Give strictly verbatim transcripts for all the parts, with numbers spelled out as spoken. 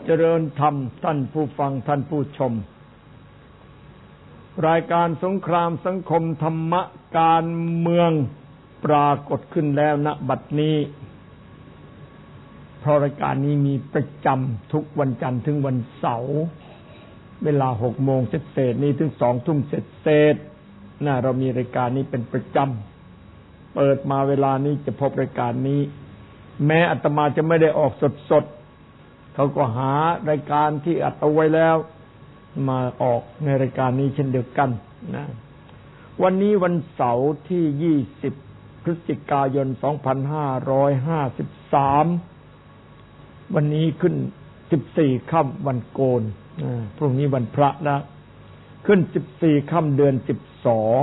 เจริญธรรมท่านผู้ฟังท่านผู้ชมรายการสงครามสังคมธรรมะการเมืองปรากฏขึ้นแล้วณบัดนี้เพราะรายการนี้มีประจำทุกวันจันทร์ถึงวันเสาร์เวลาหกโมงเศษๆนี้ถึงสองทุ่มเศษๆน่ะเรามีรายการนี้เป็นประจำเปิดมาเวลานี้จะพบรายการนี้แม้อาตมาจะไม่ได้ออกสดๆเขาก็หารายการที่อัดเอาไว้แล้วมาออกในรายการนี้เช่นเดียวกันนะวันนี้วันเสาร์ที่ยี่สิบพฤศจิกายนสองพันห้าร้อยห้าสิบสามวันนี้ขึ้นสิบสี่ค่ำวันโกนพรุ่งนี้วันพระนะขึ้นสิบสี่ค่ำเดือนสิบสอง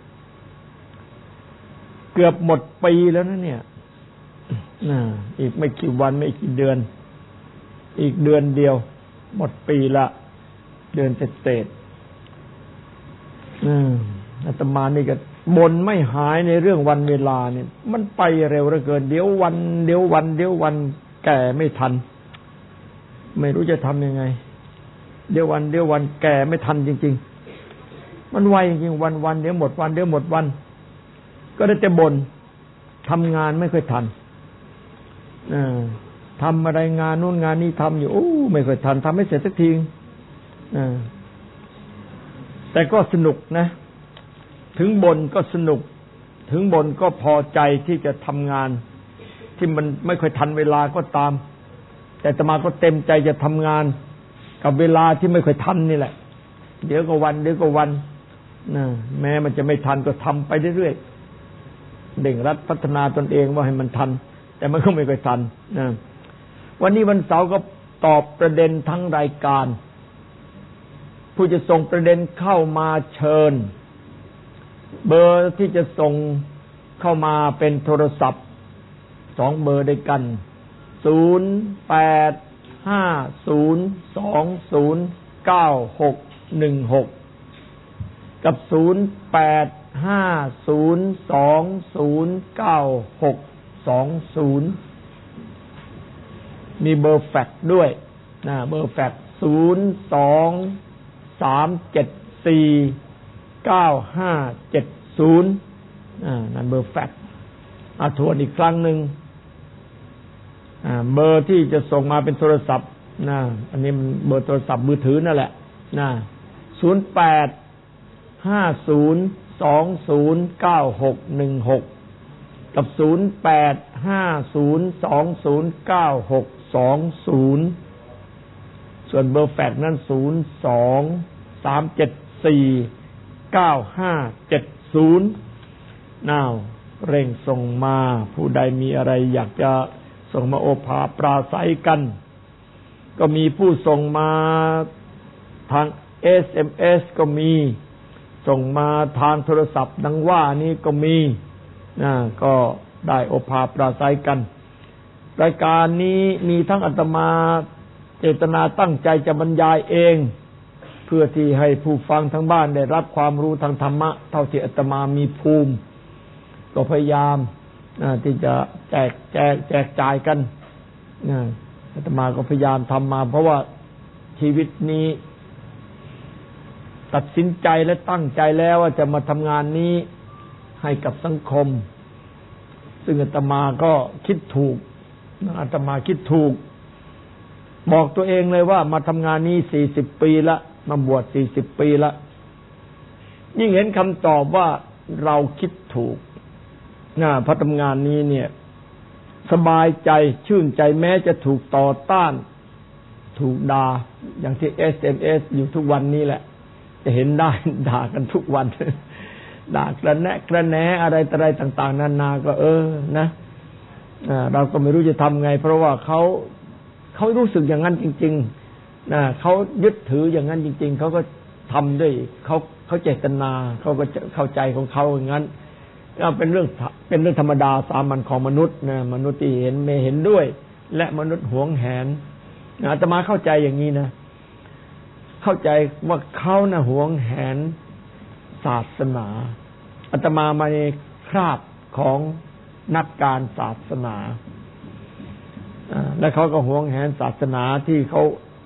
เกือบหมดปีแล้วนะเนี่ยอีกไม่กี่วันไม่กี่เดือนอีกเดือนเดียวหมดปีละเดือนเศษๆอืมอาตมานี่ก็บ่นไม่หายในเรื่องวันเวลาเนี่ยมันไปเร็วเหลือเกินเดี๋ยววันเดี๋ยววันเดี๋ยววันแก่ไม่ทันไม่รู้จะทำยังไงเดี๋ยววันเดี๋ยววันแก่ไม่ทันจริงๆมันไวจริงๆวันวันเดี๋ยวหมดวันเดี๋ยวหมดวันก็ได้แต่บ่นทำงานไม่ค่อยทันอ่าทำอะไรงานนู่นงานนี้ทำอยู่โอ้ไม่ค่อยทันทำไม่เสร็จสักทีอ่าแต่ก็สนุกนะถึงบ่นก็สนุกถึงบ่นก็พอใจที่จะทำงานที่มันไม่ค่อยทันเวลาก็ตามแต่อาตมาก็เต็มใจจะทำงานกับเวลาที่ไม่ค่อยทันนี่แหละเดี๋ยวก็วันเดี๋ยวก็วันนะแม้มันจะไม่ทันก็ทำไปเรื่อยๆเด่งรัดพัฒนาตนเองว่าให้มันทันแต่มันก็ไม่ค่อยทันนะวันนี้วันเสาร์ก็ตอบประเด็นทั้งรายการผู้จะส่งประเด็นเข้ามาเชิญเบอร์ที่จะส่งเข้ามาเป็นโทรศัพท์สองเบอร์ด้วยกันศูนย์แปดห้าศูนย์สองศูนย์เก้าหกหนึ่งหกกับศูนย์แปดห้าศูนย์สองศูนย์เก้าหกสองศูนย์มีเบอร์แฟกซ์ด้วยนะเบอร์แฟกซ์ศูนย์สองสามเจ็ดสี่เก้าห้าเจ็ดศูนย์อ่านั่นเบอร์แฟกซ์อ่ะทวนอีกครั้งนึงอ่าเบอร์ที่จะส่งมาเป็นโทรศัพท์นะอันนี้มันเบอร์โทรศัพท์มือถือนั่นแหละนะศูนย์แปดห้าศูนย์สองศูนย์เก้าหกหนึ่งหกกับศูนย์แปดห้าศูนย์สองศูนย์เก้าหกสองศูนย์ส่วนเบอร์แฟกซ์นั้นศูนย์สองสามเจ็ดสี่เก้าห้าเจ็ดศูนย์น่าวเร่งส่งมาผู้ใดมีอะไรอยากจะส่งมาโอภาปราศัยกันก็มีผู้ส่งมาทาง เอส เอ็ม เอส ก็มีส่งมาทางโทรศัพท์ดังว่านี้ก็มีนะก็ได้โอภาปราศัยกันรายการนี้มีทั้งอาตมาเจตนาตั้งใจจะบรรยายเองเพื่อที่ให้ผู้ฟังทั้งบ้านได้รับความรู้ทางธรรมะเท่าที่อาตมามีภูมิก็พยายามที่จะแจกแจกแจกจ่ายกันอาตมาก็พยายามทำมาเพราะว่าชีวิตนี้ตัดสินใจและตั้งใจแล้วว่าจะมาทำงานนี้ให้กับสังคมซึ่งอาตมาก็คิดถูกอาตมาคิดถูกบอกตัวเองเลยว่ามาทำงานนี้สี่สิบปีละมาบวชสี่สิบปีละยิ่งเห็นคำตอบว่าเราคิดถูกนะพอทำงานนี้เนี่ยสบายใจชื่นใจแม้จะถูกต่อต้านถูกด่าอย่างที่ เอส เอ็ม เอส อยู่ทุกวันนี้แหละจะเห็นได้ด่ากันทุกวันด่ากระแนะกระแหนอะไรอะไรต่างๆนานาก็เออนะเราก็ไม่รู้จะทำไงเพราะว่าเขาเขารู้สึกอย่างนั้นจริงๆนะเขายึดถืออย่างนั้นจริงๆเขาก็ทำด้วยเขาเขาเจตนาเขาก็เข้าใจของเขาอย่างนั้นก็เป็นเรื่องเป็นเรื่องธรรมดาสามัญของมนุษย์นะมนุษย์ที่เห็นไม่เห็นด้วยและมนุษย์หวงแหนอาตมาเข้าใจอย่างนี้นะเข้าใจว่าเขาน่ะหวงแหนศาสนาอาตมามาในคราบของนักการศาสนาและเขาก็หวงแหนศาสนาที่เขา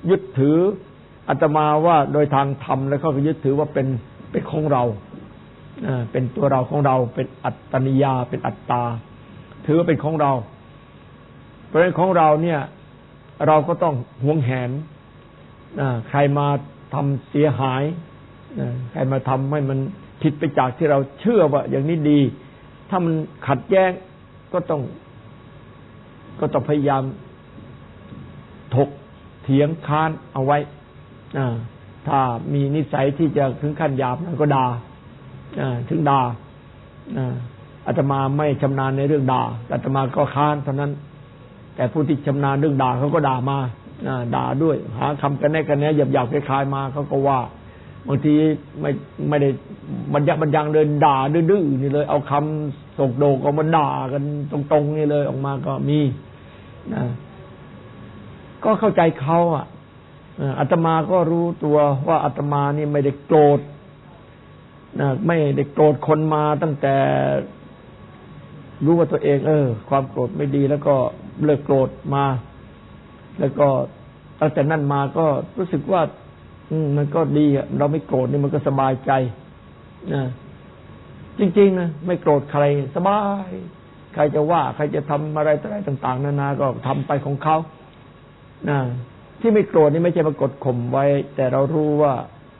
ยึดถืออาตมาว่าโดยทางธรรมแล้วเขาก็ยึดถือว่าเป็นเป็นของเราเป็นตัวเราของเราเป็นอัตตนิยาเป็นอัตตาถือว่าเป็นของเราเพราะฉะนั้นของเราเนี่ยเราก็ต้องหวงแหนใครมาทำเสียหายใครมาทำให้มันผิดไปจากที่เราเชื่อว่าอย่างนี้ดีถ้ามันขัดแย้งก็ต้องก็ต้องพยายามถกเถียงค้านเอาไว้ถ้ามีนิสัยที่จะถึงขั้นหยาบก็ด่าถึงด่าอาตมาไม่ชำนาญในเรื่องด่าอาตมาก็ค้านเท่านั้นแต่ผู้ที่ชำนาญเรื่องด่าเขาก็ด่ามาด่าด้วยหาคำกันแน่กันแน่หยาบๆคล้ายๆมาเขาก็ว่าบางทีไม่ไม่ได้บรรยับบรรยังเดินด่าดื้อๆนี่เลยเอาคำส่งโดกออกมาด่ากันตรงๆนี่เลยออกมาก็มีนะก็เข้าใจเขาอ่ะอาตมาก็รู้ตัวว่าอาตมานี่ไม่ได้โกรธนะไม่ได้โกรธคนมาตั้งแต่รู้ว่าตัวเองเออความโกรธไม่ดีแล้วก็เลิกโกรธมาแล้วก็ตั้งแต่นั้นมาก็รู้สึกว่าอืมมันก็ดีอ่ะเราไม่โกรธนี่มันก็สบายใจนะจริงๆนะไม่โกรธใครสบายใครจะว่าใครจะทำอะไรอะไรต่างๆนานาก็ทำไปของเขานะที่ไม่โกรธนี่ไม่ใช่มากดข่มไว้แต่เรารู้ว่า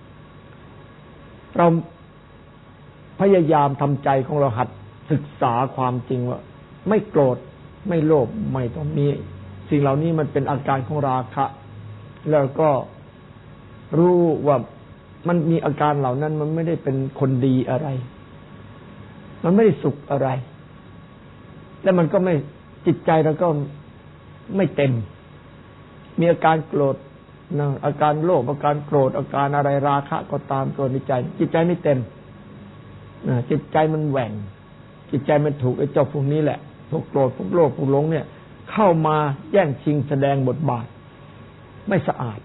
เราพยายามทำใจของเราหัดศึกษาความจริงว่าไม่โกรธไม่โลภไม่ต้องมีสิ่งเหล่านี้มันเป็นอาการของราคะแล้วก็รู้ว่ามันมีอาการเหล่านั้นมันไม่ได้เป็นคนดีอะไรมันไม่ได้สุขอะไรแล้วมันก็ไม่จิตใจเราก็ไม่เต็มมีอาการโกรธนะอาการโลภอาการโกรธอาการอะไรราคะก็ตามตัวในใจจิตใจไม่เต็มนะจิตใจมันแหว่งจิตใจมันถูกไอ้เจ้าพวกนี้แหละพวกโกรธพวกโลภพวกหลงเนี่ยเข้ามาแย่งชิงแสดงบทบาทไม่สะอาด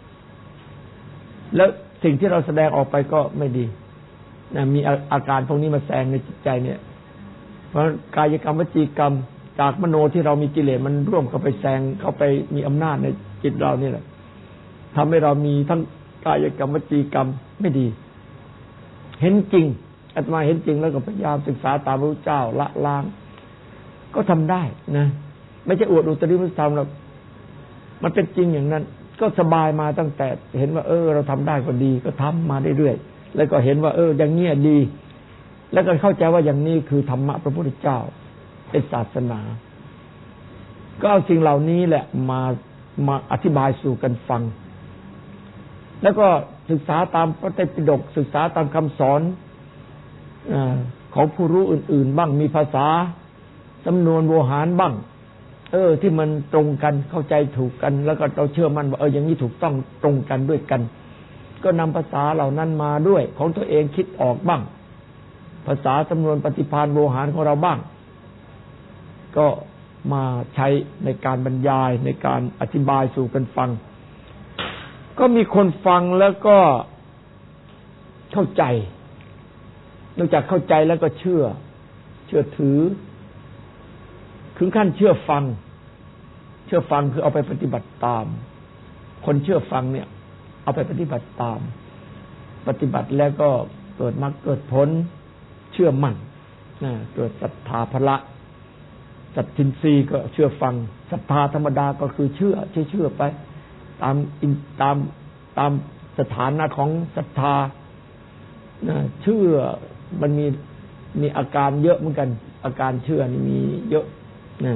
แล้วสิ่งที่เราแสดงออกไปก็ไม่ดีนะมีอาการพวกนี้มาแซงในจิตใจเนี่ยเพราะกายกรรมวจีกรรมจากมโนที่เรามีกิเลสมันร่วมเข้าไปแซงเข้าไปมีอำนาจในจิตเรานี่แหละทำให้เรามีทั้งกายกรรมวจีกรรมไม่ดีเห็นจริงอาตมาเห็นจริงแล้วก็พยายามศึกษาตามพระพุทธเจ้าละล้างก็ทำได้นะไม่ใช่อวดอุตริมุสธรรมหรอกมันเป็นจริงอย่างนั้นก็สบายมาตั้งแต่เห็นว่าเออเราทำได้ก็ดีก็ทำมาเรื่อยๆแล้วก็เห็นว่าเอออย่างนี้ดีแล้วก็เข้าใจว่าอย่างนี้คือธรรมะพระพุทธเจ้าเป็นศาสนาก็เอาสิ่งเหล่านี้แหละมามาอธิบายสู่กันฟังแล้วก็ศึกษาตามพระไตรปิฎกศึกษาตามคำสอนของผู้รู้อื่นๆบ้างมีภาษาสำนวนโวหารบ้างเออที่มันตรงกันเข้าใจถูกกันแล้วก็เราเชื่อมั่นว่าเอออย่างนี้ถูกต้องตรงกันด้วยกันก็นำภาษาเหล่านั้นมาด้วยของตัวเองคิดออกบ้างภาษาสำนวนปฏิภาณโวหารของเราบ้างก็มาใช้ในการบรรยายในการอธิบายสู่กันฟังก็มีคนฟังแล้วก็เข้าใจนอกจากเข้าใจแล้วก็เชื่อเชื่อถือถึงขั้นเชื่อฟังเชื่อฟังคือเอาไปปฏิบัติตามคนเชื่อฟังเนี่ยเอาไปปฏิบัติตามปฏิบัติแล้วก็เกิดมรรคเกิดผลเชื่อมั่นนะเกิดศรัทธาภละสัตทินรีก็เชื่อฟังศรัทธาธรรมดาก็คือเชื่อเชื่อเชื่อไปตามตามตามสถานะของศรัทธานะเชื่อมันมีมีอาการเยอะเหมือนกันอาการเชื่อนี่มีเยอะนั่น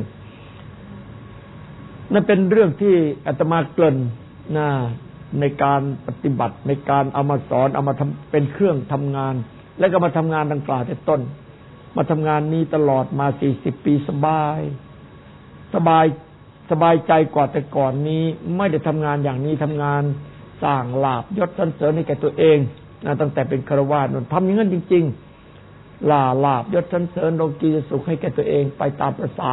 นั่นเป็นเรื่องที่อาตมาเกริ่นนะในการปฏิบัติในการเอามาสอนเอามาทำเป็นเครื่องทำงานแล้วก็มาทำงานดังกล่าวแต่ต้นมาทำงานนี้ตลอดมาสี่สิบปีสบายสบายสบายใจกว่าแต่ก่อนนี้ไม่ได้ทำงานอย่างนี้ทำงานสร้างลาภยศสรรเสริญให้แก่ตัวเองนะตั้งแต่เป็นฆราวาสนั่นทำอย่างนั้นจริงๆล่าลาภยศสรรเสริญโลกียสุขให้แก่ตัวเองไปตามประสา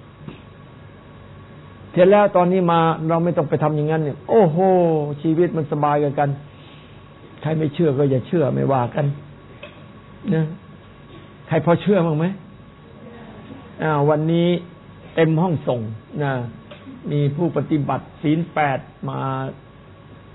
เสร็จแล้วตอนนี้มาเราไม่ต้องไปทำอย่างนั้นเนี่ยโอ้โหชีวิตมันสบายกันกันใครไม่เชื่อก็อย่าเชื่อไม่ว่ากันนะใครพอเชื่อบ้างไหมอ่าวันนี้เต็มห้องส่งนะมีผู้ปฏิบัติศีลแปดมา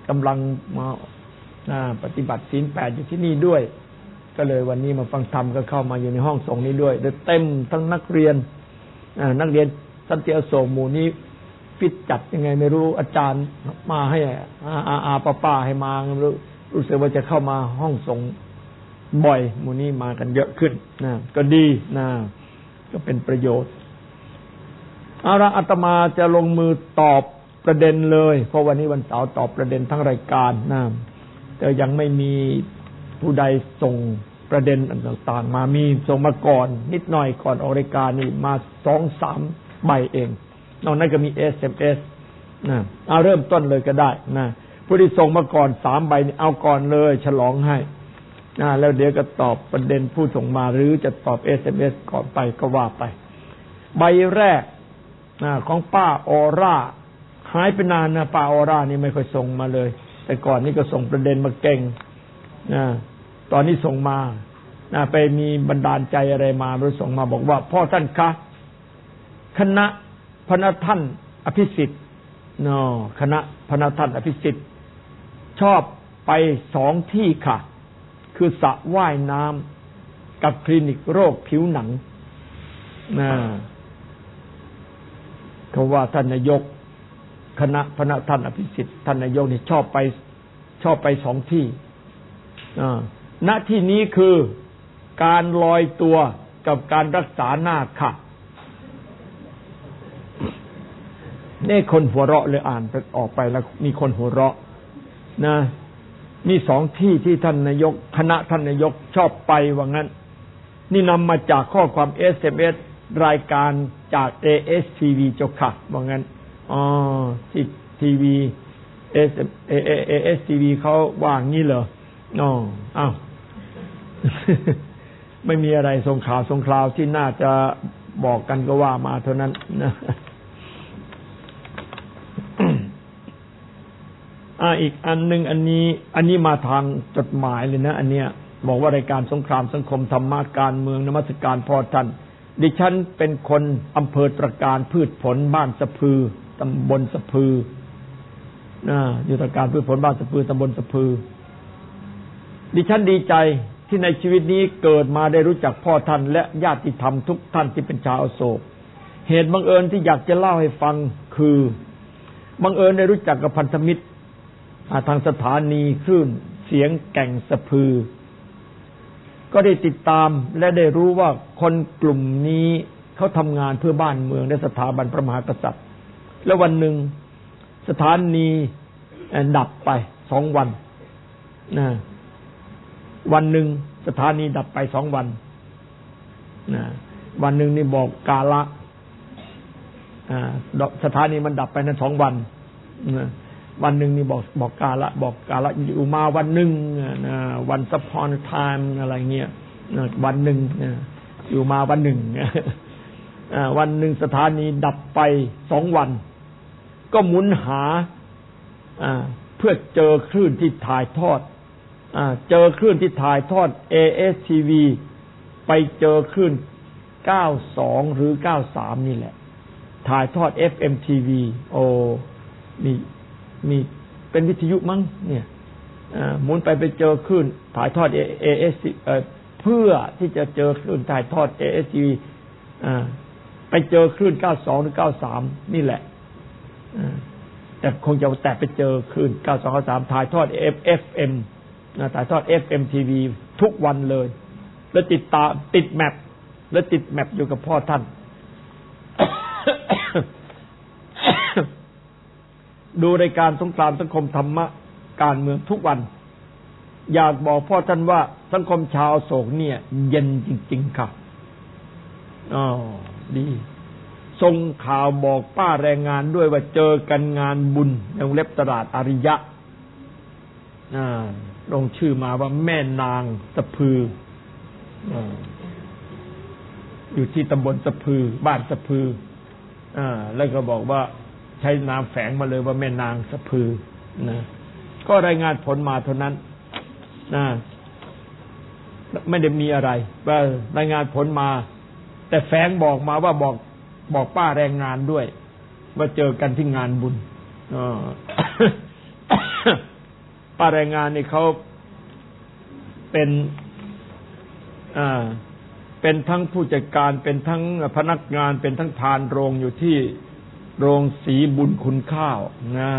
กำลังมาปฏิบัติศีลแปดอยู่ที่นี่ด้วยก็เลยวันนี้มาฟังธรรมก็เข้ามาอยู่ในห้องส่งนี้ด้วยเต็มทั้งนักเรียนนักเรียนสันติอโศกหมู่นี้ฟิตจัดยังไงไม่รู้อาจารย์มาให้อาอาป้าป้าให้มารู้รู้สึกว่าจะเข้ามาห้องส่งบ่อยหมู่นี้มากันเยอะขึ้นนะก็ดีนะก็เป็นประโยชน์เอาละอาตมาจะลงมือตอบประเด็นเลยเพราะวันนี้วันเสาร์ตอบประเด็นทั้งรายการนะแต่ยังไม่มีผู้ใดส่งประเด็นต่างๆมามีส่งมาก่อนนิดหน่อยก่อนออกรายการนี่มาสองสามใบเองนอกนั้นก็มี เอส เอ็ม เอส นะเอาเริ่มต้นเลยก็ได้นะผู้ที่ส่งมาก่อนสามใบนี่เอาก่อนเลยฉลองให้นะแล้วเดี๋ยวก็ตอบประเด็นผู้ส่งมาหรือจะตอบ เอส เอ็ม เอส ก่อนไปก็ว่าไปใบแรกนะของป้าออร่าหายไปนานนะป้าออร่านี่ไม่ค่อยส่งมาเลยแต่ก่อนนี่ก็ส่งประเด็นมาเก่งนะตอนนี้ส่งมานะไปมีบันดาลใจอะไรมาหรือส่งมาบอกว่าพ่อท่านคะคณะพระท่านอภิสิทธิ์เนาะคณะพระท่านอภิสิทธิ์ชอบไปสองที่ค่ะคือสระว่ายน้ำกับคลินิกโรคผิวหนังนะเขาว่าท่านนายกคณะพระท่านอภิสิทธิ์ท่านนายกนี่ชอบไปชอบไปสองที่ณที่นี้คือการลอยตัวกับการรักษาหน้าค่ะนี่คนหัวเราะเลยอ่านออกไปแล้วมีคนหัวเราะนะมีสองที่ที่ท่านนายกคณะท่านนายกชอบไปว่างั้นนี่นำมาจากข้อความ เอส เอ็ม เอส รายการจาก เอ เอส ที วี เจ้าค่ะว่างั้นอ๋อที่ทีวี เอ เอ เอส ที วี เขาว่างี้เหรออ๋ออ้าวไม่มีอะไรส่งข่าวส่งคราวที่น่าจะบอกกันก็ว่ามาเท่านั้นนะอ่าอีกอันหนึ่งอันนี้อันนี้มาทางจดหมายเลยนะอันเนี้ยบอกว่ารายการสงครามสังคมธรรมะการเมืองนมัสการพ่อท่านดิฉันเป็นคนอำเภอตระการพืชผลบ้านสะพือตำบลสะพือนะอยู่ตระการพืชผลบ้านสะพือตำบลสะพือดิฉันดีใจที่ในชีวิตนี้เกิดมาได้รู้จักพ่อท่านและญาติธรรมทุกท่านที่เป็นชาวอโศกเหตุบังเอิญที่อยากจะเล่าให้ฟังคือบังเอิญได้รู้จักกับพันธมิตรทางสถานีคลื่นเสียงแก่งสะพือก็ได้ติดตามและได้รู้ว่าคนกลุ่มนี้เขาทำงานเพื่อบ้านเมืองและสถาบันพระมหากษัตริย์แล้ววันหนึ่งสถานีดับไปสองวันนะวันหนึ่งสถานีดับไปสองวันนะวันหนึ่งนี่บอกกาละสถานีมันดับไปนั้นสองวันนะวันหนึ่งนี่บอกบอกกาละบอกกาละอยู่มาวันหนึ่งนะวันซัพพอร์ตไทม์อะไรเงี้ยนะวันหนึ่งนะอยู่มาวันหนึ่งวันหนึ่งสถานีดับไปสองวันก็หมุนหาเพื่อเจอคลื่นที่ถ่ายทอดเจอคลื่นที่ถ่ายทอด เอ เอส ที วี ไปเจอคลื่นเก้าสิบสองหรือเก้าสิบสามนี่แหละถ่ายทอด เอฟ เอ็ม ที วี โอ้มีมีเป็นวิทยุมั้งเนี่ยหมุนไปไปเจอคลื่นถ่ายทอด เอ เอส เพื่อที่จะเจอคลื่นถ่ายทอด เอ เอส ที วี ไปเจอคลื่นเก้าสิบสองหรือเก้าสิบสามนี่แหละแต่คงจะแต่ไปเจอคลื่นเก้าสิบสอง เก้าสิบสามถ่ายทอด เอฟ เอ็ม ถ่ายทอด เอฟ เอ็ม ที วี ทุกวันเลยแล้วติดตามติดแมปแล้วติดแมปอยู่กับพ่อท่าน ดูรายการสงครามสังคมธรรมะการเมืองทุกวันอยากบอกพ่อท่านว่าสังคมชาวโศกเนี่ยเย็นจริงๆค่ะอ๋อดีส่งข่าวบอกป้าแรงงานด้วยว่าเจอกันงานบุญในวงเล็บตลาดอาริยะอ่าลงชื่อมาว่าแม่นางสะพืออ่าอยู่ที่ตำบลสะพือบ้านสะพืออ่าแล้วก็บอกว่าใช้นามแฝงมาเลยว่าแม่นางสะพือนะก็รายงานผลมาเท่านั้นนะไม่ได้มีอะไรว่ารายงานผลมาแต่แฝงบอกมาว่าบอกบอกป้าแรงงานด้วยว่าเจอกันที่งานบุญป้าแรงงานนี่เขาเป็นอ่าเป็นทั้งผู้จัดการเป็นทั้งพนักงานเป็นทั้งพานโรงอยู่ที่โรงสีบุญคุณข้าวนะ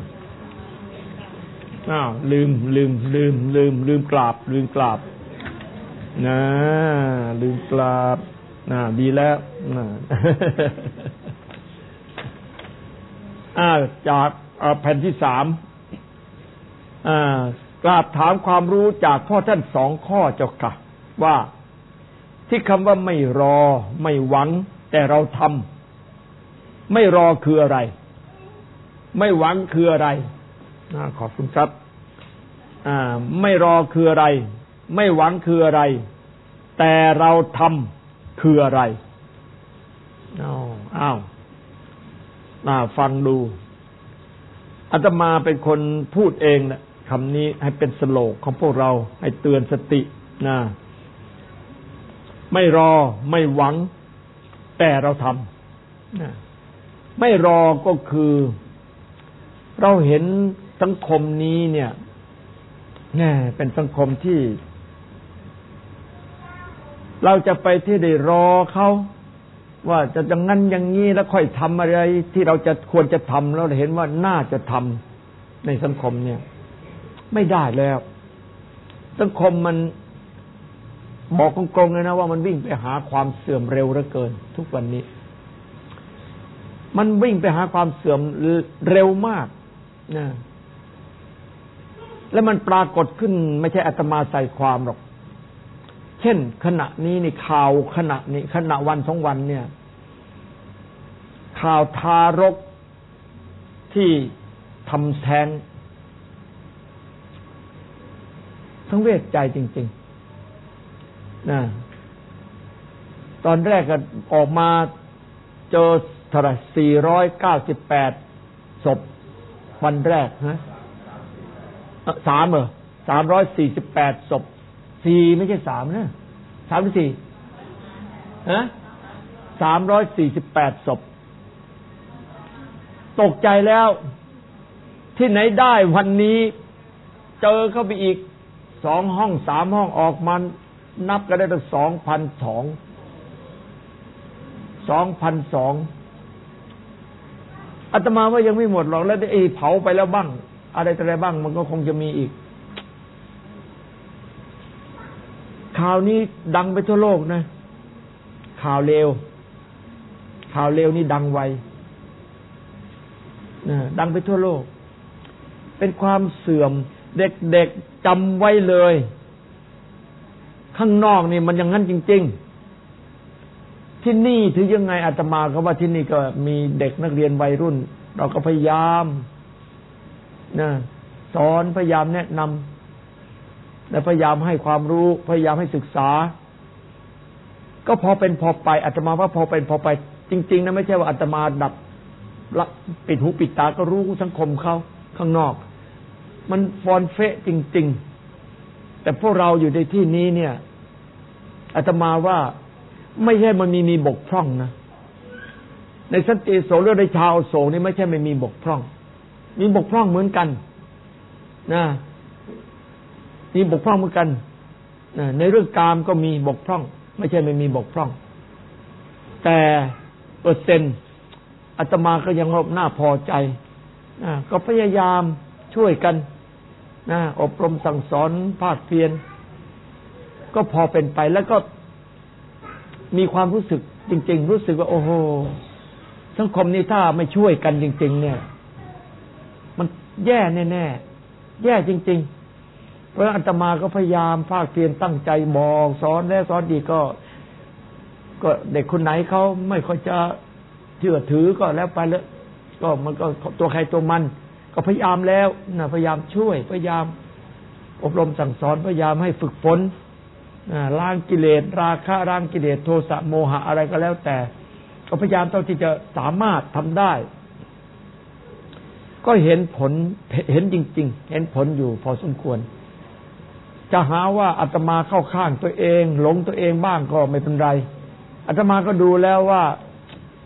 อ้าวลืมลืมลืมลืมลืมกราบลืมกราบนะลืมกราบนะดีแล้วนะอ่าจากแผ่นที่สามอ่ากราบถามความรู้จากพ่อท่านสองข้อเจ้าค่ะว่าที่คำว่าไม่รอไม่หวังแต่เราทำไม่รอคืออะไรไม่หวังคืออะไรขอบคุณครับอ่าไม่รอคืออะไรไม่หวังคืออะไรแต่เราทำคืออะไรอ้าวอ้าวน่าฟังดูอาตมาเป็นคนพูดเองนะคำนี้ให้เป็นสโลกของพวกเราให้เตือนสตินะไม่รอไม่หวังแต่เราทำนะไม่รอก็คือเราเห็นสังคมนี้เนี่ยแน่เป็นสังคมที่เราจะไปที่ได้รอเขาว่าจะอย่างนั้นอย่างนี้แล้วค่อยทำอะไรที่เราจะควรจะทำแล้วเห็นว่าน่าจะทำในสังคมเนี่ยไม่ได้แล้วสังคมมันบอกตรงๆเลยนะว่ามันวิ่งไปหาความเสื่อมเร็วเหลือเกินทุกวันนี้มันวิ่งไปหาความเสื่อมเร็วมากนะแล้วมันปรากฏขึ้นไม่ใช่อาตมาใส่ความหรอกเช่นขณะนี้นี่ข่าวขณะนี้ขณะวันสองวันเนี่ยข่าวทารกที่ทำแท้งทั้งเวทใจจริงๆนะตอนแรกก็ออกมาเจอเท่าไหร่สี่ร้อยเก้าสิบแปดศพวันแรกฮะสามเหรอสามร้อยสี่สิบแปดศพสี่ไม่ใช่สามนะสามหรือสี่ฮะสามร้อยสี่สิบแปดศพตกใจแล้วที่ไหนได้วันนี้เจอเข้าไปอีกสองห้องสามห้องออกมานับกันได้ตั้งสองพันสองสองพันสองอาตมาว่ายังไม่หมดหรอกแล้วไอ้เผาไปแล้วบ้างอะไรต่ออะไรบ้างมันก็คงจะมีอีกข่าวนี้ดังไปทั่วโลกนะข่าวเลวข่าวเลวนี่ดังไวนะดังไปทั่วโลกเป็นความเสื่อมเด็กๆจำไว้เลยข้างนอกนี่มันอย่างนั้นจริงๆที่นี่ถือยังไงอาตมาก็ว่าที่นี่ก็มีเด็กนักเรียนวัยรุ่นเราก็พยายามนะสอนพยายามแนะนำและพยายามให้ความรู้พยายามให้ศึกษาก็พอเป็นพอไปอาตมาว่าพอเป็นพอไปจริงๆนะไม่ใช่ว่าอาตมาดับละปิดหูปิดตาก็รู้สังคมเขาข้างนอกมันฟอนเฟะจริงๆแต่พวกเราอยู่ในที่นี้เนี่ยอาตมาว่าไม่ใช่มันมีมีบกพร่องนะในสันติโสหรือในชาวโศกนี่ไม่ใช่ไม่มีบกพร่องมีบกพร่องเหมือนกันนะมีบกพร่องเหมือนกันนะในเรื่องกามก็มีบกพร่องไม่ใช่ไม่มีบกพร่องแต่เปอร์เซ็นต์อาตมาก็ยังน่าพอใจนะก็พยายามช่วยกันนะอบรมสั่งสอนภาคเพียรก็พอเป็นไปแล้วก็มีความรู้สึกจริงๆรู้สึกว่าโอ้โหสังคมนี้ถ้าไม่ช่วยกันจริงๆเนี่ยมันแย่แน่ๆแย่จริงๆเพราะอาตมาก็พยายามภาคเพียรตั้งใจบอกสอนแล้วสอนดีก็ก็เด็กคนไหนเขาไม่ค่อยจะเชื่อถือก็แล้วไปแล้วก็มันก็ตัวใครตัวมันก็พยายามแล้วนะพยายามช่วยพยายามอบรมสั่งสอนพยายามให้ฝึกฝนล้างกิเลสราคะล้างกิเลสโทสะโมหะอะไรก็แล้วแต่ก็พยายามเท่าที่จะสามารถทำได้ก็เห็นผลเห็นจริงๆเห็นผลอยู่พอสมควรจะหาว่าอาตมาเข้าข้างตัวเองหลงตัวเองบ้างก็ไม่เป็นไรอาตมาก็ดูแล้วว่า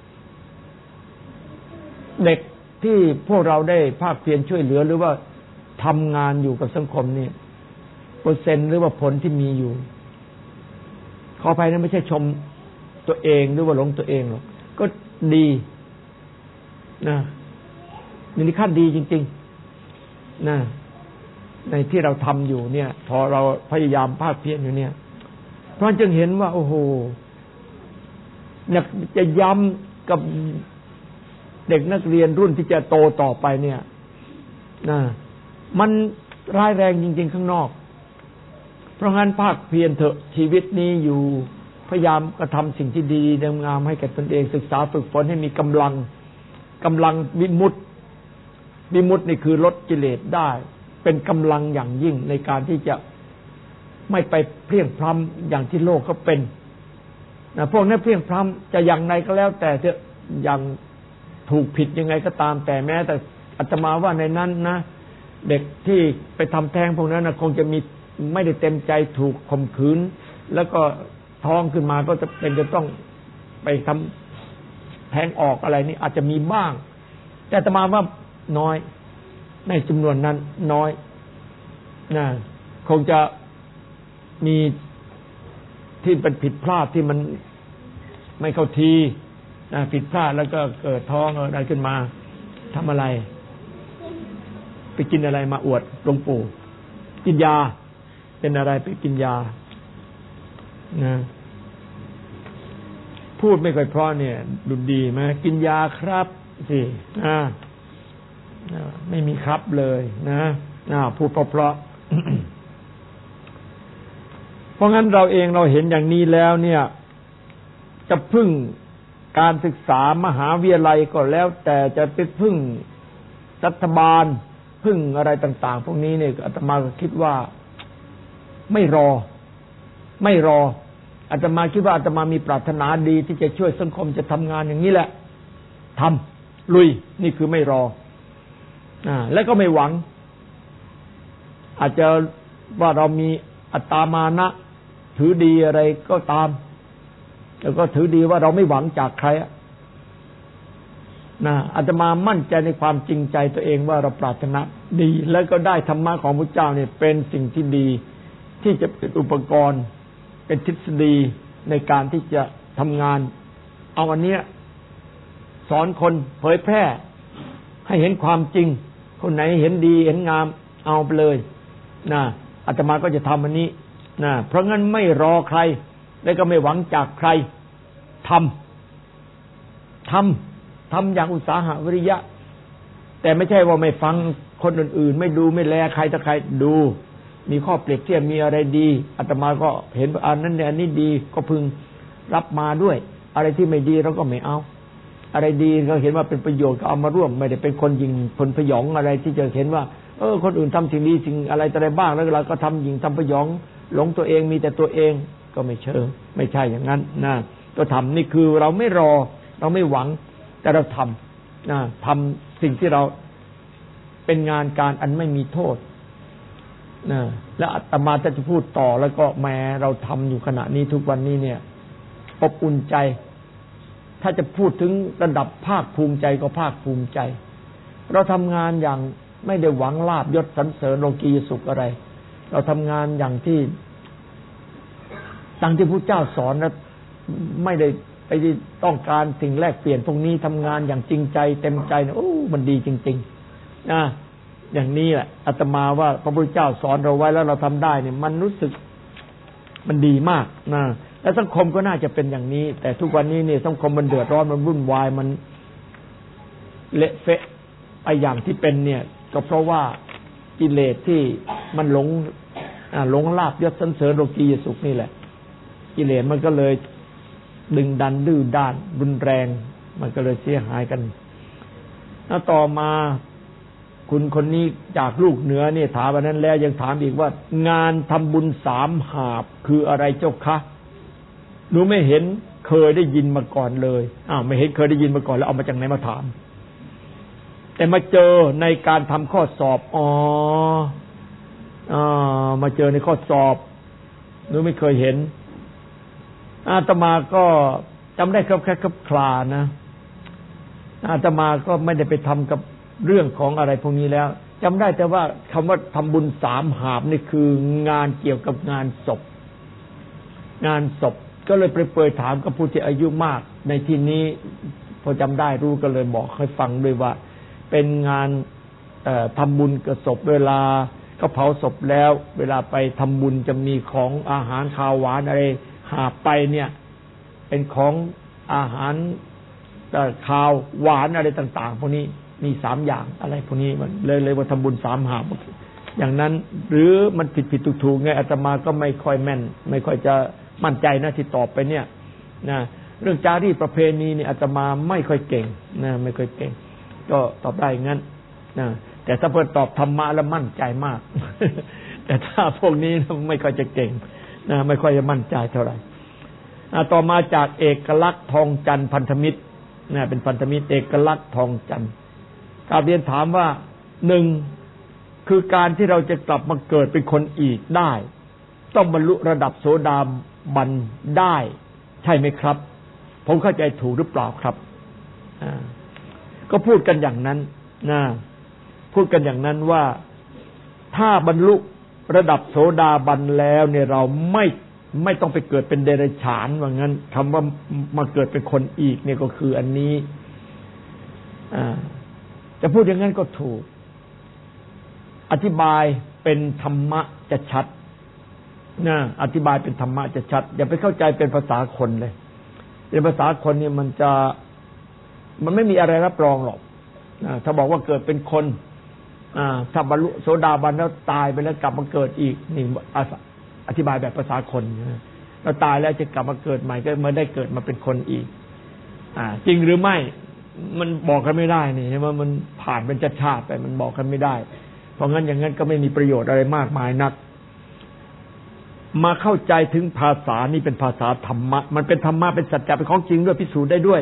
เด็กที่พวกเราได้ภาคเพียรช่วยเหลือหรือว่าทำงานอยู่กับสังคมนี่เปอร์เซ็นต์หรือว่าผลที่มีอยู่ขออภัยนะไม่ใช่ชมตัวเองหรือว่าหลงตัวเองหรอกก็ดีนะมีขั้นดีจริงๆนะในที่เราทำอยู่เนี่ยพอเราพยายามภาคเพียรอยู่เนี่ยเพราะจึงเห็นว่าโอ้โหอยากจะย้ำกับเด็กนักเรียนรุ่นที่จะโตต่อไปเนี่ยนะมันร้ายแรงจริงๆข้างนอกเพราะงั้นภาคเพียรเถอะชีวิตนี้อยู่พยายามกระทำสิ่งที่ดีๆงามให้แก่ตนเองศึกษาฝึกฝนให้มีกำลังกำลังวิมุตติวิมุตตินี่คือลดกิเลสได้เป็นกำลังอย่างยิ่งในการที่จะไม่ไปเพลียงพล้ำอย่างที่โลกเขาเป็นนะพวกนั้นเพลียงพล้ำจะอย่างไรก็แล้วแต่จะอย่างถูกผิดยังไงก็ตามแต่แม้แต่อาตมาว่าในนั้นนะเด็กที่ไปทำแท้งพวกนั้นนะคงจะมีไม่ได้เต็มใจถูกข่มขืนแล้วก็ท้องขึ้นมาก็จะเป็นจะต้องไปทำแท้งออกอะไรนี่อาจจะมีบ้างแต่อาตมาว่าน้อยในจำนวนนั้นน้อยนะคงจะมีที่เป็นผิดพลาดที่มันไม่เข้าทีนะผิดพลาดแล้วก็เกิดท้องอะไรขึ้นมาทำอะไรไปกินอะไรมาอวดหลวงปู่กินยาเป็นอะไรไปกินยานะพูดไม่ค่อยเพราะเนี่ยดูดีไหมกินยาครับสิอ่าไม่มีครับเลยนะอ่าพูดเพราะเพราะ เพราะงั้นเราเองเราเห็นอย่างนี้แล้วเนี่ยจะพึ่งการศึกษามหาวิทยาลัยก็แล้วแต่จะไปพึ่งรัฐบาลพึ่งอะไรต่างๆพวกนี้เนี่ยอาตมาก็คิดว่าไม่รอไม่รออาตมาคิดว่าอาตมามีปรารถนาดีที่จะช่วยสังคมจะทำงานอย่างนี้แหละทำลุยนี่คือไม่รออ่าแล้วก็ไม่หวังอาจจะว่าเรามีอัตตามานะถือดีอะไรก็ตามแล้วก็ถือดีว่าเราไม่หวังจากใครนะอาตมามั่นใจในความจริงใจตัวเองว่าเราปรารถนาดีแล้วก็ได้ธรรมะของพระเจ้าเนี่ยเป็นสิ่งที่ดีที่จะเป็นอุปกรณ์เป็นทฤษฎีในการที่จะทำงานเอาอันเนี้ยสอนคนเผยแพร่ให้เห็นความจริงคนไหนเห็นดีเห็นงามเอาไปเลยนะอาตมาก็จะทำอันนี้นะเพราะงั้นไม่รอใครและก็ไม่หวังจากใครทำทำทำอย่างอุตสาหะวิริยะแต่ไม่ใช่ว่าไม่ฟังคนอื่นๆไม่ดูไม่แลใครต่อใครดูมีข้อเปรียบเทียบมีอะไรดีอาตมาก็เห็นอันนั้นเนี่ยอันนี้ดีก็พึงรับมาด้วยอะไรที่ไม่ดีเราก็ไม่เอาอะไรดีก็เห็นว่าเป็นประโยชน์ก็เอามาร่วมไม่ได้เป็นคนยิงผลพยองอะไรที่จะเห็นว่าเออคนอื่นทำสิ่งดีสิ่งอะไรอะไรบ้างแล้วเราก็ทำยิงทำพยองหลงตัวเองมีแต่ตัวเองก็ไม่เชิงไม่ใช่อย่างนั้นนะก็ทำนี่คือเราไม่รอเราไม่หวังแต่เราทำนะทำสิ่งที่เราเป็นงานการอันไม่มีโทษนะและอาตมาจะพูดต่อแล้วก็แม้เราทำอยู่ขณะนี้ทุกวันนี้เนี่ยอบอุ่นใจถ้าจะพูดถึงระดับภาคภูมิใจก็ภาคภูมิใจเราทำงานอย่างไม่ได้หวังลาภยศสรรเสริญโลกียสุขอะไรเราทำงานอย่างที่ดังที่พระเจ้าสอนนะไม่ได้ไปต้องการสิ่งแลกเปลี่ยนพวกนี้ทำงานอย่างจริงใจเต็มใจนะโอ้มันดีจริงๆนะอย่างนี้แหละอาตมาว่าพระพุทธเจ้าสอนเราไว้แล้วเราทำได้เนี่ยมันรู้สึกมันดีมากนะและสังคมก็น่าจะเป็นอย่างนี้แต่ทุกวันนี้เนี่ยสังคมมันเดือดร้อนมันวุ่นวายมันเละเฟะไปอย่างที่เป็นเนี่ยก็เพราะว่ากิเลสที่มันหลงหลงลาภยศสรรเสริญโลกียสุขนี่แหละกิเลสมันก็เลยดึงดันดื้อด้านรุนแรงมันก็เลยเสียหายกันแล้วต่อมาคุณคนนี้จากลูกเหนือเนี่ยถามวันนั้นแล้วยังถามอีกว่างานทำบุญสามหาบคืออะไรเจ้าคะหนูไม่เห็นเคยได้ยินมาก่อนเลยอ้าวไม่เห็นเคยได้ยินมาก่อนแล้วเอามาจากไหนมาถามแต่มาเจอในการทำข้อสอบอ๋ออ่ามาเจอในข้อสอบหนูไม่เคยเห็นอาตมาก็จำได้ครับแค่ครับคลานะอาตมาก็ไม่ได้ไปทำกับเรื่องของอะไรพวกนี้แล้วจำได้แต่ว่าคำว่าทำบุญสามหาบนี่คืองานเกี่ยวกับงานศพงานศพก็เลยไปเปิดถามกับผู้ที่อายุมากในที่นี้พอจำได้รู้ก็เลยบอกให้ฟังด้วยว่าเป็นงานทำบุญกับศพเวลาก็เผาศพแล้วเวลาไปทำบุญจะมีของอาหารข้าวหวานอะไรหาไปเนี่ยเป็นของอาหารข้าวหวานอะไรต่างๆพวกนี้มีสามอย่างอะไรพวกนี้มันเลยเลยว่าทำบุญสามหาบอย่างนั้นหรือมันผิดผิดถูกๆไงอาตมาก็ไม่ค่อยแม่นไม่ค่อยจะมั่นใจนะที่ตอบไปเนี่ยนะเรื่องจารีตประเพณีนี่อาตมาไม่ค่อยเก่งนะไม่ค่อยเก่งก็ตอบได้งั้นนะแต่ถ้าเพิ่นตอบธรรมะแล้วมั่นใจมาก แต่ถ้าพวกนี้ไม่ค่อยจะเก่งนะไม่ค่อยจะมั่นใจเท่าไหร่ต่อมาจากเอกลักษณ์ทองจันทร์พันธมิตรนะเป็นพันธมิตรเอกลักษณ์ทองจันทร์กราบเรียนถามว่าหนึ่งคือการที่เราจะกลับมาเกิดเป็นคนอีกได้ต้องบรรลุระดับโสดาบันได้ใช่ไหมครับผมเข้าใจถูกหรือเปล่าครับก็พูดกันอย่างนั้นนะพูดกันอย่างนั้นว่าถ้าบรรลุระดับโสดาบันแล้วเนี่ยเราไม่ไม่ต้องไปเกิดเป็นเดรัจฉานว่างั้นคำว่ามาเกิดเป็นคนอีกเนี่ยก็คืออันนี้จะพูดอย่างนั้นก็ถูกอธิบายเป็นธรรมะจะชัดนะอธิบายเป็นธรรมะจะชัดอย่าไปเข้าใจเป็นภาษาคนเลยเป็นภาษาคนเนี่ยมันจะมันไม่มีอะไรรับรองหรอกถ้าบอกว่าเกิดเป็นคนถ้าบรรลุโสดาบันแล้วตายไปแล้วกลับมาเกิดอีกนี่อธิบายแบบภาษาคนแล้วตายแล้วจะกลับมาเกิดใหม่ก็ไม่ได้เกิดมาเป็นคนอีกจริงหรือไม่มันบอกกันไม่ได้นี่ว่ามันผ่านเป็นชาติไปมันบอกกันไม่ได้เพราะงั้นอย่างนั้นก็ไม่มีประโยชน์อะไรมากมายนักมาเข้าใจถึงภาษานี่เป็นภาษาธรรมะมันเป็นธรรมะเป็นสัจจะเป็นของจริงด้วยพิสูจน์ได้ด้วย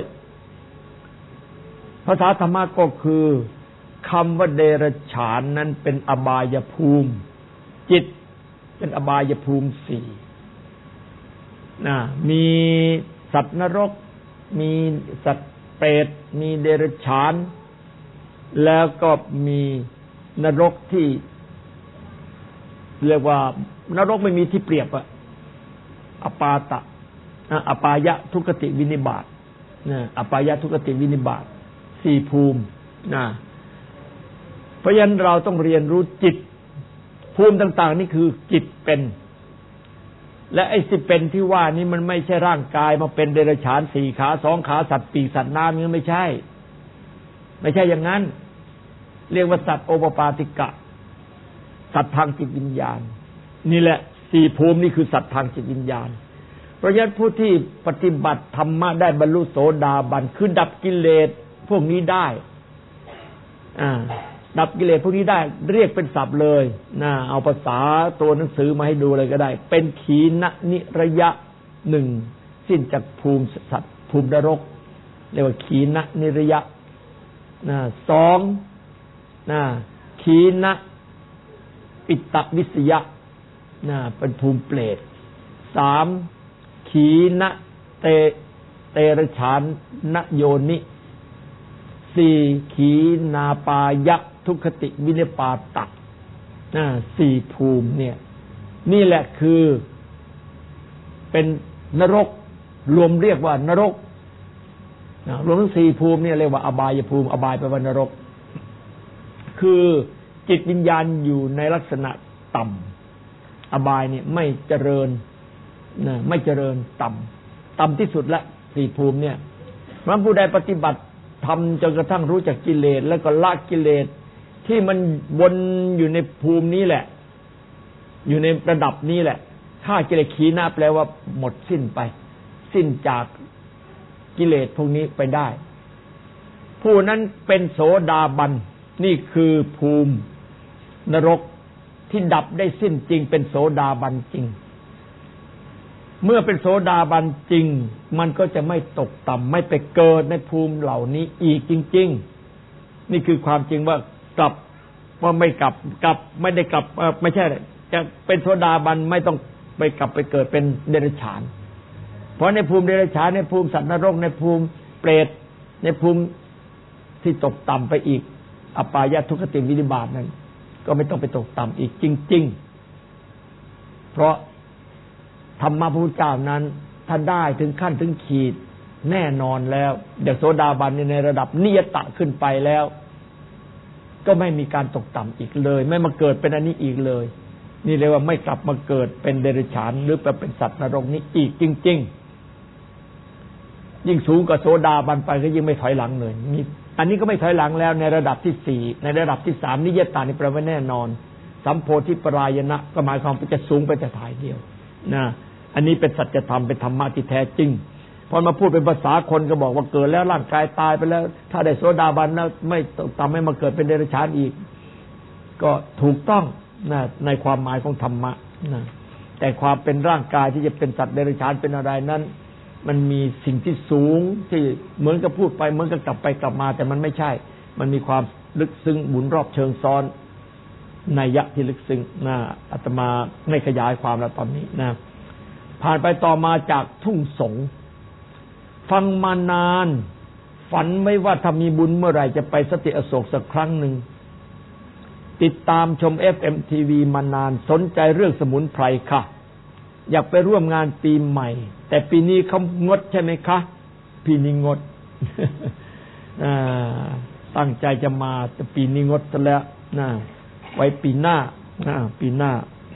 ภาษาธรรมะก็คือคำว่าเดรัจฉานนั้นเป็นอบายภูมิจิตเป็นอบายภูมิสี่นะมีสัตว์นรกมีสัตว์เปรตมีเดรัจฉานแล้วก็มีนรกที่เรียกว่านรกไม่มีที่เปรียบอะอปาตะอปายะทุกขติวินิบาตนะอปายะทุกขติวินิบาตสี่ภูมินะเพราะฉะนั้นเราต้องเรียนรู้จิตภูมิต่างๆนี่คือจิตเป็นและไอ้สิเป็นที่ว่านี้มันไม่ใช่ร่างกายมาเป็นเดรัจฉานสี่ขาสองขาสัตว์ปีกสัตว์น้ำนี่ไม่ใช่ไม่ใช่อย่างนั้นเรียกว่าสัตว์โอปปาติกะสัตว์ทางจิตวิญญาณนี่แหละสี่ภูมินี่คือสัตว์ทางจิตวิญญาณเพราะฉะนั้นผู้ที่ปฏิบัติธรรมะได้บรรลุโสดาบันคือดับกิเลสพวกนี้ได้อ่าดับกิเลสพวกนี้ได้เรียกเป็นศัพท์เลยนะเอาภาษาตัวหนังสือมาให้ดูเลยก็ได้เป็นขีณนิระยะหนึ่งสิ้นจากภูมิสัตว์ภูมินรกเรียกว่าขีณนิระยะนะสองนะขีณปิตวิสยะนะเป็นภูมิเปรตสามขีณเตเตระฉานนโยนิสี่ขีณาปายะทุกขติวินิปาตะนะสี่ภูมิเนี่ยนี่แหละคือเป็นนรกรวมเรียกว่านรกนะรวมทั้งสี่ภูมิเนี่ยเรียกว่าอบายภูมิอบายแปลว่านรกคือจิตวิญญาณอยู่ในลักษณะต่ำอบายเนี่ยไม่เจริญนะไม่เจริญต่ำต่ำที่สุดละสี่ภูมิเนี่ยเพราะผู้ใดปฏิบัติทำจนกระทั่งรู้จักกิเลสแล้วก็ละกิเลสที่มันวนอยู่ในภูมินี้แหละอยู่ในระดับนี้แหละถ้ากิเลสขีณะแปลว่าหมดสิ้นไปสิ้นจากกิเลสพวกนี้ไปได้ผู้นั้นเป็นโสดาบันนี่คือภูมินรกที่ดับได้สิ้นจริงเป็นโสดาบันจริงเมื่อเป็นโสดาบันจริงมันก็จะไม่ตกต่ำไม่ไปเกิดในภูมิเหล่านี้อีกจริงๆนี่คือความจริงว่ากลับว่าไม่กลับกลับไม่ได้กลับไม่ใช่จะเป็นโสดาบันไม่ต้องไปกลับไปเกิดเป็นเดรัจฉานเพราะในภูมิเดรัจฉานในภูมิสัตว์นรกในภูมิเปรตในภูมิที่ตกต่ำไปอีกอปายะทุกขติวินิบาตนั้นก็ไม่ต้องไปตกต่ำอีกจริงๆเพราะธรรมะพระพุทธเจ้านั้นท่านได้ถึงขั้นถึงขีดแน่นอนแล้วเดี๋ยวโสดาบันในระดับนิยตะขึ้นไปแล้วก็ไม่มีการตกต่ำอีกเลยไม่มาเกิดเป็นอันนี้อีกเลยนี่เรียกว่าไม่กลับมาเกิดเป็นเดรัจฉานหรือเป็นสัตว์นรกนี้อีกจริงๆยิ่งสูงกว่าโสดาบันไปก็ยิ่งไม่ถอยหลังเลยมีอันนี้ก็ไม่ถอยหลังแล้วในระดับที่สี่ในระดับที่สามนิยตานี่แปลว่าแน่นอนสัมโพธิปรายณะก็หมายความว่าจะสูงไปแต่ถ่ายเดียวนะอันนี้เป็นสัจธรรมเป็นธรรมะที่แท้จริงพอมาพูดเป็นภาษาคนก็บอกว่าเกิดแล้วร่างกายตายไปแล้วถ้าได้โสดาบันแล้วไม่ทำให้มาเกิดเป็นเดรัจฉานอีกก็ถูกต้องนะในความหมายของธรรมะนะแต่ความเป็นร่างกายที่จะเป็นสัตว์เดรัจฉานเป็นอะไรนั้นมันมีสิ่งที่สูงที่เหมือนกับพูดไปเหมือนกับกลับไปกลับมาแต่มันไม่ใช่มันมีความลึกซึ้งหมุนรอบเชิงซ้อนนัยยะที่ลึกซึ้งนะอาตมาไม่ขยายความแล้วตอนนี้นะผ่านไปต่อมาจากทุ่งสงฟังมานานฝันไว้ว่าถ้ามีบุญเมื่อไหร่จะไปสติอโศกสักครั้งหนึ่งติดตามชม เอฟ เอ็ม ที วี มานานสนใจเรื่องสมุนไพรค่ะอยากไปร่วมงานปีใหม่แต่ปีนี้เขางดใช่ไหมคะปีนี้งด ตั้งใจจะมาแต่ปีนี้งดซะแล้วนะไว้ปีหน้านะปีหน้า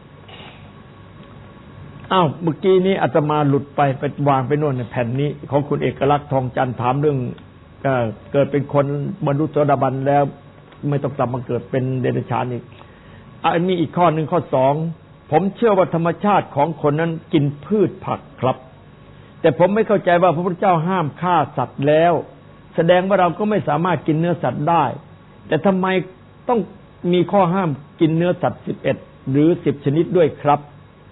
อ้าวเมื่อกี้นี้อาตมาหลุดไปไปวางไปโน่นในแผ่นนี้ของคุณเอกลักษณ์ทองจันทร์ถามเรื่องเกิดเป็นคนบรรลุโสดาบันแล้วไม่ต้องกลับมาเกิดเป็นเดรัจฉานอีกอันนี้อีกข้อหนึ่งข้อสองผมเชื่อว่าธรรมชาติของคนนั้นกินพืชผักครับแต่ผมไม่เข้าใจว่าพระพุทธเจ้าห้ามฆ่าสัตว์แล้วแสดงว่าเราก็ไม่สามารถกินเนื้อสัตว์ได้แต่ทำไมต้องมีข้อห้ามกินเนื้อสัตว์สิบเอ็ดหรือสิบชนิดด้วยครับ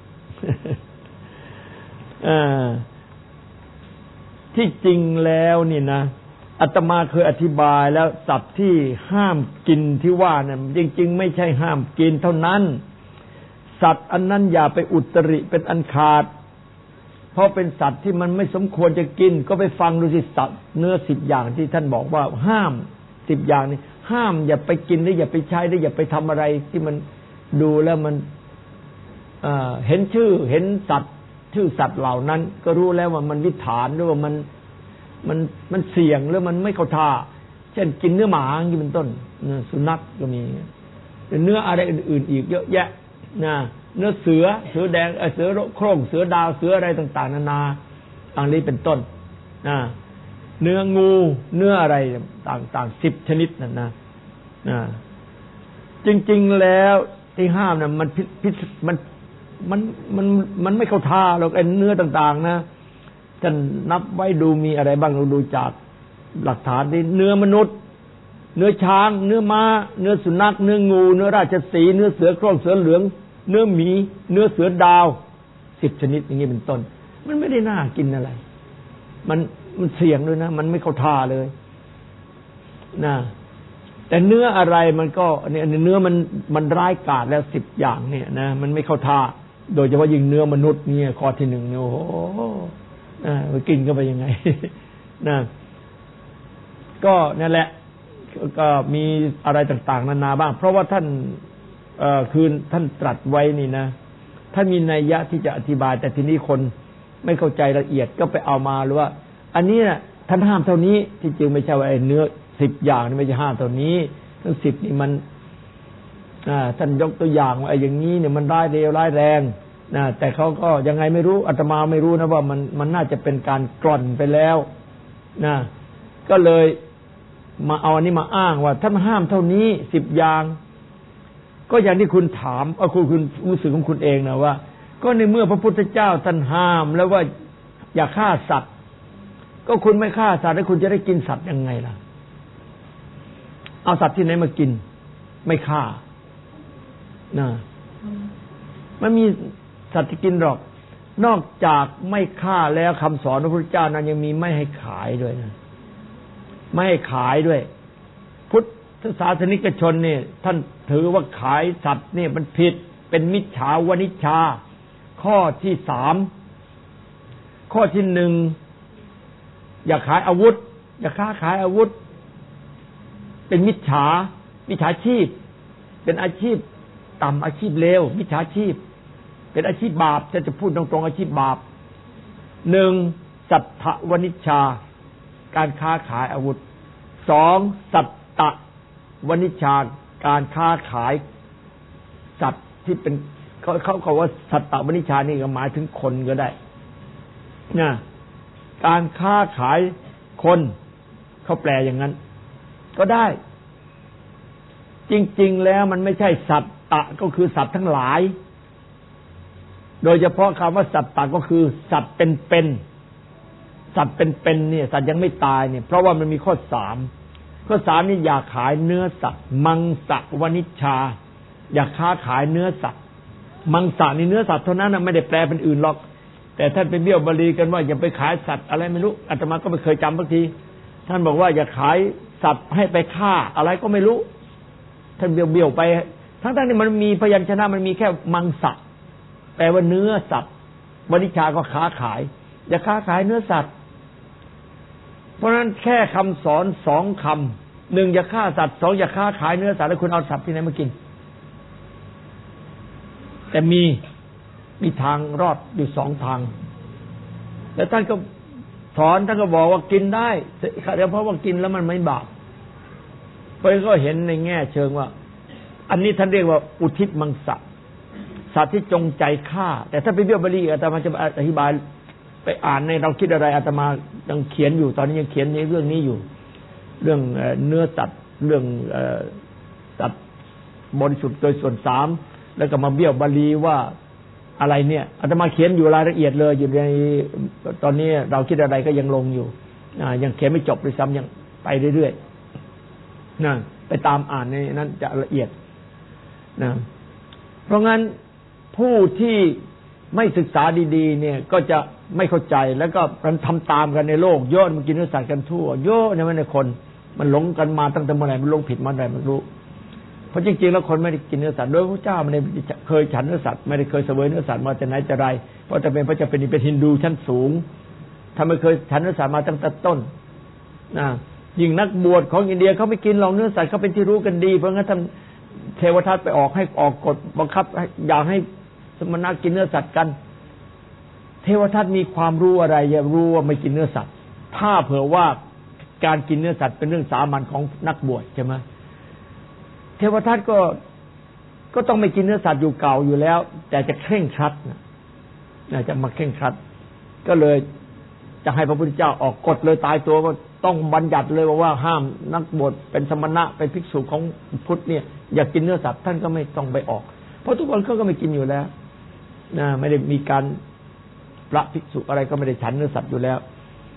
ที่จริงแล้วนี่นะอาตมาเคยอธิบายแล้วสัตว์ที่ห้ามกินที่ว่าเนี่ยจริงๆไม่ใช่ห้ามกินเท่านั้นสัตว์อันนั้นอย่าไปอุตริเป็นอันขาดเพราะเป็นสัตว์ที่มันไม่สมควรจะกินก็ไปฟังดูสิสัตว์เนื้อสิบอย่างที่ท่านบอกว่าห้ามสิบอย่างนี้ห้ามอย่าไปกินหรืออย่าไปใช้หรืออย่าไปทำอะไรที่มันดูแล้วมันเห็นชื่อเห็นสัตว์ชื่อสัตว์เหล่านั้นก็รู้แล้วว่ามันวิถานหรือว่ามันมันมันเสี่ยงหรือมันไม่เข้าท่าเช่นกินเนื้อหมาอย่างนี้เป็นต้นสุนัขก็มีเนื้ออะไรอื่นๆอีกเยอะแยะนะเนื้อเสือเสือแดงเสือโคร่งเสือดาวเสืออะไรต่างๆนานาอันนี้เป็นต้นนะเนื้องูเนื้ออะไรต่างๆสิบชนิดนั่นนะนะจริงๆแล้วที่ห้ามน่ะมันพิษมันมันมันมันไม่เข้าท่าหรอกไอ้เนื้อต่างๆนะท่านนับไว้ดูมีอะไรบ้างเราดูจากหลักฐานที่เนื้อมนุษย์เนื้อช้างเนื้อม้าเนื้อสุนัขเนื้องูเนื้อราชสีห์เนื้อเสือโคร่งเสือเหลืองเนื้อหมีเนื้อเสือดาวสิบชนิดอย่างนี้เป็นต้นมันไม่ได้น่ากินอะไรมันมันเสี่ยงด้วยนะมันไม่เข้าท่าเลยนะแต่เนื้ออะไรมันก็เนี่ยเนื้อมันมันร้ายกาจแล้วสิบอย่างเนี่ยนะมันไม่เข้าท่าโดยเฉพาะยิ่งเนื้อมนุษย์เนี่ยข้อที่หนึ่งเนี่ยโอ้โหอ่าไปกินก็ไปยังไงนะก็นั่นแหละก็มีอะไรต่างๆนานาบ้างเพราะว่าท่านเอ่อคือท่านตรัสไว้นี่นะท่านมีนัยยะที่จะอธิบายแต่ทีนี้คนไม่เข้าใจละเอียดก็ไปเอามาหรือว่าอันนี้น่ะท่านห้ามเท่านี้ที่จริงไม่ใช่ว่าไอ้เนื้อสิบอย่างนี่ไม่ใช่ห้ามเท่านี้ทั้งสิบนี่มันอ่าท่านยกตัวอย่างว่าไอ้อย่างนี้เนี่ยมันร้ายเร็วร้ายแรงนะแต่เขาก็ยังไงไม่รู้อาตมาไม่รู้นะว่ามันมันน่าจะเป็นการกล่อนไปแล้วนะก็เลยมาเอาอันนี้มาอ้างว่าท่านห้ามเท่านี้สิบอย่างก็อย่างที่คุณถามเอาคุณคุณรู้สึกของคุณเองนะว่าก็ในเมื่อพระพุทธเจ้าท่านห้ามแล้วว่าอย่าฆ่าสัตว์ก็คุณไม่ฆ่าสัตว์แล้วคุณจะได้กินสัตว์ยังไงล่ะเอาสัตว์ที่ไหนมากินไม่ฆ่านะมันมีสัตว์ที่กินหรอกนอกจากไม่ฆ่าแล้วคำสอนพระพุทธเจ้านั้นยังมีไม่ให้ขายด้วยนะไม่ให้ขายด้วยพุทธศาสนิกชนเนี่ยท่านถือว่าขายสัตว์เนี่ยมันผิดเป็นมิจฉาวณิชชาข้อที่สามข้อที่หนึ่งอย่าขายอาวุธอย่าค้าขายอาวุธเป็นมิจฉามิจฉาชีพเป็นอาชีพต่ำอาชีพเลวมิจฉาชีพเป็นอาชีพบาปจะจะพูดตรงๆอาชีพบาปหนึ่งสัทธวนิชชาการค้าขายอาวุธสองสัตตวนิชชาการค้าขายสัตว์ที่เป็นเขาเขาเขาว่าสัตตวนิชชานี่ก็หมายถึงคนก็ได้นะการค้าขายคนเขาแปลอย่างนั้นก็ได้จริงๆแล้วมันไม่ใช่สัตตะก็คือสัตว์ทั้งหลายโดยเฉพาะคำว่าสัตตะก็คือสัตว์เป็นๆสัตว์เป็นๆเนี่ยสัตว์ยังไม่ตายเนี่ยเพราะว่ามันมีข้อสามข้อสามนี่อย่าขายเนื้อสัตว์มังสวนิชชาอย่าค้าขายเนื้อสัตว์มังสะนี่เนื้อสัตว์เท่านั้นนะไม่ได้แปลเป็นอื่นหรอกแต่ท่านไปเบี้ยวบาลีกันว่าอย่าไปขายสัตว์อะไรไม่รู้อาตมาก็ไม่เคยจำสักทีท่านบอกว่าอย่าขายสัตว์ให้ไปฆ่าอะไรก็ไม่รู้ท่านเบี้ยวเบี้ยวไปทั้งๆที่มันมีพยัญชนะมันมีแค่มังสะแปลว่าเนื้อสัตว์วนิชชาก็ค้าขายอย่าค้าขายเนื้อสัตว์เพราะฉะนั้นแค่คำสอนสองคำหนึ่งอย่าฆ่าสัตว์สองอย่าค้าขายเนื้อสัตว์แล้วคุณเอาสัตว์ที่ไหนมากินแต่มีมีทางรอดอยู่สองทางแล้วท่านก็สอนท่านก็บอกว่ากินได้แต่เพราะว่ากินแล้วมันไม่บาปเพราะก็เห็นในแง่เชิงว่าอันนี้ท่านเรียกว่าอุทิศมังสะสัตว์ที่จงใจฆ่าแต่ถ้าไปเบี้ยวบาลีอาตมาจะอธิบายไปอ่านในเราคิดอะไรอาตมายังเขียนอยู่ตอนนี้ยังเขียนในเรื่องนี้อยู่เรื่องเนื้อสัตว์เรื่องสัตว์บริสุทธิ์โดยส่วนสามแล้วก็มาเบี้ยวบาลีว่าอะไรเนี่ยอาตมาเขียนอยู่รายละเอียดเลยอยู่ในตอนนี้เราคิดอะไรก็ยังลงอยู่ยังเขียนไม่จบเลยซ้ำยังไปเรื่อยๆนะไปตามอ่านในนั้นจะละเอียดนะเพราะงั้นผู้ที่ไม่ศึกษาดีๆเนี่ยก็จะไม่เข้าใจแล้วก็มันทำตามกันในโลกเยอะมันกินเนื้อสัตว์กันทั่วเยอะในในคนมันหลงกันมาตั้งแต่เมื่อไหร่มันหลงผิดมาไหนมันรู้เพราะจริงๆแล้วคนไม่ได้กินเนื้อสัตว์โดยพระเจ้าไม่ได้เคยฉันเนื้อสัตว์ไม่ได้เคยเสวยเนื้อสัตว์มาแต่ไหนแต่ไรเพราะจะเป็นพระเจ้าเป็นเป็นฮินดูชั้นสูงถ้าไม่เคยฉันเนื้อสัตว์มาตั้งแต่ต้นนะยิ่งนักบวชของอินเดียเขาไม่กินหรอกเนื้อสัตว์เขาเป็นที่รู้กันดีเพราะงั้นท่านเทวทัตไปออกให้ออกกฎบังคับอยากให้สมณะกินเนื้อสัตว์กันเทวทัตมีความรู้อะไรอย่ารู้ว่าไม่กินเนื้อสัตว์ถ้าเผื่อว่าการกินเนื้อสัตว์เป็นเรื่องสามัญของนักบวชใช่ไหมเทวทัตก็ก็ต้องไม่กินเนื้อสัตว์อยู่เก่าอยู่แล้วแต่จะเคร่งครัดนะจะมาเคร่งครัดก็เลยจะให้พระพุทธเจ้าออกกฎเลยตายตัวก็ต้องบัญญัติเลยว่าห้ามนักบวชเป็นสมณะเป็นภิกษุของพุทธเนี่ยอย่ากินเนื้อสัตว์ท่านก็ไม่ต้องไปออกเพราะทุกคนเขาก็ไม่กินอยู่แล้วนะไม่ได้มีการพระภิกษุอะไรก็ไม่ได้ฉันเนื้อสัตว์อยู่แล้ว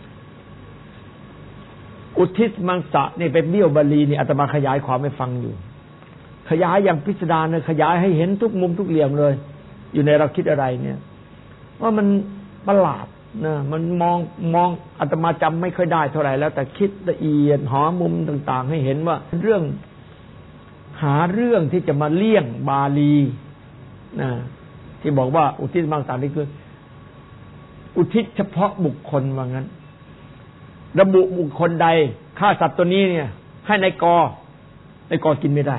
อุทิศมังสะนี่เป็นเบี้ยวบาลีนี่อาตมาขยายความให้ฟังอยู่ขยายอย่างพิสดารเลยขยายให้เห็นทุกมุมทุกเหลี่ยมเลยอยู่ในเราคิดอะไรเนี่ยว่ามันประหลาดนะมันมองมองอาตมาจำไม่ค่อยได้เท่าไหร่แล้วแต่คิดละเอียดหามุมต่างๆให้เห็นว่าเรื่องหาเรื่องที่จะมาเลี่ยงบาลีนะที่บอกว่าอุทิศมังสะนี่คืออุทิศเฉพาะบุคคลว่างั้นระบุบุคคลใดฆ่าสัตว์ตัวนี้เนี่ยให้ในกอในกอกินไม่ได้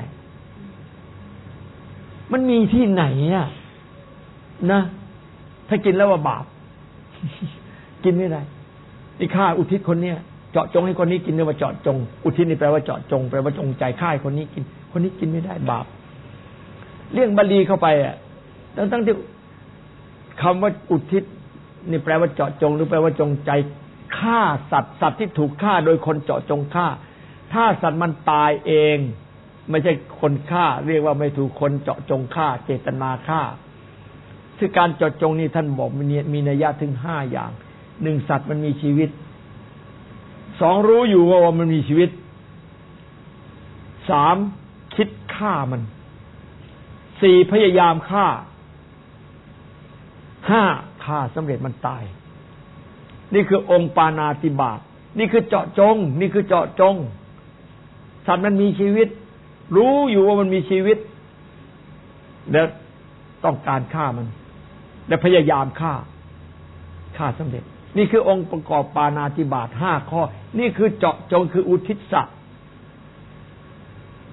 มันมีที่ไหนอ่ะนะถ้ากินแล้วว่าบาปกินไม่ได้นี่ฆ่าอุทิศคนเนี้ยเจาะจงให้คนนี้กินเรียกว่าเจาะจงอุทิศนี่แปลว่าเจาะจงแปลว่าจงใจฆ่าคนนี้กินคนนี้กินไม่ได้บาปเลี่ยงบาลีเข้าไปอ่ะทั้งทั้งที่คำว่าอุทิศนี่แปลว่าเจาะจงหรือแปลว่าจงใจฆ่าสัตว์สัตว์ที่ถูกฆ่าโดยคนเจาะจงฆ่าถ้าสัตว์มันตายเองไม่ใช่คนฆ่าเรียกว่าไม่ถูกคนเจาะจงฆ่าเจตนาฆ่าคือการเจาะจงนี่ท่านบอกมีมีนัยยะถึงห้าอย่างหนึ่งสัตว์มันมีชีวิตสองรู้อยู่ว่ามันมีชีวิตสามคิดฆ่ามันสี่พยายามฆ่าห้าฆ่าสำเร็จมันตายนี่คือองค์ปาณาติบาตนี่คือเจาะจงนี่คือเจาะจงสัตว์มันมีชีวิตรู้อยู่ว่ามันมีชีวิตแล้วต้องการฆ่ามันและพยายามฆ่าฆ่าสำเร็จนี่คือองค์ประกอบปาณาติบาตห้าข้อนี่คือเจาะจงคืออุทิศะ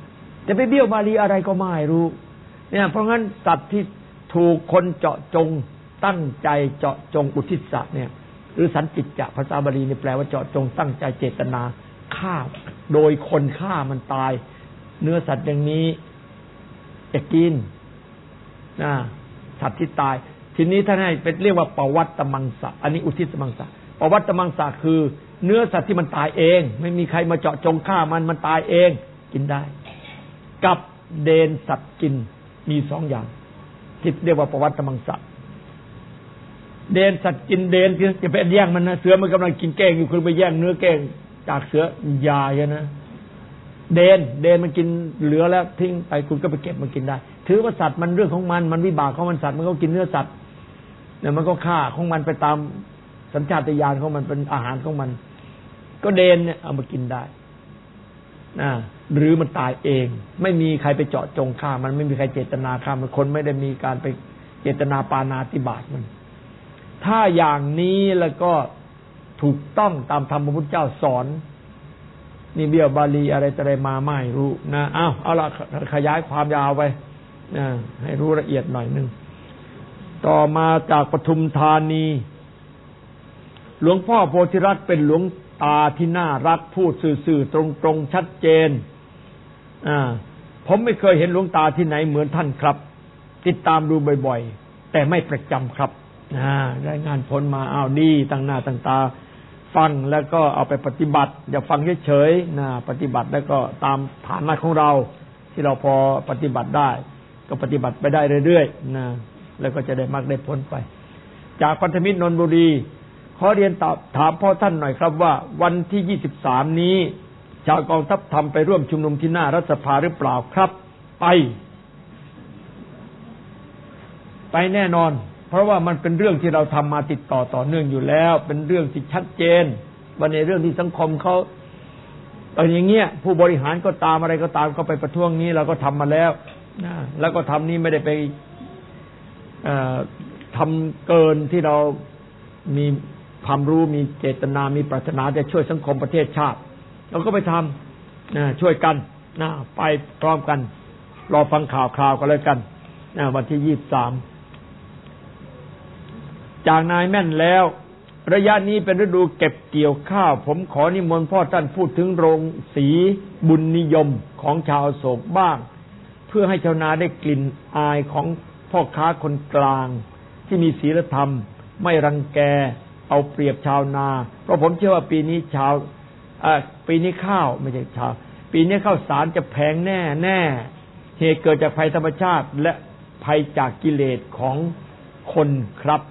จะไปเบี้ยวบาลีอะไรก็ไม่รู้เนี่ยเพราะงั้นสัตว์ที่ถูกคนเจาะจงตั้งใจเจาะจงอุทิศะเนี่ยหรือสันติจะภาษาบาลีนี่แปลว่าเจาะจงตั้งใจเจตนาฆ่าโดยคนฆ่ามันตายเนื้อสัตว์อย่างนี้จะกินนะสัตว์ที่ตายทีนี้ท่านให้เป็นเรียกว่าปวัตตมังสะอันนี้อุทิศมังสะปวัตตมังสะคือเนื้อสัตว์ที่มันตายเองไม่มีใครมาเจาะจงฆ่ามันมันตายเองกินได้กับเดนสัตว์กินมีสองอย่างที่เรียกว่าปวัตตมังสะเดนสัตว์กินเดนคือจะไปแย่งมันนะเสือมันกำลังกินแกงอยู่คุณไปแย่งเนื้อแกงจากเสือยาอย่างนะเดนเดนมันกินเหลือแล้วทิ้งไปคุณก็ไปเก็บมากินได้ถือว่าสัตว์มันเรื่องของมันมันวิบากของมันสัตว์มันก็กินเนื้อสัตว์เนี่ยมันก็ฆ่าของมันไปตามสัญชาตญาณของมันเป็นอาหารของมันก็เดนเนี่ยเอามากินได้นะหรือมันตายเองไม่มีใครไปเจาะจงฆ่ามันไม่มีใครเจตนาฆ่ามันคนไม่ได้มีการไปเจตนาปาณาติบาตมันถ้าอย่างนี้แล้วก็ถูกต้องตามธรรมพระพุทธเจ้าสอนนี่เบี้ยวบาลีอะไรแต่อะไรมาไม่รู้นะเอาเอาละขยายความยาวไปนะให้รู้ละเอียดหน่อยนึงต่อมาจากปทุมธานีหลวงพ่อโพธิรัตน์เป็นหลวงตาที่น่ารักพูดซื่อๆตรงๆชัดเจนอ่าผมไม่เคยเห็นหลวงตาที่ไหนเหมือนท่านครับติดตามดูบ่อยๆแต่ไม่ประจำครับนะรายงานผลมาอ้าวดีตั้งหน้าตั้งตาฟังแล้วก็เอาไปปฏิบัติอย่าฟังเฉยๆนะปฏิบัติแล้วก็ตามฐานะของเราที่เราพอปฏิบัติได้ก็ปฏิบัติไปได้เรื่อยๆนะแล้วก็จะได้มรรคได้ผลไปจากพันธมิตรนนทบุรีขอเรียนถามพ่อท่านหน่อยครับว่าวันที่ยี่สิบสามนี้ชาวกองทัพธรรมไปร่วมชุมนุมที่หน้ารัฐสภาหรือเปล่าครับไปไปแน่นอนเพราะว่ามันเป็นเรื่องที่เราทำมาติดต่อต่อเนื่องอยู่แล้วเป็นเรื่องที่ชัดเจนว่าในเรื่องที่สังคมเขาเอาอย่างเงี้ยผู้บริหารก็ตามอะไรก็ตามก็ไปประท้วงนี้เราก็ทำมาแล้วนะแล้วก็ทำนี้ไม่ได้ไปทำเกินที่เรามีความรู้มีเจตนามีปรารถนาจะช่วยสังคมประเทศชาติเราก็ไปทำนะช่วยกันนะไปพร้อมกันรอฟังข่าวคราวกันแล้วกันนะวันที่ยี่สิบสามจากนายแม่นแล้วระยะนี้เป็นฤดูเก็บเกี่ยวข้าวผมขอนิมนต์พ่อท่านพูดถึงโรงสีบุญนิยมของชาวโศกบ้างเพื่อให้ชาวนาได้กลิ่นอายของพ่อค้าคนกลางที่มีศีลธรรมไม่รังแกเอาเปรียบชาวนาเพราะผมเชื่อว่าปีนี้ชาวปีนี้ข้าวไม่ใช่ชาวปีนี้ข้าวสารจะแพงแน่แน่เหตุเกิดจากภัยธรรมชาติและภัยจากกิเลสของคนครับ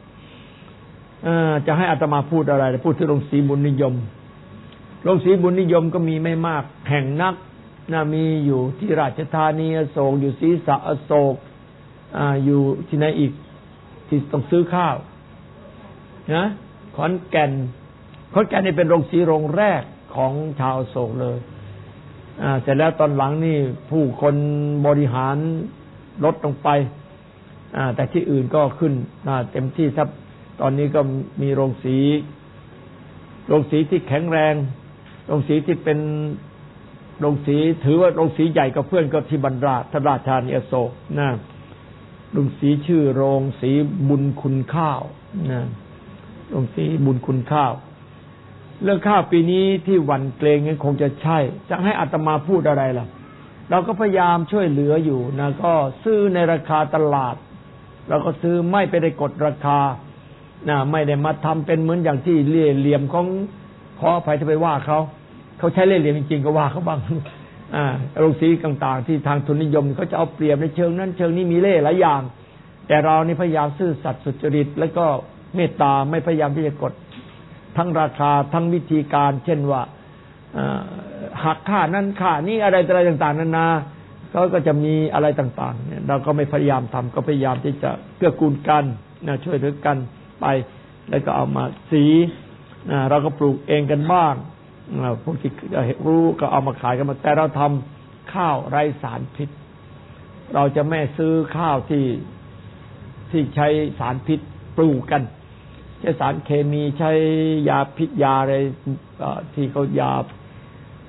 จะให้อาตมาพูดอะไรพูดถึงโรงสีบุญนิยมโรงสีบุญนิยมก็มีไม่มากแห่งนักนะมีอยู่ที่ราชธานีอโศกอยู่ศรีสะอโศกอ่าอยู่ที่ไหนอีกที่ต้องซื้อข้าวนะขอนแก่นขอนแก่นนี่เป็นโรงสีโรงแรกของชาวอโศกเลยอ่าเสร็จแล้วตอนหลังนี่ผู้คนบริหารลดลงไปอ่าแต่ที่อื่นก็ขึ้นอ่าเต็มที่ครับตอนนี้ก็มีโรงสีโรงสีที่แข็งแรงโรงสีที่เป็นโรงสีถือว่าโรงสีใหญ่กับเพื่อนก็ที่บรรดาทราชธานีอโศกนะโรงสีชื่อโรงสีบุญคุณข้าวนะโรงสีบุญคุณข้าวเรื่องข้าวปีนี้ที่หวั่นเกรงงั้นคงจะใช่จะให้อาตมาพูดอะไรล่ะเราก็พยายามช่วยเหลืออยู่นะก็ซื้อในราคาตลาดเราก็ซื้อไม่ไปได้กดราคานะไม่ได้มาทำเป็นเหมือนอย่างที่เล่ห์เหลี่ยมของขออภัยที่ไปว่าเขาเขาใช้เล่ห์เหลี่ยมจริงๆก็ว่าเขาบ้างอ่าโรงสีต่างๆที่ทางทุนนิยมเขาจะเอาเปรียบในเชิงนั้นเชิงนี้มีเล่ห์หลายอย่างแต่เรานี่พยายามซื่อสัตย์สุจริตแล้วก็เมตตาไม่พยายามที่จะกดทั้งราคาทั้งวิธีการเช่นว่าหักค่านั้นค่านี้อะไรอะไรต่างๆนานาเขาก็จะมีอะไรต่างๆเนี่ยเราก็ไม่พยายามทำก็พยายามที่จะเกื้อกูลกันนะช่วยเหลือกันไปแล้วก็เอามาสีเราก็ปลูกเองกันบ้างพวกที่รู้ก็เอามาขายกันมาแต่เราทำข้าวไร้สารพิษเราจะไม่ซื้อข้าวที่ที่ใช้สารพิษปลูกกันใช้สารเคมีใช้ยาพิษยาอะไรที่เขายา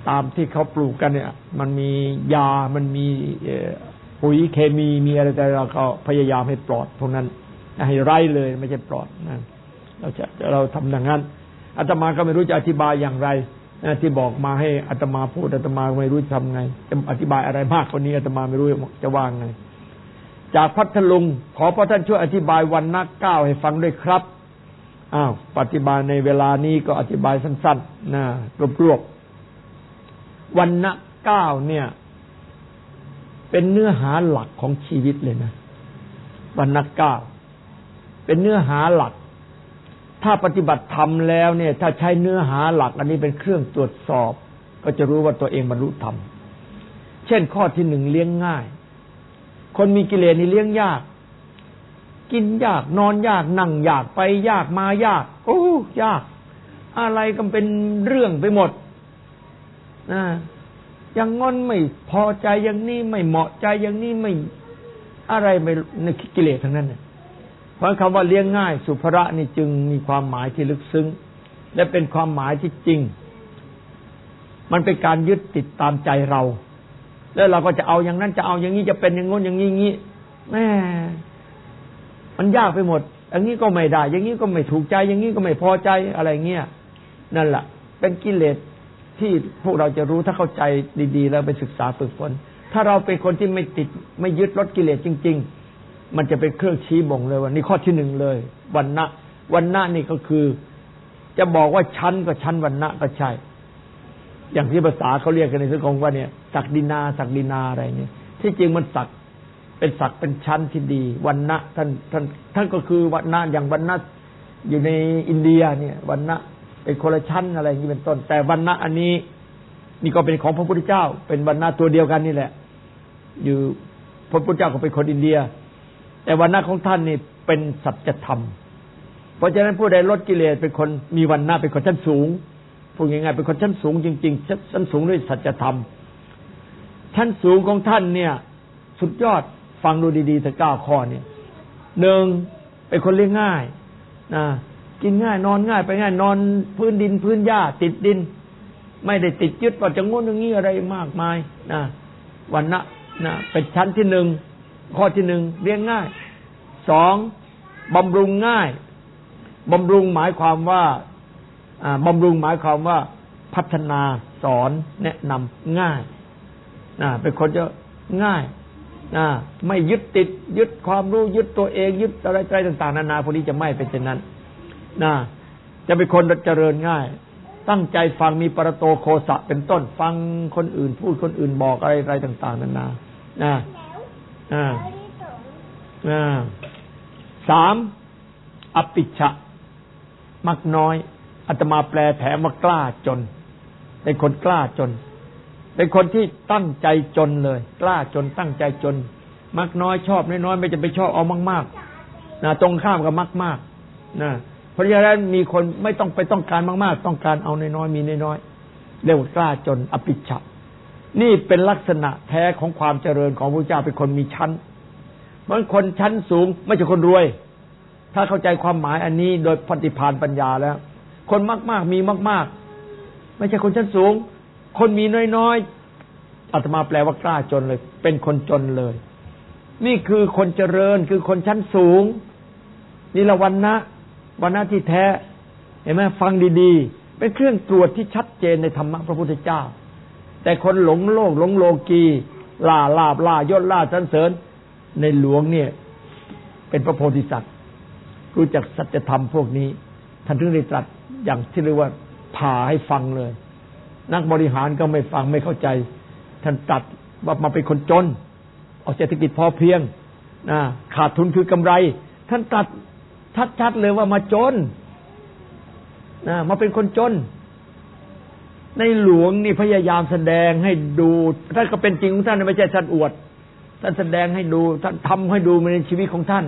ตามที่เขาปลูกกันเนี่ยมันมียามันมีปุ๋ยเคมีมีอะไรแต่เราก็พยายามให้ปลอดพวกนั้นให้ไร้เลยไม่ใช่ปลอดนะเราจะเราทำอย่างนั้นอาตมาก็ไม่รู้จะอธิบายอย่างไรนะที่บอกมาให้อาตมาพูดอาตมาไม่รู้จะทำไงจะอธิบายอะไรมากกว่านี้อาตมาไม่รู้จะว่าไงจากพัทลุงขอพระท่านช่วยอธิบายวันนักเก้าให้ฟังด้วยครับอ้าวปฏิบัติในเวลานี้ก็อธิบายสั้นๆนะรวบๆวันนักเก้าเนี่ยเป็นเนื้อหาหลักของชีวิตเลยนะวันนักเก้าเป็นเนื้อหาหลักถ้าปฏิบัติธรรมแล้วเนี่ยถ้าใช้เนื้อหาหลักอันนี้เป็นเครื่องตรวจสอบก็จะรู้ว่าตัวเองบรรลุธรรมเช่นข้อที่หนึ่งเลี้ยงง่ายคนมีกิเลสนี่เลี้ยงยากกินยากนอนยากนั่งยากไปยากมายากโอ้ยากอะไรก็เป็นเรื่องไปหมดนะอย่างงอนไม่พอใจอย่างนี้ไม่เหมาะใจอย่างนี้ไม่อะไรไม่ในกิเลสทั้งนั้นเพราะคำว่าเลี้ยงง่ายสุภระนี่จึงมีความหมายที่ลึกซึ้งและเป็นความหมายที่จริงมันเป็นการยึดติดตามใจเราแล้วเราก็จะเอาอย่างนั้นจะเอาอย่างนี้จะเป็นอย่างงนอย่างนี้อย่างนี้แม่มันยากไปหมดอย่างนี้ก็ไม่ได้อย่างนี้ก็ไม่ถูกใจอย่างนี้ก็ไม่พอใจอะไรเงี้ยนั่นแหละเป็นกิเลสที่พวกเราจะรู้ถ้าเข้าใจดีๆแล้วไปศึกษาฝึกฝนถ้าเราเป็นคนที่ไม่ติดไม่ยึดลดกิเลสจริงๆมันจะเป็นเครื่องชี้บ่งเลยว่านี่ข้อที่หนึ่งเลยวันนะวันนะนี่ก็คือจะบอกว่าชั้นก็ชั้นวันนะก็ใช่อย่างที่ภาษาเขาเรียกกันในสังคมว่าเนี่ยศักดินาศักดินาอะไรเนี่ยที่จริงมันศักเป็นศักเป็นชั้นที่ดีวันนะท่านท่านท่านก็คือวันนะอย่างวันนะอยู่ในอินเดียเนี่ยวันนะเป็นคนละชั้นอะไรอย่างนี้เป็นต้นแต่วันนะอันนี้นี่ก็เป็นของพระพุทธเจ้าเป็นวันนะตัวเดียวกันนี่แหละอยู่พระพุทธเจ้าก็เป็นคนอินเดียแต่วันนะของท่านนี่เป็นสัจธรรมเพราะฉะนั้นผู้ใดลดกิเลสเป็นคนมีวันนะเป็นคนชั้นสูงพูดง่ายๆเป็นคนชั้นสูงจริงๆชั้นสูงด้วยสัจธรรมชั้นสูงของท่านเนี่ยสุดยอดฟังดูดีๆสักเก้าข้อเนี่ยหนึ่งเป็นคนเลี้ยงง่ายนะกินง่ายนอนง่ายไปง่ายนอนพื้นดินพื้นหญ้าติดดินไม่ได้ติดยึดว่าจะงนอย่างนี้อะไรมากมายนะวันนะนะเป็นชั้นที่หนึ่งข้อที่หนึ่งเลี้ยงง่ายสองบำรุงง่ายบำรุงหมายความว่าบำรุงหมายความว่าพัฒนาสอนแนะนำง่ายนะเป็นคนจะง่ายนะไม่ยึดติดยึดความรู้ยึดตัวเองยึดอะไรอะไรต่างๆนานาพวกนี้จะไม่เป็นเช่นนั้นนะจะเป็นคนเจริญง่ายตั้งใจฟังมีปรโตโคสะเป็นต้นฟังคนอื่นพูดคนอื่นบอกอะไรอะไรต่างๆนานานะอ่าอ่าสามอปิชฌะมักน้อยอาตมาแปลแถมว่ากล้าจนเป็นคนกล้าจนเป็นคนที่ตั้งใจจนเลยกล้าจนตั้งใจจนมักน้อยชอบน้อยๆไม่จะไปชอบเอามากๆนะตรงข้ามกับมักมากนะเพราะฉะนั้นมีคนไม่ต้องไปต้องการมากๆต้องการเอาน้อยๆมีน้อยๆเรียกว่ากล้าจนอปิชฌะนี่เป็นลักษณะแท้ของความเจริญของพระเจ้าเป็นคนมีชั้นเหมือนคนชั้นสูงไม่ใช่คนรวยถ้าเข้าใจความหมายอันนี้โดยปฏิภาณปัญญาแล้วคนมากๆมีมากๆไม่ใช่คนชั้นสูงคนมีน้อยๆอาตมาแปลว่ากล้าจนเลยเป็นคนจนเลยนี่คือคนเจริญคือคนชั้นสูงนี่ละวันนะวันนะที่แท้เห็นไหมฟังดีๆเป็นเครื่องตรวจที่ชัดเจนในธรรมะพระพุทธเจ้าแต่คนหลงโลกหลงโลกีล่าลาบล่ายศล่าสรรเสริญในหลวงเนี่ยเป็นพระโพธิสัตว์รู้จักสัจธรรมพวกนี้ท่านถึงได้ตรัสอย่างที่เรียกว่าผ่าให้ฟังเลยนักบริหารก็ไม่ฟังไม่เข้าใจท่านตรัสว่ามาเป็นคนจนเอาเศรษฐกิจพอเพียงนะขาดทุนคือกำไรท่านตรัสชัดๆเลยว่ามาจนนะมาเป็นคนจนในหลวงนี่พยายามแสดงให้ดูท่านก็เป็นจริงของท่านไม่ใช่ท่านอวดท่านแสดงให้ดูท่านทำให้ดูในชีวิตของท่าน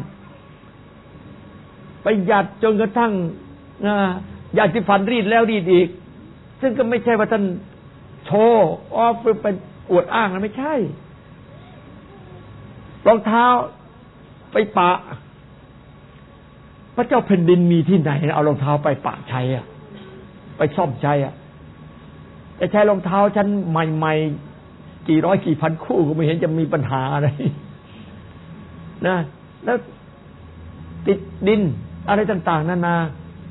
ประหยัดจนกระทั่งยาสีฟันรีดแล้วรีดอีกซึ่งก็ไม่ใช่ว่าท่านโชว์ออฟเป็นอวดอ้างนะไม่ใช่รองเท้าไปปะพระเจ้าแผ่นดินมีที่ไหนเอารองเท้าไปปะใช้อ่ะไปซ่อมใช้อ่ะแต่ใช้รองเท้าชั้นใหม่ๆกี่ร้อยกี่พันคู่ก็ไม่เห็นจะมีปัญหาอะไรนะแล้วติดดินอะไรต่างๆนานา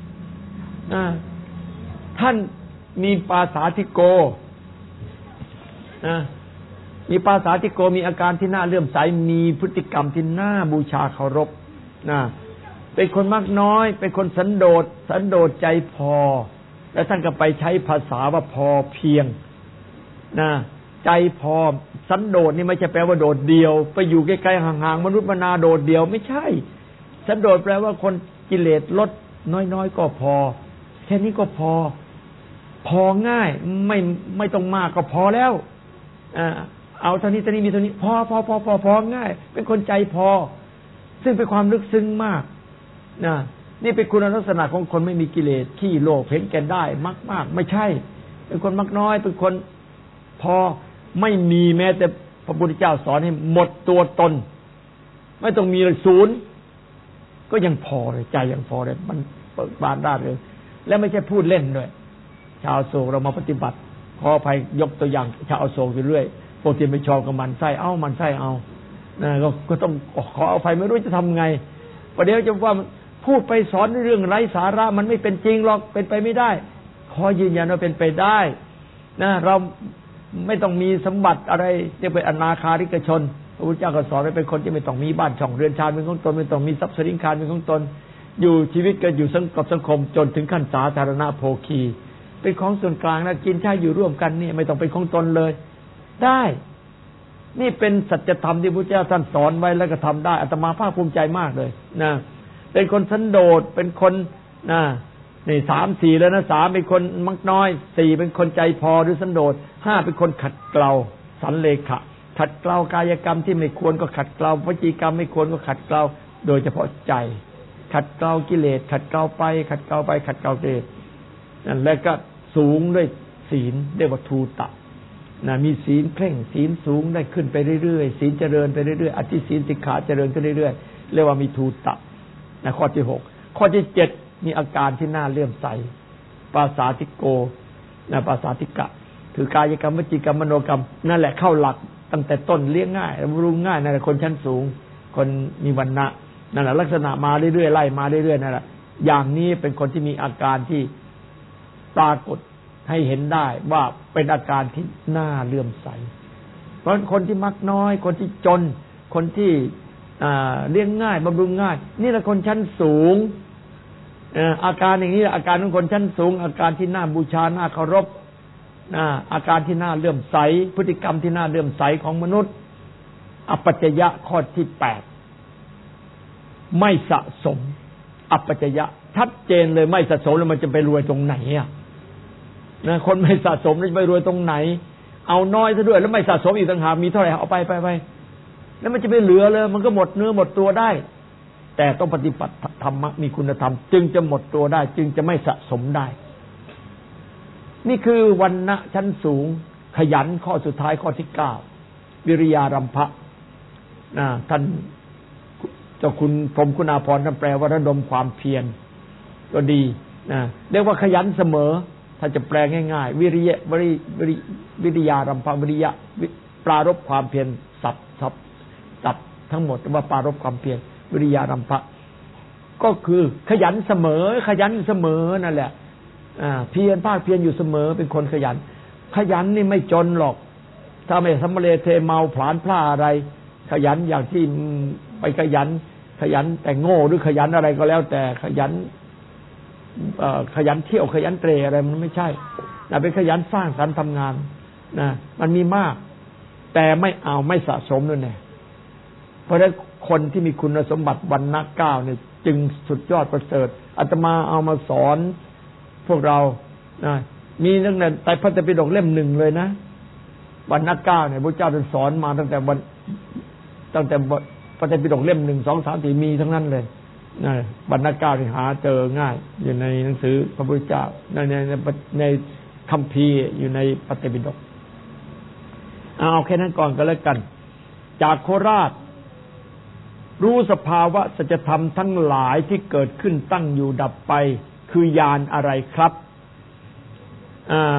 ท่านมีปาสาธิโกนะมีปาสาธิโกมีอาการที่น่าเลื่อมใสมีพฤติกรรมที่น่าบูชาเคารพนะเป็นคนมากน้อยเป็นคนสันโดษสันโดษใจพอแล้วท่านก็ไปใช้ภาษาว่าพอเพียงนะใจพอสันโดษนี่ไม่ใช่แปลว่าโดดเดี่ยวไปอยู่ใกล้ๆห่างๆมนุษย์มนาโดดเดี่ยวไม่ใช่สันโดษแปลว่าคนกิเลสลดน้อยๆก็พอแค่นี้ก็พอพอง่ายไม่ไม่ต้องมากก็พอแล้วอ่าเอาเท่านี้เท่านี้มีเท่านี้พอพอพอพอพอง่ายเป็นคนใจพอซึ่งเป็นความลึกซึ้งมากนะนี่เป็นคุณลักษณะของคนไม่มีกิเลสขี้โลภเห็นแก่ได้มากๆไม่ใช่เป็นคนมักน้อยเป็นคนพอไม่มีแม้แต่พระพุทธเจ้าสอนให้หมดตัวตนไม่ต้องมีเลยศูนย์ก็ยังพอเลยใจยังพอเลยมันเปิดบานได้เลยและไม่ใช่พูดเล่นด้วยชาวโศกเรามาปฏิบัติขออภัยยกตัวอย่างชาวโศกอยู่เรื่อยปกติไม่ชอบกับมันไส้เอ้ามันไส้เอานะก็ก็ต้องขออภัยไม่รู้จะทำไงประเดี๋ยวจะว่าพูดไปสอนเรื่องไร้สาระมันไม่เป็นจริงหรอกเป็นไปไม่ได้ขอยืนยันว่าเป็นไปได้นะเราไม่ต้องมีสมบัติอะไรจะเป็นอนาคาริกชนพระพุทธเจ้าก็สอนให้เป็นคนที่ไม่ต้องมีบ้านช่องเรือนชานเป็นของตนไม่ต้องมีทรัพย์สินคารเป็นของตนอยู่ชีวิตก็อยู่สังกับสังคมจนถึงขั้นสาธารณโภคีเป็นของส่วนกลางนะกินใช้อยู่ร่วมกันนี่ไม่ต้องเป็นของตนเลยได้นี่เป็นสัจธรรมที่พระพุทธเจ้าท่านสอนไว้แล้วก็ทำได้อาตมาภาคภูมิใจมากเลยนะเป็นคนสันโดษเป็นคนนะนี่สามสี่แล้วนะสามเป็นคนมักน้อยสี่เป็นคนใจพอหรือสันโดษห้าเป็นคนขัดเกลาสันเลขะขัดเกลากายกรรมที่ไม่ควรก็ขัดเกลาวจีกรรมไม่ควรก็ขัดเกลาโดยเฉพาะใจขัดเกลากิเลสขัดเกลาไปขัดเกลาไปขัดเกลากิเลสนั่นแล้วก็สูงด้วยศีลเรียกว่าทูตะนะมีศีลเคร่งศีลสูงได้ขึ้นไปเรื่อยๆศีลเจริญไปเรื่อยๆอธิศีลสิกขาเจริญขึ้นเรื่อยๆเรียกว่ามีทูตะนะข้อที่หกข้อที่เจ็ดมีอาการที่น่าเลื่อมใสปาสาธิโกนะปาสาธิกะคือกายกรรมวจีกรรมมโนกรรมนั่นแหละเข้าหลักตั้งแต่ต้นเลี้ยงง่ายรู้ง่ายนั่นแหละคนชั้นสูงคนมีวรรณะนั่นแหละลักษณะมาเรื่อยๆไล่มาเรื่อยๆนั่นแหละอย่างนี้เป็นคนที่มีอาการที่ปรากฏให้เห็นได้ว่าเป็นอาการที่น่าเลื่อมใสเพราะคนที่มักน้อยคนที่จนคนที่เลี้ยงง่ายบำรุงง่ายนี่แหละคนชั้นสูงอาการอย่างนี้อาการของคนชั้นสูงอาการที่น่าบูชาน่าเคารพอาการที่น่าเลื่อมใสพฤติกรรมที่น่าเลื่อมใสของมนุษย์อัปปัจจยะข้อที่แปดไม่สะสมอัปปัจจยะชัดเจนเลยไม่สะสมแล้วมันจะไปรวยตรงไหนอ่ะนะคนไม่สะสมจะไปรวยตรงไหนเอาน้อยซะด้วยแล้วไม่สะสมอีกต่างหากมีเท่าไหร่เอาไปไปไปแล้วมันจะไปเหลือเลยมันก็หมดเนื้อหมดตัวได้แต่ต้องปฏิบัติธรรมะมีคุณธรรมจึงจะหมดตัวได้จึงจะไม่สะสมได้นี่คือวรรณะชั้นสูงขยันข้อสุดท้ายข้อที่เก้าวิริยารัมภะนะท่านเจ้าคุณพรหมคุณาภรณ์ท่านแปลว่าระดมความเพียรก็ดีนะเรียกว่าขยันเสมอถ้าจะแปลง่ายๆวิริยะวิริวิวิริยารัมภะวิริยะปรารภความเพียรสับสับสับทั้งหมดว่าปรารภความเพียรวิริยารัมภะก็คือขยันเสมอขยันเสมอนั่นแหละอ่าเพียรภาคเพียรอยู่เสมอเป็นคนขยันขยันนี่ไม่จนหรอกถ้าไม่สัมมาเลเทเมาผลาญพล่าอะไรขยันอย่างที่ไปขยันขยันแต่โง่หรือขยันอะไรก็แล้วแต่ขยันขยันเที่ยวขยันเตร่อะไรมันไม่ใช่นะเป็นขยันสร้างสรรค์ทำงานนะมันมีมากแต่ไม่เอาไม่สะสมนั่นแหละเพราะฉะนั้นคนที่มีคุณสมบัติวรรณะเก้าเนี่ยจึงสุดยอดประเสริฐอาตมาเอามาสอนพวกเรานะมีตั้งแต่ไตรพระไตรปิฎกเล่มหนึ่งเลยนะวรรณะเก้าเนี่ยพระเจ้าท่านสอนมาตั้งแต่วันตั้งแต่พระไตรปิฎกเล่มหนึ่งสองสามสี่มีทั้งนั้นเลยนะวรรณะเก้าที่หาเจอง่ายอยู่ในหนังสือพระพุทธเจ้าในในในคัมภีร์อยู่ในพระไตรปิฎกเอาแค่นั้นก่อนก็แล้วกันจากโคราชรู้สภาวะสัจธรรมทั้งหลายที่เกิดขึ้นตั้งอยู่ดับไปคือญาณอะไรครับ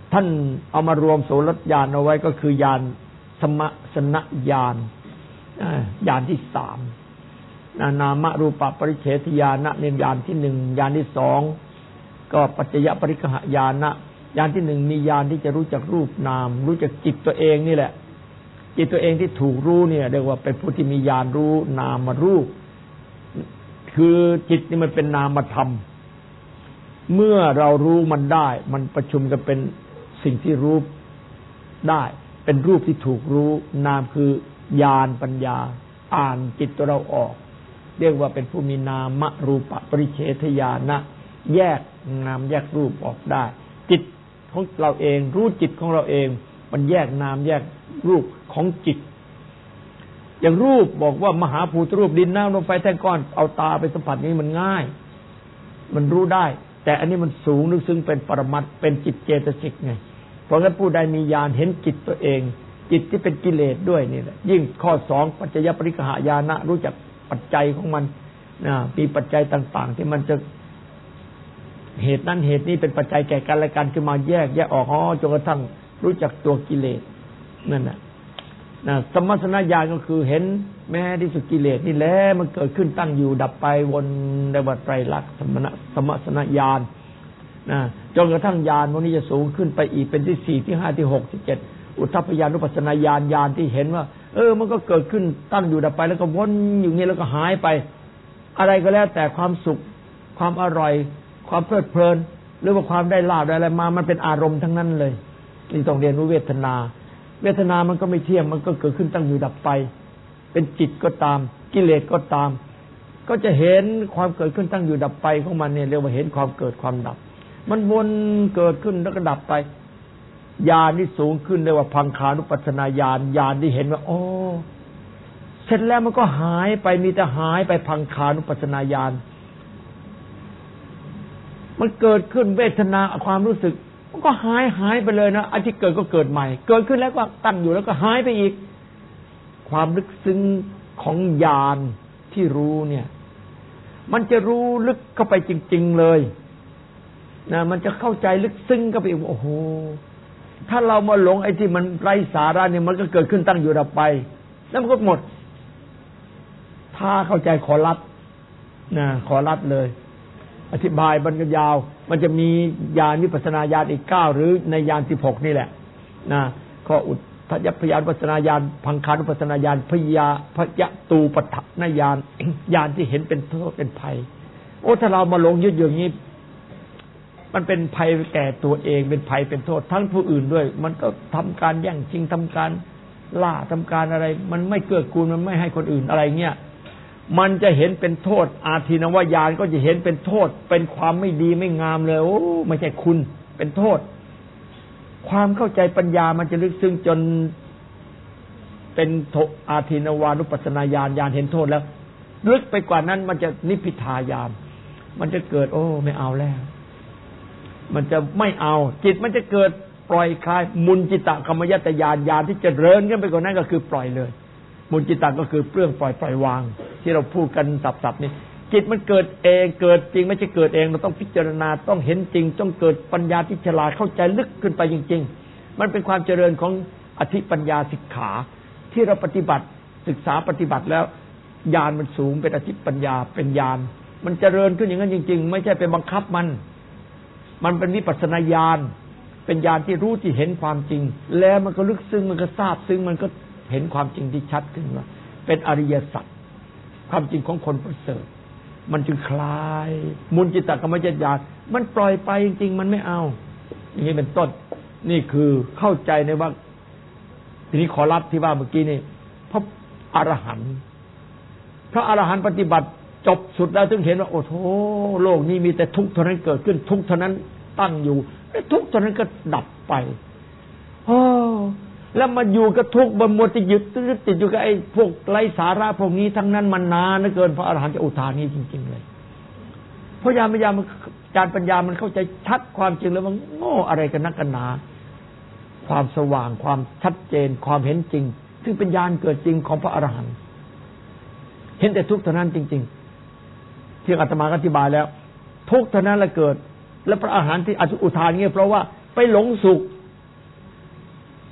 ท่านเอามารวมโสรถญาณเอาไว้ก็คือญาณสมสนญาณญาณที่สามนามรูปปริเฉทญาณะเนี่ยญาณที่หนึ่งญาณที่สองก็ปัจจยปริกหญาณะญาณที่หนึ่งมีญาณที่จะรู้จักรูปนามรู้จักจิตตัวเองนี่แหละจิตตัวเองที่ถูกรู้เนี่ยเรียกว่าเป็นผู้ที่มีญาณรู้นามรูปคือจิตนี่มันเป็นนามธรรมเมื่อเรารู้มันได้มันประชุมกันเป็นสิ่งที่รู้ได้เป็นรูปที่ถูกรู้นามคือญาณปัญญาอ่านจิตตัวเราออกเรียกว่าเป็นผู้มีนามรูปปริเฉทญาณะแยกนามแยกรูปออกได้จิตของเราเองรู้จิตของเราเองมันแยกนามแยกรูปของจิตอย่างรูปบอกว่ามหาภูตรูปดินน้ำลมไฟแท่งก้อนเอาตาไปสัมผัสนี้มันง่ายมันรู้ได้แต่อันนี้มันสูงลึกซึ้งเป็นปรมัตถ์เป็นจิตเจตสิกไงเพราะงั้นผู้ใดมีญาณเห็นจิตตัวเองจิตที่เป็นกิเลสด้วยนี่แหละยิ่งข้อสองปัจจยปริกหญาณะรู้จักปัจจัยของมันนะมีปัจจัยต่างๆที่มันจะเหตุนั้นเหตุนี้เป็นปัจจัยแก่กันและกันขึ้นมาแยกแยกออกอ๋อจนกระทั่งรู้จักตัวกิเลสนั่นน่ะนะสมสนญาณก็คือเห็นแม้ที่สุดกิเลสนี่แหละมันเกิดขึ้นตั้งอยู่ดับไปวนในวัฏไตรลักษณ์สมณะสมสนญาณนะจนกระทั่งญาณพวกนี้จะสูงขึ้นไปอีกเป็นที่สี่ที่ห้าที่หกที่เจ็ดอุทธัพพยานุปัสสนาญาณญาณที่เห็นว่าเออมันก็เกิดขึ้นตั้งอยู่ดับไปแล้วก็วนอยู่นี่แล้วก็หายไปอะไรก็แล้วแต่ความสุขความอร่อยความเพลิดเพลินหรือว่าความได้ลาภได้อะไรมามันเป็นอารมณ์ทั้งนั้นเลยนี่ต้องเรียนรู้เวทนาเวทนามันก็ไม่เที่ยงมันก็เกิดขึ้นตั้งอยู่ดับไปเป็นจิตก็ตามกิเลสก็ตามก็จะเห็นความเกิดขึ้นตั้งอยู่ดับไปของมันเนี่ยเรียกว่าเห็นความเกิดความดับมันวนเกิดขึ้นแล้วก็ดับไปญาณที่สูงขึ้นเรียกว่าพังคานุปัสสนาญาณญาณที่เห็นว่าโอ้เสร็จแล้วมันก็หายไปมีแต่หายไปพังคานุปัสสนาญาณมันเกิดขึ้นเวทนาความรู้สึกมันก็หายหายไปเลยนะอันที่เกิดก็เกิดใหม่เกิดขึ้นแล้วก็ตั้งอยู่แล้วก็หายไปอีกความลึกซึ้งของญาณที่รู้เนี่ยมันจะรู้ลึกเข้าไปจริงๆเลยนะมันจะเข้าใจลึกซึ้งเข้าไปอีกโอ้โหถ้าเรามาหลงไอ้ที่มันไร้สาระเนี่ยมันก็เกิดขึ้นตั้งอยู่ดับไปแล้วมันก็หมดถ้าเข้าใจขอรับนะขอรับเลยอธิบายมันก็ยาวมันจะมีญาณวิปัสสนาญาณอีกเก้าหรือในญาณสิบหกนี่แหละนะข้ออุทธัพพยานุปัสสนาญาณพังคานุปัสสนาญาณพยาพยตูปทัณญาณญาณที่เห็นเป็นโทษเป็นภัยโอ้ถ้าเรามาหลงยึดอย่างนี้มันเป็นภัยแก่ตัวเองเป็นภัยเป็นโทษทั้งผู้อื่นด้วยมันก็ทำการแย่งชิงทำการล่าทำการอะไรมันไม่เกื้อกูลมันไม่ให้คนอื่นอะไรเงี้ยมันจะเห็นเป็นโทษอาทินวญาณก็จะเห็นเป็นโทษเป็นความไม่ดีไม่งามเลยโอ้ไม่ใช่คุณเป็นโทษความเข้าใจปัญญามันจะลึกซึ้งจนเป็นโทอาทินวานุปัสสนาญาณญาณเห็นโทษแล้วลึกไปกว่านั้นมันจะนิพพิทายานมันจะเกิดโอ้ไม่เอาแล้วมันจะไม่เอาจิตมันจะเกิดปล่อยคลายมุนจิตตกรรมยตญาณญาณที่จะเริญขึ้นไปกว่านั้นก็คือปล่อยเลยมุนจิตตก็คือเปลื้องปล่อยปล่อยวางที่เราพูดกันสับๆนี่จิตมันเกิดเองเกิดจริงไม่ใช่เกิดเองเราต้องพิจารณาต้องเห็นจริงต้องเกิดปัญญาที่ฉลาดเข้าใจลึกขึ้นไปจริงๆมันเป็นความเจริญของอธิปัญญาสิกขาที่เราปฏิบัติศึกษาปฏิบัติแล้วญาณมันสูงเป็นอธิปัญญาเป็นญาณมันเจริญขึ้นอย่างนั้นจริงๆไม่ใช่ไปบังคับมันมันเป็นวิปัสสนาญาณเป็นญาณที่รู้ที่เห็นความจริงแล้วมันก็ลึกซึ้งมันก็ทราบซึ้งมันก็เห็นความจริงที่ชัดขึ้นว่าเป็นอริยสัจความจริงของคนประเสริฐมันจึงคลายมุนจิตตกรรมญาณมันปล่อยไปจริงๆมันไม่เอาอย่างนี้เป็นต้นนี่คือเข้าใจในว่าทีนี้ขอรับที่ว่าเมื่อกี้นี่พระอรหันต์พระอรหันต์ปฏิบัติจบสุดแล้วถึงเห็นว่าโอ้โธ่โลกนี้มีแต่ทุกข์เท่านั้นเกิดขึ้นทุกข์เท่านั้นตั้งอยู่ทุกข์เท่านั้นก็ดับไปโอ้แล้วมาอยู่กับทุกข์บนหมดที่ยึดติดอยู่กับไอ้พวกไร้สาระพวกนี้ทั้งนั้นมันนานเหลือเกินพระอรหันต์จะอุทานนี้จริงๆเลยเพราะญาณปัญญามันการปัญญามันเข้าใจชัดความจริงแล้วมันโง่อะไรกันนักกันหนาความสว่างความชัดเจนความเห็นจริงซึ่งเป็นญาณเกิดจริงของพระอรหันต์เห็นแต่ทุกข์เท่านั้นจริงๆที่อาตมาอธิบายแล้วทุกข์เท่านั้นแหละเกิดและพระอรหันต์ที่อุทานเงี้ยเพราะว่าไปหลงสุข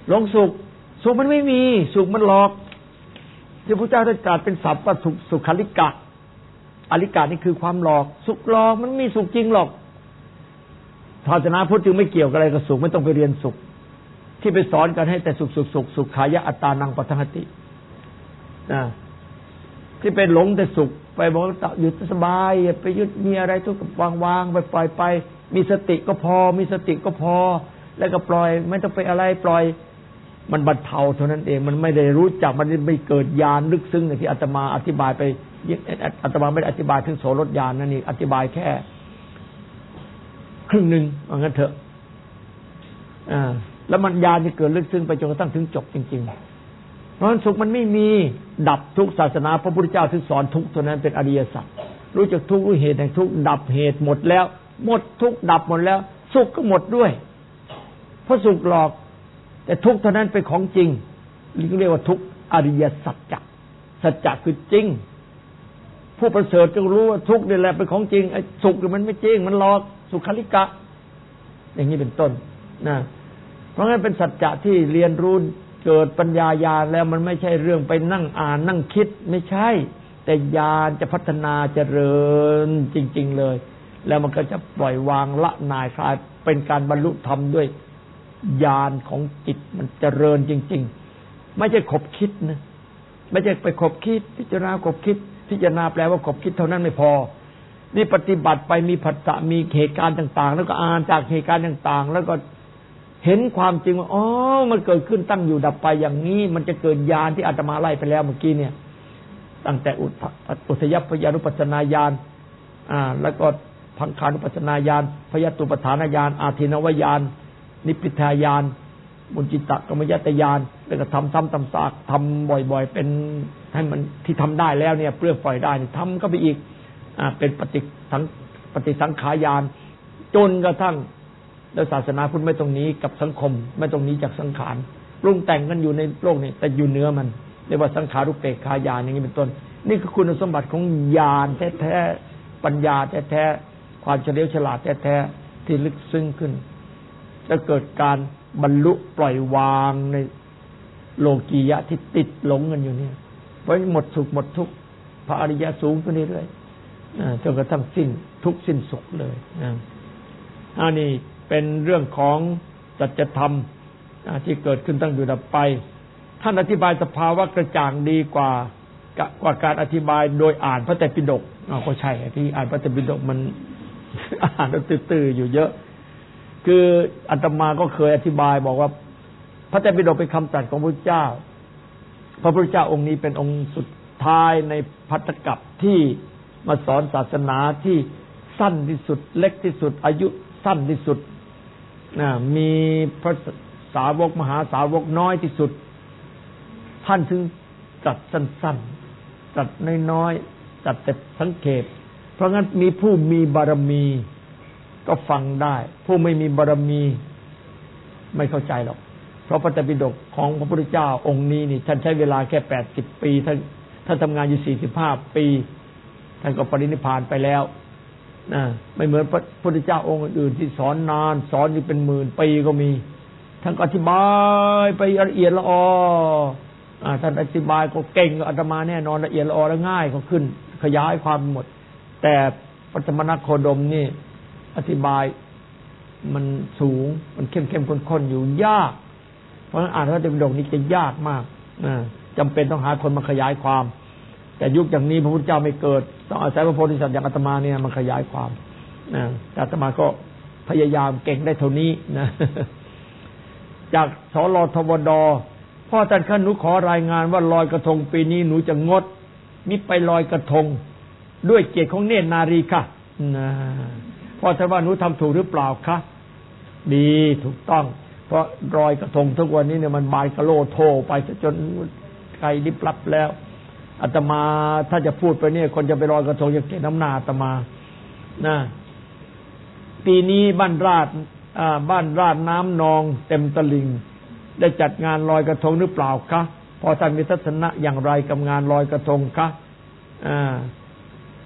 หลงสุขสุขมันไม่มีสุขมันหลอกที่พระเจ้าได้ตรัสเป็นศัพท์ว่าสุขสุขาริกะอริกะนี่คือความหลอกสุขหลอกมันไม่มีสุขจริงหรอกศาสนาพุทธจึงไม่เกี่ยวกับอะไรกับสุขไม่ต้องไปเรียนสุขที่ไปสอนกันให้แต่สุขสุขสุขสุขขายะอัตตานังปัฏฐันตินะที่ไปหลงแต่สุขไปบอกอยู่สบายไปยึดมีอะไรทุกวางวางไปปล่อยไปมีสติก็พอมีสติก็พอแล้วก็ปล่อยไม่ต้องไปอะไรปล่อยมันบรรเทาเท่านั้นเองมันไม่ได้รู้จักมันไม่เกิดญาณลึกซึ้งอย่างที่อาตมาอธิบายไปอาตมาไม่ได้อธิบายถึงโสรถญาณนั่นนี่อธิบายแค่ครึ่งหนึ่งว่างั้นเถอะอ่าแล้วมันญาณจะเกิดลึกซึ้งไปจนกระทั่งถึงจบจริงๆเพราะฉะนั้นสุขมันไม่มีดับทุกศาสนาพระพุทธเจ้าถึงสอนทุกเท่านั้นเป็นอริยสัจรู้จักทุกรู้เหตุแห่งทุกดับเหตุหมดแล้วหมดทุกดับหมดแล้วสุขก็หมดด้วยเพราะสุขหลอกแต่ทุกเท่านั้นเป็นของจริงเรียกว่าทุกอริยสัจจะสัจจะคือจริงผู้ประเสริฐจะรู้ว่าทุกนี่แหละเป็นของจริงไอ้สุขมันไม่จริงมันหลอกสุขาริกะอย่างนี้เป็นต้นนะเพราะงั้นเป็นสัจจะที่เรียนรู้เกิดปัญญาญาณแล้วมันไม่ใช่เรื่องไปนั่งอ่านนั่งคิดไม่ใช่แต่ญาณจะพัฒนาเจริญจริงๆเลยแล้วมันก็จะปล่อยวางละนายคลายเป็นการบรรลุธรรมด้วยญาณของจิตมันเจริญจริงๆไม่ใช่ขบคิดนะไม่ใช่ไปขบคิดพิจารณาขบคิดพิจารณาแปลว่าขบคิดเท่านั้นไม่พอนี่ปฏิบัติไปมีผัสสะมีเหตุการณ์ต่างๆแล้วก็อ่านจากเหตุการณ์ต่างๆแล้วก็เห็นความจริงว่าอ๋อมันเกิดขึ้นตั้งอยู่ดับไปอย่างนี้มันจะเกิดญาณที่อาตมาไล่ไปแล้วเมื่อกี้เนี่ยตั้งแต่อุทยัพยานุปัสสนาญาณอ่าแล้วก็พังคานุปัสสนาญาณพยตุปฐานญาณอาทินวญาณนิพพิทายานมุจิตะกรรมยตญาณแล้วก็ทำซ้ำทำซากทำบ่อยๆเป็นให้มันที่ทำได้แล้วเนี่ยเปลื้องปล่อยได้นี่ทำก็ไปอีกอ่าเป็นปฏิสังปฏิสังขายานจนกระทั่งแล้วศาสนาพุทธไม่ตรงนี้กับสังคมไม่ตรงนี้จากสังขารปรุงแต่งกันอยู่ในโลกนี้แต่อยู่เหนือมันเรียกว่าสังขารุปเปกขายานอย่างนี้เป็นต้นนี่คือคุณสมบัติของญาณแท้ๆปัญญาแท้ๆความเฉลียวฉลาดแท้ๆที่ลึกซึ้งขึ้นจะเกิดการบรรลุปล่อยวางในโลกียะที่ติดหลงกันอยู่เนี่ยเพราะหมดสุขหมดทุกข์พระอริยะสูงขึ้นเรื่อยๆจนกระทั่งสิ้นทุกข์สิ้นสุขเลยอันนี้เป็นเรื่องของสัจธรรมที่เกิดขึ้นตั้งอยู่ดับไปท่านอธิบายสภาวะกระจ่างดีกว่ากว่าการอธิบายโดยอ่านพระไตรปิฎกก็ใช่ที่อ่านพระไตรปิฎกมันอ่านแล้วตื้อๆอยู่เยอะคืออาตมาก็เคยอธิบายบอกว่าพระไตรปิฎกเป็นคำตรัสของพระพุทธเจ้าพระพุทธเจ้าองค์นี้เป็นองค์สุดท้ายในภัตตกัปที่มาสอนศาสนาที่สั้นที่สุดเล็กที่สุดอายุสั้นที่สุดมีพระสาวกมหาสาวกน้อยที่สุดท่านถึงตรัสสั้นๆตรัสน้อยๆตรัสแต่สังเขปเพราะงั้นมีผู้มีบารมีก็ฟังได้ผู้ไม่มีบารมีไม่เข้าใจหรอกเพราะพระไตรปิฎกของพระพุทธเจ้าองค์นี้นี่ท่านใช้เวลาแค่แปดสิบปีท่านท่านทำงานอยู่สี่สิบห้าปีท่านก็ปรินิพพานไปแล้วนะไม่เหมือนพระพุทธเจ้าองค์อื่นที่สอนนานสอนอยู่เป็นหมื่นปีก็มีท่านอธิบายไปละเอียดละออท่านอธิบายก็เก่งอาตมาแน่นอนละเอียดละออและง่ายก็ขึ้นขยายความหมดแต่ปัจมนัคโคดมนี่อธิบายมันสูงมันเข้มเข้มข้นๆอยู่ยากเพราะฉะนั้นอ่านพระไตรปิฎกนี้จะยากมากจำเป็นต้องหาคนมาขยายความแต่ยุคอย่างนี้พระพุทธเจ้าไม่เกิดต้องอาศัยพระโพธิสัตว์อย่างอาตมาเนี่ยมาขยายความนะแต่อาตมาก็พยายามเก่งได้เท่านี้นะจากสลทวดพ่อท่านข้าหนูขอรายงานว่าลอยกระทงปีนี้หนูจะงดมิไปลอยกระทงด้วยเกียรติของเนตรนารีค่ะนะพ่อท่านว่าหนูทำถูกหรือเปล่าคะดีถูกต้องเพราะลอยกระทงทุกวันนี้เนี่ยมันบายกะโลโทไปจนไกลลิบลับแล้วอาตมาถ้าจะพูดไปเนี่ยคนจะไปลอยกระทงจะเก็บน้ำหน้าอาตมานะปีนี้บ้านราดอ่าบ้านราดน้ำนองเต็มตลิ่งได้จัดงานลอยกระทงหรือเปล่าคะพอท่านมีทัศนะอย่างไรกับงานลอยกระทงคะอ่า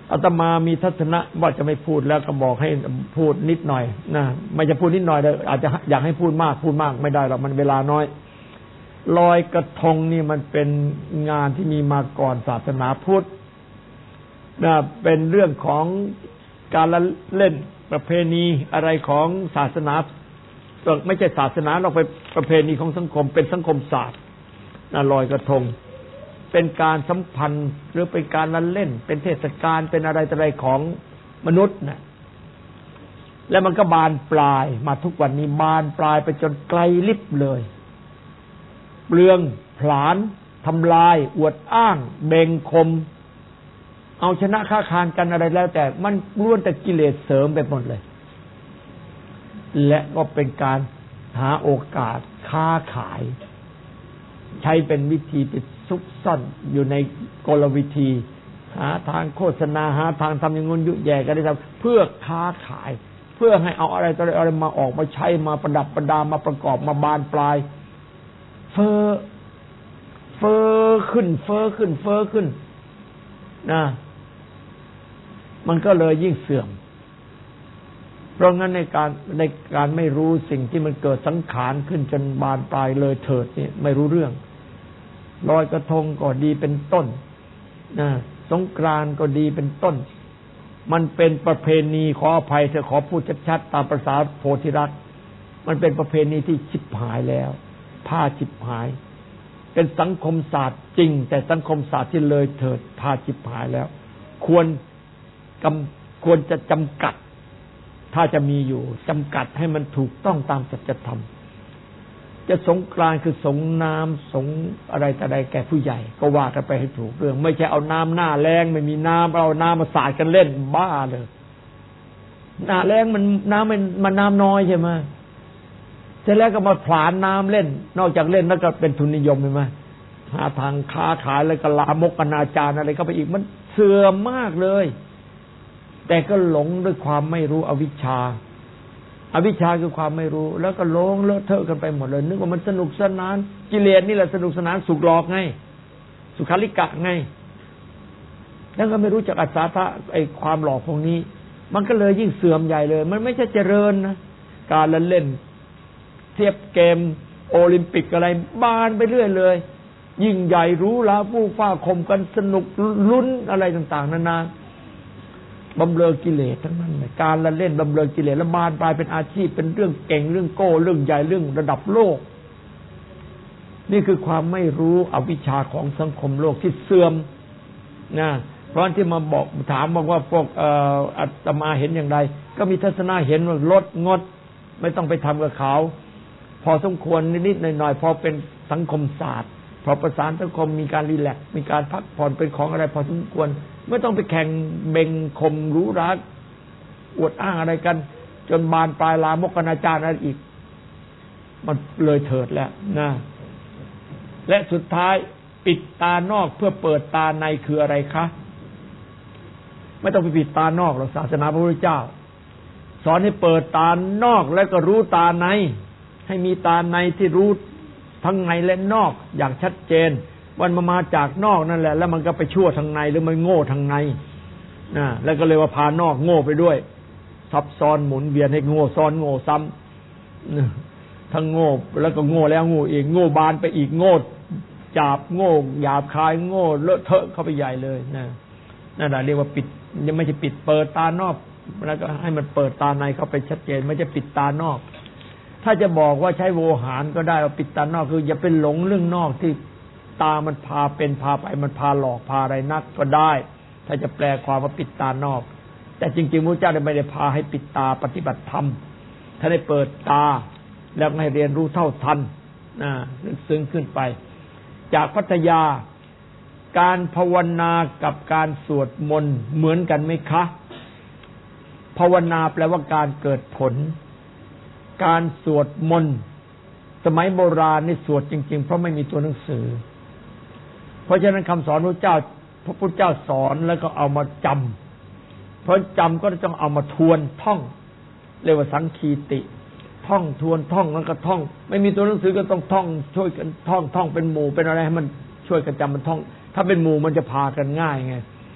อาตมามีทัศนะว่าจะไม่พูดแล้วก็บอกให้พูดนิดหน่อยนะไม่จะพูดนิดหน่อยเลยอาจจะอยากให้พูดมากพูดมากไม่ได้หรอกมันเวลาน้อยลอยกระทงนี่มันเป็นงานที่มีมาก่อนศาสนาพุทธนะเป็นเรื่องของการละเล่นประเพณีอะไรของศาสนาไม่ใช่ศาสนาเราไปประเพณีของสังคมเป็นสังคมศาสตร์นะลอยกระทงเป็นการสัมพันธ์หรือเป็นการละเล่นเป็นเทศกาลเป็นอะไรต่ออะไรของมนุษย์นะแล้วมันก็บานปลายมาทุกวันนี้บานปลายไปจนไกลลิบเลยเปลืองผลาญทำลายอวดอ้างเบ่งคมเอาชนะค้าคานกันอะไรแล้วแต่มันล้วนแต่กิเลสเสริมไปหมดเลยและก็เป็นการหาโอกาสค้าขายใช้เป็นวิธีติดซุกซ่อนอยู่ในกลวิธีหาทางโฆษณาหาทางทำอย่างงู้นยุ่ยแย่กันได้ทำเพื่อค้าขายเพื่อให้เอาอะไรต่ออะไรมาออกมาใช้มาประดับประดามาประกอบมาบานปลายเฟ้อเฟ้อขึ้นเฟ้อขึ้นเฟ้อขึ้นนะมันก็เลยยิ่งเสื่อมเพราะงั้นในการในการไม่รู้สิ่งที่มันเกิดสังขารขึ้นจนบานปลายเลยเถิดนี่ไม่รู้เรื่องลอยกระทงก็ดีเป็นต้นนะสงกรานต์ก็ดีเป็นต้นมันเป็นประเพณีขออภัยเธอขอพูดชัดๆตามภาษาโพธิรักษ์มันเป็นประเพณีที่ชิบหายแล้วผ้าชิบหายเป็นสังคมศาสตร์จริงแต่สังคมศาสตร์ที่เลยเถิดผ้าชิบหายแล้วควรกำควรจะจำกัดถ้าจะมีอยู่จำกัดให้มันถูกต้องตามสัจธรรมจะสงกรานต์คือสงน้ำสงอะไรแต่ใดแก่ผู้ใหญ่ก็ว่ากันไปให้ถูกเรื่องไม่ใช่เอาน้ำหน้าแรงไม่มีน้ำเอาน้ำมาสาดกันเล่นบ้าเลยหน้าแรงมันน้ำมันมันน้ำน้อยใช่ไหมเสร็จแล้วก็มาผลาญน้ำเล่นนอกจากเล่นแล้วก็เป็นทุนนิยมใช่ไหมหาทางค้าขายแล้วก็ลามกอนาจารอะไรเข้าไปอีกมันเสื่อมมากเลยแต่ก็หลงด้วยความไม่รู้อวิชชาอวิชชาคือความไม่รู้แล้วก็หลงเลอะเทอะกันไปหมดเลยนึกว่ามันสนุกสนานกิเลสนี่แหละสนุกสนานสุขหลอกไงสุขาริกะไงแล้วก็ไม่รู้จักอัศธาไอ้ความหลอกพวกนี้มันก็เลยยิ่งเสื่อมใหญ่เลยมันไม่ใช่เจริญนะการเล่นเทียบเกมโอลิมปิกอะไรบานไปเรื่อยเลยยิ่งใหญ่รู้แล้วผู้ฟ้าคมกันสนุกลุ้นอะไรต่างๆนานาบำเรอกิเลสทั้งนั้นเลยการละเล่นบำเรอกิเลสละบานปลายเป็นอาชีพเป็นเรื่องเก่งเรื่องโก้เรื่องใหญ่เรื่องระดับโลกนี่คือความไม่รู้อวิชชาของสังคมโลกที่เสื่อมนะเพราะที่มาบอกถามบอกว่าพวกเอ่ออาตมาเห็นอย่างไรก็มีทัศนะเห็นว่าลดงดไม่ต้องไปทำกับเขาพอสมควรนิดๆหน่อยๆพอเป็นสังคมศาสตร์พอประสานสังคมมีการรีแลกซ์มีการพักผ่อนเป็นของอะไรพอสมควรไม่ต้องไปแข่งเบ่งคมรู้รักอวดอ้างอะไรกันจนบานปลายลามกอนาจารอะไรอีกมันเลยเถิดแล้วนะและสุดท้ายปิดตานอกเพื่อเปิดตาในคืออะไรคะไม่ต้องไปปิดตานอกหรอกศาสนาพระพุทธเจ้าสอนให้เปิดตานอกแล้วก็รู้ตาในให้มีตาในที่รู้ทั้งในและนอกอย่างชัดเจนวันมามาจากนอกนั่นแหละแล้วมันก็ไปชั่วทางในหรือมันโง่ทางในนะแล้วก็เลยว่าพานอกโง่ไปด้วยซับซ้อนหมุนเวียนให้โง่ซ้อนโง่ซ้ำทั้งโง่แล้วก็โง่แล้วโง่อีกโง่บานไปอีกโง่จาบโง่หยาบคายโง่เลอะเทอะเข้าไปใหญ่เลยนะนั่นแหละเรียกว่าปิดยังไม่ใช่ปิดเปิดตานอกแล้วก็ให้มันเปิดตาในเข้าไปชัดเจนไม่ใช่ปิดตานอกถ้าจะบอกว่าใช้โวหารก็ได้ว่าปิดตานอกคืออย่าเป็นหลงเรื่องนอกที่ตามันพาเป็นพาไปมันพาหลอกพาอะไรนักก็ได้ถ้าจะแปลความว่าปิดตานอกแต่จริงๆพระเจ้าไม่ได้พาให้ปิดตาปฏิบัติธรรมถ้าได้เปิดตาแล้วให้เรียนรู้เท่าทันนะลึกซึ้งขึ้นไปจากพัทยาการภาวนากับการสวดมนต์เหมือนกันไหมคะภาวนาแปลว่าการเกิดผลการสวดมนต์สมัยโบราณนี่สวดจริงๆเพราะไม่มีตัวหนังสือเพราะฉะนั้นคำสอนพระเจ้าพระพุทธเจ้าสอนแล้วก็เอามาจำเพราะจำก็ต้องเอามาทวนท่องเรียกว่าสังคีติท่องทวนท่องแล้วก็ท่องไม่มีตัวหนังสือก็ต้องท่องช่วยกันท่องท่องเป็นหมู่เป็นอะไรให้มันช่วยกันจำมันท่องถ้าเป็นหมู่มันจะพากันง่ายไง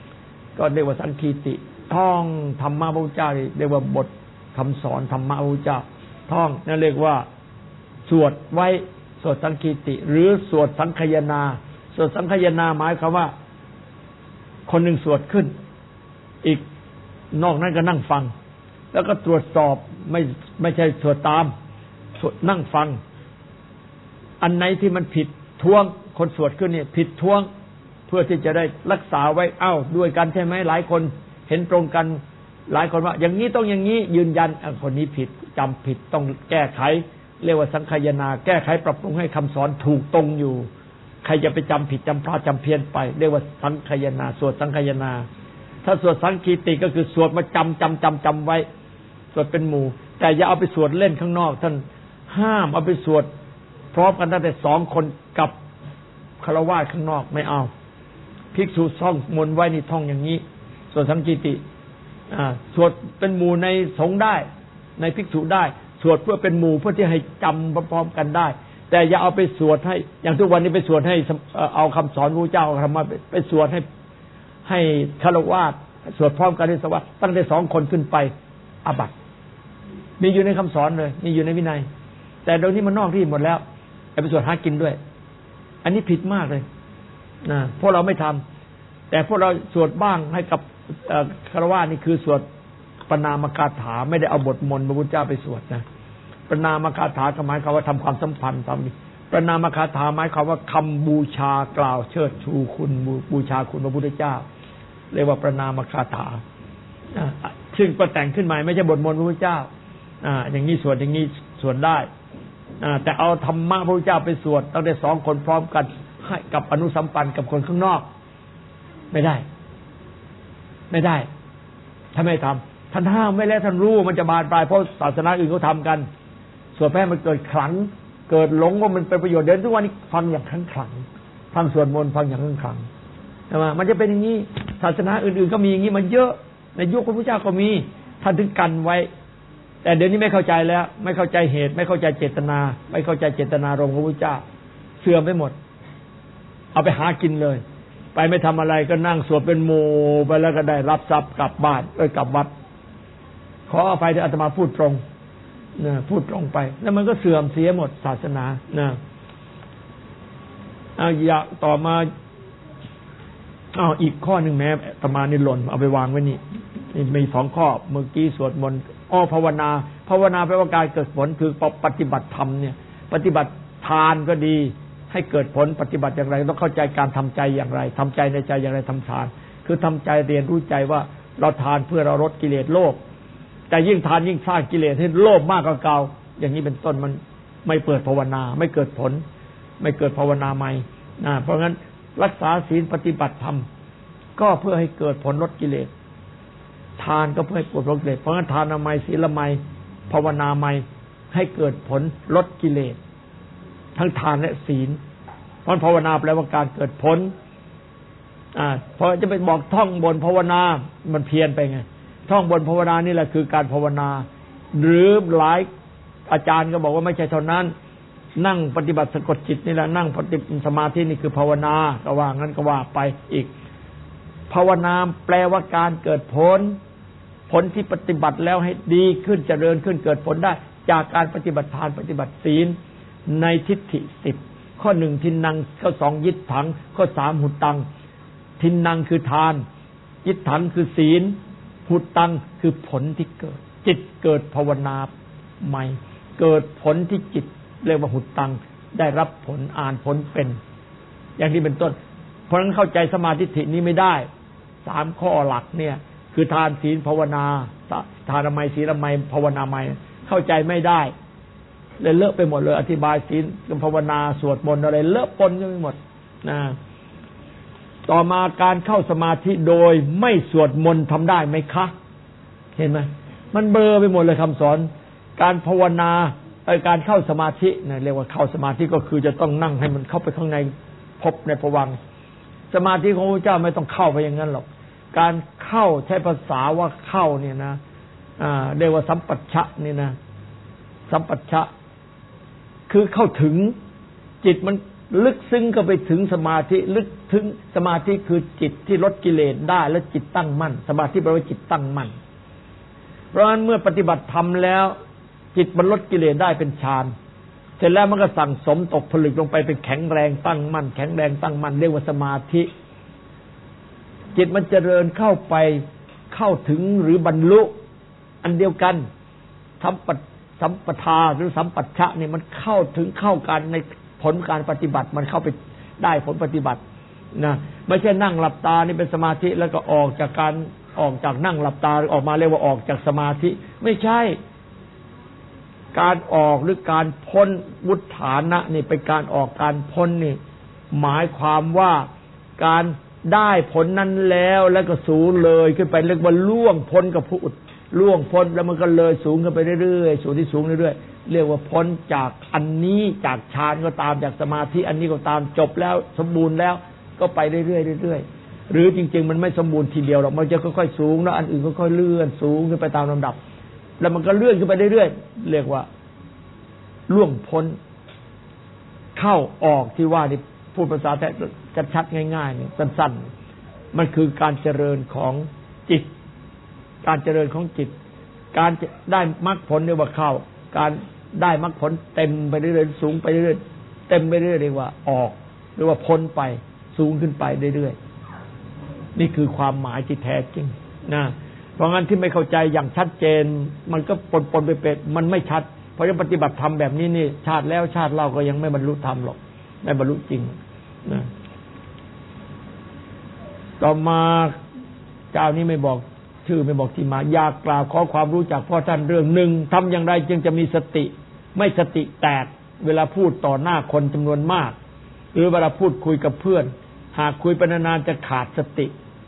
ก็เรียกว่าสังคีติท่องธรรมะพระพุทธเจ้าเรียกว่าบทคำสอนธรรมะพระพุทธเจ้าท่องนั่นเรียกว่าสวดไว้สวดสังคีติหรือสวดสังคายนาสวดสังคายนาหมายความว่าคนหนึ่งสวดขึ้นอีกนอกนั้นก็นั่งฟังแล้วก็ตรวจสอบไม่ไม่ใช่สวดตามสวดนั่งฟังอันไหนที่มันผิดท้วงคนสวดขึ้นเนี่ยผิดท้วงเพื่อที่จะได้รักษาไว้เอ้าด้วยกันใช่ไหมหลายคนเห็นตรงกันหลายคนว่าอย่างนี้ต้องอย่างนี้ยืนยันคนนี้ผิดจำผิดต้องแก้ไขเรียกว่าสังคายนาแก้ไขปรับปรุงให้คำสอนถูกตรงอยู่ใครจะไปจำผิดจำพลาดจำเพี้ยนไปเรียกว่าสังคายนาสวดสังคายนาถ้าสวดสังคีติก็คือสวดมาจำจำจำจำไว้สวดเป็นหมู่แต่อย่าเอาไปสวดเล่นข้างนอกท่านห้ามเอาไปสวดพร้อมกันตั้งแต่สองคนกับฆราวาสข้างนอกไม่เอาภิกษุท่องมนต์ไว้นี่ท่องอย่างนี้สวดสังคีติสวดเป็นหมู่ในสงฆ์ได้ในภิกษุได้สวดเพื่อเป็นหมู่เพื่อที่ให้จำพร้อมๆกันได้แต่อย่าเอาไปสวดให้อย่างทุกวันนี้ไปสวดให้เอาคำสอนพระเจ้าธรรมะไปสวดให้ให้ฆราวาสสวดพร้อมกันในสวดตั้งแต่สองคนขึ้นไปอาบัติมีอยู่ในคำสอนเลยมีอยู่ในวินัยแต่เดี๋ยวนี้มันนอกที่หมดแล้วไปสวดหากินด้วยอันนี้ผิดมากเลยนะพวกเราไม่ทำแต่พวกเราสวดบ้างให้กับฆราวาสนี่คือสวดปนามคาถาไม่ได้เอาบทมนต์พระพุทธเจ้าไปสวดนะปนามคาถาหมายความว่าทำความสัมพันธ์ทำปนามคาถาหมายความว่าคำบูชากล่าวเชิดชูคุณบูชาคุณพระพุทธเจ้าเรียกว่าปนามคาถาซึ่งก็แต่งขึ้นมาไม่ใช่บทมนต์พระพุทธเจ้าอ่าอย่างนี้สวดอย่างนี้สวดได้อ่าแต่เอาธรรมะพระพุทธเจ้าไปสวดตั้งแต่สองคนพร้อมกันให้กับอนุสัมปันธ์กับคนข้างนอกไม่ได้ไม่ได้ถ้าไม่ทำท่านห้ามไม่แล้วท่านรู้มันจะบานปลายเพราะศาสนาอื่นเขาทำกันสวดแพ้มันเกิดขลังเกิดหลงว่ามันเป็นประโยชน์เดินทุกวันนี้ฟังอย่างขลังขลังฟังสวดมนต์ฟังอย่างขลังขลังใช่ไหมมันจะเป็นอย่างนี้ศาสนาอื่นๆก็มีอย่างนี้มันเยอะในยุคพระพุทธเจ้าก็มีท่านถึงกันไว้แต่เดี๋ยวนี้ไม่เข้าใจแล้วไม่เข้าใจเหตุไม่เข้าใจเจตนาไม่เข้าใจเจตนารมณ์ของพระพุทธเจ้าเสื่อมไปหมดเอาไปหากินเลยไปไม่ทำอะไรก็นั่งสวดเป็นโมไปแล้วก็ได้รับทรัพย์กลับบ้านเอ้ยกลับวัดขออภัยที่อาตมาพูดตรงนะพูดตรงไปแล้วมันก็เสื่อมเสียหมดศาสนานะเอาอย่าต่อมาอ้าวอีกข้อหนึ่งแม้อาตมานี่หล่นเอาไปวางไว้นี่มีสองข้อเมื่อกี้สวดมนต์อ้อภาวนาภาวนาแปลว่าการเกิดผลคือปฏิบัติธรรมเนี่ยปฏิบัติทานก็ดีให้เกิดผลปฏิบัติอย่างไรต้องเข้าใจการทำใจอย่างไรทำใจในใจอย่างไรทำทานคือทำใจเรียนรู้ใจว่าเราทานเพื่อเราลดกิเลสโลภแต่ยิ่งทานยิ่งสร้างกิเลสให้โลภมากกว่าเก่าอย่างนี้เป็นต้นมันไม่เปิดภาวนาไม่เกิดผลไม่เกิดภาวนาใหม่นะเพราะงั้นรักษาศีลปฏิบัติธรรมก็เพื่อให้เกิดผลลดกิเลสทานก็เพื่อให้เกิดลดกิเลสเพราะงั้นทานละไมศีลละไมภาวนาใหม่ให้เกิดผลลดกิเลสทั้งทานและศีลเพราะภาวนาแปลว่าการเกิดผลอ่าพอจะไปบอกท่องบนภาวนามันเพี้ยนไปไงท่องบนภาวนานี่แหละคือการภาวนาหรือหลายอาจารย์ก็บอกว่าไม่ใช่เท่านั้นนั่งปฏิบัติสะกดจิตนี่แหละนั่งปฏิบัติสมาธินี่คือภาวนาก็ว่างั้นก็ว่าไปอีกภาวนาแปลว่าการเกิดผลผลที่ปฏิบัติแล้วให้ดีขึ้นเจริญขึ้นเกิดผลได้จากการปฏิบัติทานปฏิบัติศีลในทิฏฐิสิบข้อหนึ่งทินนังข้อสองยิตถังข้อสามหุตตังทินนังคือทานยิตถังคือศีลหุตตังคือผลที่เกิดจิตเกิดภาวนาใหม่เกิดผลที่จิตเรียกว่าหุตตังได้รับผลอ่านผลเป็นอย่างนี้เป็นต้นเพราะฉะนั้นเข้าใจสมาธิทินี้ไม่ได้สามข้อหลักเนี่ยคือทานศีลภาวนาทานละไมศีลละไมภาวนาใหม่เข้าใจไม่ได้เลยเลอะไปหมดเลยอธิบายศีลภาวนาสวดมนต์อะไรเลอะปนกันไปหมดนะต่อมาการเข้าสมาธิโดยไม่สวดมนต์ทำได้ไหมคะเห็นไหมมันเบลอไปหมดเลยคำสอนการภาวนาไอ้การเข้าสมาธินะเรียกว่าเข้าสมาธิก็คือจะต้องนั่งให้มันเข้าไปข้างในพบในภวังค์สมาธิของพระเจ้าไม่ต้องเข้าไปอย่างนั้นหรอกการเข้าใช้ภาษาว่าเข้าเนี่ยนะอ่าเรียกว่าสัมปัชชะนี่นะสัมปัชชะคือเข้าถึงจิตมันลึกซึ้งก็ไปถึงสมาธิลึกถึงสมาธิคือจิตที่ลดกิเลสได้และจิตตั้งมั่นสมาธิแปลว่าจิตตั้งมั่นเพราะฉะนั้นเมื่อปฏิบัติธรรมแล้วจิตมันลดกิเลสได้เป็นฌานเสร็จแล้วมันก็สั่งสมตกผลึกลงไปเป็นแข็งแรงตั้งมั่นแข็งแรงตั้งมั่นเรียกว่าสมาธิจิตมันเจริญเข้าไปเข้าถึงหรือบรรลุอันเดียวกันสัมปสัมปทาหรือสัมปัชชะนี่มันเข้าถึงเข้ากันในผลการปฏิบัติมันเข้าไปได้ผลปฏิบัตินะไม่ใช่นั่งหลับตานี่เป็นสมาธิแล้วก็ออกจากการออกจากนั่งหลับตาออกมาเรียกว่าออกจากสมาธิไม่ใช่การออกหรือการพ้นวุฒานะนี่เป็นการออกการพ้นนี่หมายความว่าการได้ผลนั้นแล้วแล้วก็สูงเลยขึ้นไปเรียกว่าล่วงพ้นกับผู้อุดล่วงพ้นแล้วมันก็เลยสูงขึ้นไปเรื่อยๆสูงที่สูงเรื่อยๆเรียกว่าพ้นจากอันนี้จากฌานก็ตามจากสมาธิอันนี้ก็ตามจบแล้วสมบูรณ์แล้วก็ไปเรื่อยๆเรื่อยๆหรือจริงๆมันไม่สมบูรณ์ทีเดียวหรอกมันจะค่อยๆสูงแล้วอันอื่นก็ค่อยเลื่อนสูงขึ้นไปตามลำดับแล้วมันก็เลื่อนขึ้นไปเรื่อยๆเรียกว่าล่วงพ้นเข้าออกที่ว่านี่พูดภาษาแท้ชัดๆง่ายๆเนี่ยสั้นๆมันคือการเจริญของจิตการเจริญของจิตการได้มรรคผลเรียกว่าเข้าการได้มรรคผลเต็มไปเรื่อยๆสูงไปเรื่อยๆเต็มไปเรื่อยๆเรียกว่าออกหรือว่าพ้นไปสูงขึ้นไปเรื่อยๆนี่คือความหมายที่แท้จริงนะเพราะงั้นที่ไม่เข้าใจอย่างชัดเจนมันก็ปนๆไปเป็ดมันไม่ชัดเพราะฉะนั้นปฏิบัติธรรมแบบนี้นี่ชาติแล้วชาติเล่าก็ยังไม่บรรลุธรรมหรอกไม่บรรลุจริงนะต่อมาเจ้านี้ไม่บอกชื่อไม่บอกที่มาอยากกล่าวขอความรู้จากพ่อท่านเรื่องหนึ่งทำอย่างไรจึงจะมีสติไม่สติแตกเวลาพูดต่อหน้าคนจำนวนมากหรือเวลาพูดคุยกับเพื่อนหากคุยไปนานๆจะขาดสติ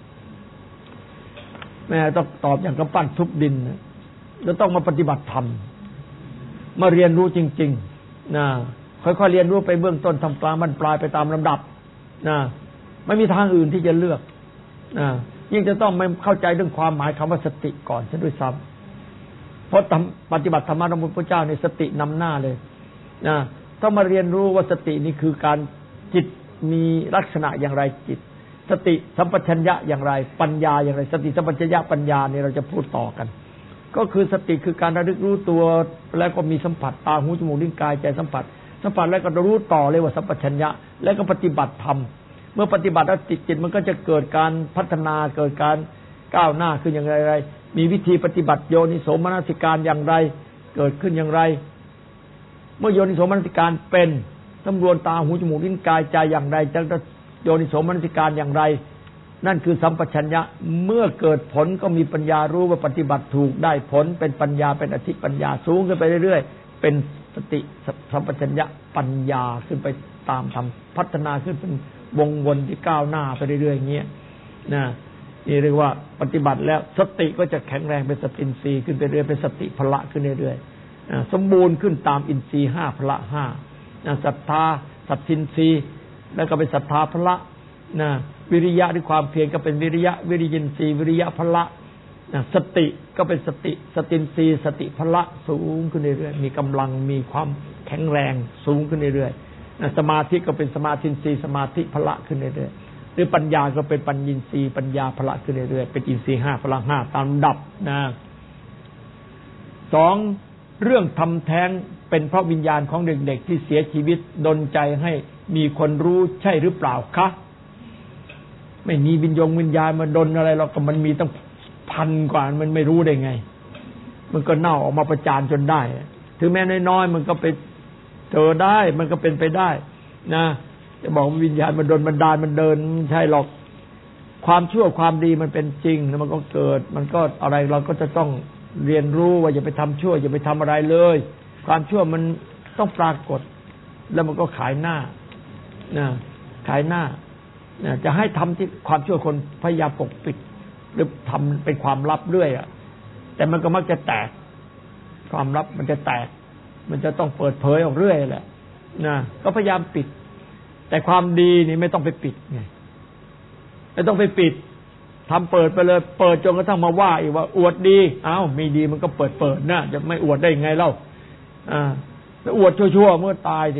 แม่ต้องตอบอย่างกำปั้นทุบดินแล้วต้องมาปฏิบัติธรรมมาเรียนรู้จริงๆนะค่อยๆเรียนรู้ไปเบื้องต้นทำกลางบรรปลายไปตามลำดับนะไม่มีทางอื่นที่จะเลือกนะยิ่งจะต้องไม่เข้าใจเรื่องความหมายคำว่าสติก่อนซะด้วยซ้ำเพราะปฏิบัติธรรมะของพระเจ้าในสตินำหน้าเลยนะต้องมาเรียนรู้ว่าสตินี่คือการจิตมีลักษณะอย่างไรจิตสติสัมปชัญญะอย่างไรปัญญาอย่างไรสติสัมปชัญญะปัญญานี่เราจะพูดต่อกันก็คือสติคือการระลึกรู้ตัวแล้วก็มีสัมผัสตาหูจมูกลิ้นกายใจสัมผัสสัมผัสแล้วก็รู้ต่อเลยว่าสัมปชัญญะแล้วก็ปฏิบัติธรรมเมื่อปฏิบัติแล้วจิตจิตมันก็จะเกิดการพัฒนาเกิดการก้าวหน้าขึ้นอย่างไรมีวิธีปฏิบัติโยนิโสมนสิการอย่างไรเกิดขึ้นอย่างไรเมื่อโยนิโสมนสิการเป็นสำรวมตาหูจมูกลิ้นกายใจอย่างไรจะโยนิโสมนสิการอย่างไรนั่นคือสัมปชัญญะเมื่อเกิดผลก็มีปัญญารู้ว่าปฏิบัติถูกได้ผลเป็นปัญญาเป็นอธิปัญญาสูงขึ้นไปเรื่อยๆเป็นสติสัมปชัญญะปัญญาขึ้นไปตามธรรมพัฒนาขึ้นเป็นวงวนที่ก้าวหน้าไปเรื่อยๆอย่างเงี้ยนะนี่เรียกว่าปฏิบัติแล้วสติก็จะแข็งแรงเป็นสติอินทรีย์ขึ้นไปเรื่อยเป็นสติพละขึ้นเรื่อยๆสมบูรณ์ขึ้นตามอินทรีย์ห้าพละห้าศรัทธาสัตทินทรีย์แล้วก็เป็นศรัทธาพละนะวิริยะด้วยความเพียรก็เป็นวิริยะวิริยินทรีย์วิริยะพละนะสติก็เป็นสติสตินทรีย์สติพละสูงขึ้นเรื่อยๆมีกำลังมีความแข็งแรงสูงขึ้นเรื่อยๆนะสมาธิก็เป็นสมาธินทรีย์สมาธิพละขึ้นเรื่อยๆหรือปัญญาก็เป็นปัญญินทรีย์ปัญญาพละขึ้นเรื่อยๆเป็นอินทรีย์ห้าพละห้าตามลำดับนะสองเรื่องทำแท้งเป็นเพราะวิญญาณของเด็กๆที่เสียชีวิตดลใจให้มีคนรู้ใช่หรือเปล่าคะไม่มีวิญญาณวิญญาณมาดลอะไรเราก็มันมีตั้งพันกว่ามันไม่รู้ได้ไงมันก็เน่าออกมาประจานจนได้ถึงแม้น้อยๆมันก็ไปเจอได้มันก็เป็นไปได้นะจะบอกวิญญาณมันดลมันดานมันเดินไม่ใช่หรอกความชั่วความดีมันเป็นจริงแล้วมันก็เกิดมันก็อะไรเราก็จะต้องเรียนรู้ว่าอย่าไปทำชั่วอย่าไปทำอะไรเลยความชั่วมันต้องปรากฏแล้วมันก็ขายหน้านะขายหน้านะจะให้ทำที่ความชั่วคนพยายามปกปิดหรือทำเป็นความลับเรื่อยอ่ะแต่มันก็มักจะแตกความลับมันจะแตกมันจะต้องเปิดเผยออกเรื่อยแหละนะก็พยายามปิดแต่ความดีนี่ไม่ต้องไปปิดไงไม่ต้องไปปิดทำเปิดไปเลยเปิดจนกระทั่งมาว่าอีกว่าอวดดีอ้าวมีดีมันก็เปิดเปิดนะจะไม่อวดได้ไงเล่าอ่าแล้วอวดชั่วๆเมื่อตายสิ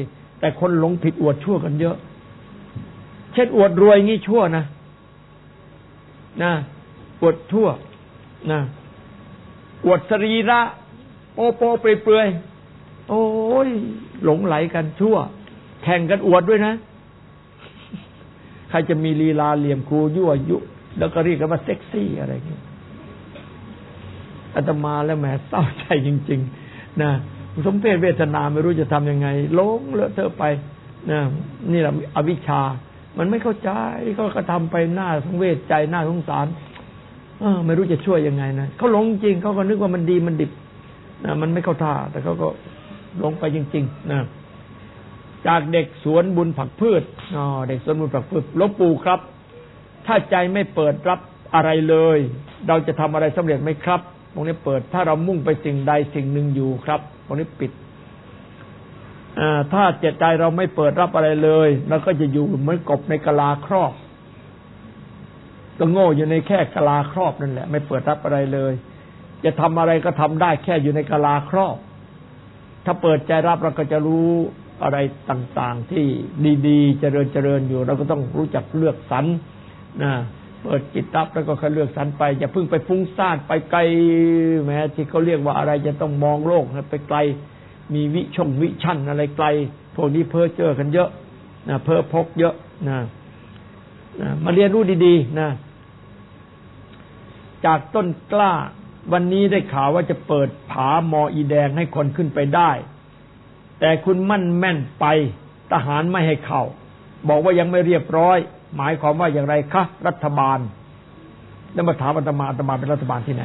แต่คนหลงผิดอวดชั่วกันเยอะเช่นอวดรวยงี้ชั่วนะนะอวดชั่วนะอวดสรีระโปโปเปลือยๆโอ้ยหลงไหลกันชั่วแข่งกันอวดด้วยนะใครจะมีลีลาเหลี่ยมครูยั่วยุแล้วก็เรียกกันว่าเซ็กซี่อะไรอย่างนี้อาตมาแล้วแหมเศร้าใจจริงๆนะสมเพศเวทนาไม่รู้จะทำยังไงหลงเลอะเทอะไปนะนี่แหละอวิชชามันไม่เข้าใจก็กระทำไปหน้าสังเวชใจหน้าสงสารเออไม่รู้จะช่วยยังไงนะเขาหลงจริงเขาก็นึกว่ามันดีมันดิบนะมันไม่เข้าท่าแต่เขาก็หลงไปจริงๆนะจากเด็กสวนบุญผักพืชอ๋อเด็กสวนบุญผักพืชหลวงปู่ครับถ้าใจไม่เปิดรับอะไรเลยเราจะทำอะไรสำเร็จไหมครับตรงนี้เปิดถ้าเรามุ่งไปสิ่งใดสิ่งหนึ่งอยู่ครับตรงนี้ปิดอ่าถ้าจิตใจเราไม่เปิดรับอะไรเลยเราก็จะอยู่เหมือนกบในกะลาครอบก็โง่อยู่ในแค่กะลาครอบนั่นแหละไม่เปิดรับอะไรเลยจะทำอะไรก็ทำได้แค่อยู่ในกะลาครอบถ้าเปิดใจรับเราก็จะรู้อะไรต่างๆที่ดีๆเจริญเจริญอยู่เราก็ต้องรู้จักเลือกสรรนะเปิดจิตรับแล้วก็ค่อยเลือกสรรไปอย่าเพิ่งไปฟุ้งซ่านไปไกลแม้ที่เขาเรียกว่าอะไรจะต้องมองโลกไปไกลมีวิชงวิชั่นอะไรไกลพวกนี้เพ้อเจ้อกันเยอะนะเพ้อพกเยอะนะนะมาเรียนรู้ดีๆนะจากต้นกล้าวันนี้ได้ข่าวว่าจะเปิดผามออีแดงให้คนขึ้นไปได้แต่คุณมั่นแม่นไปทหารไม่ให้เข้าบอกว่ายังไม่เรียบร้อยหมายความว่าอย่างไรคะรัฐบาลแล้วมาถามอาตมาอาตมาเป็นรัฐบาลที่ไหน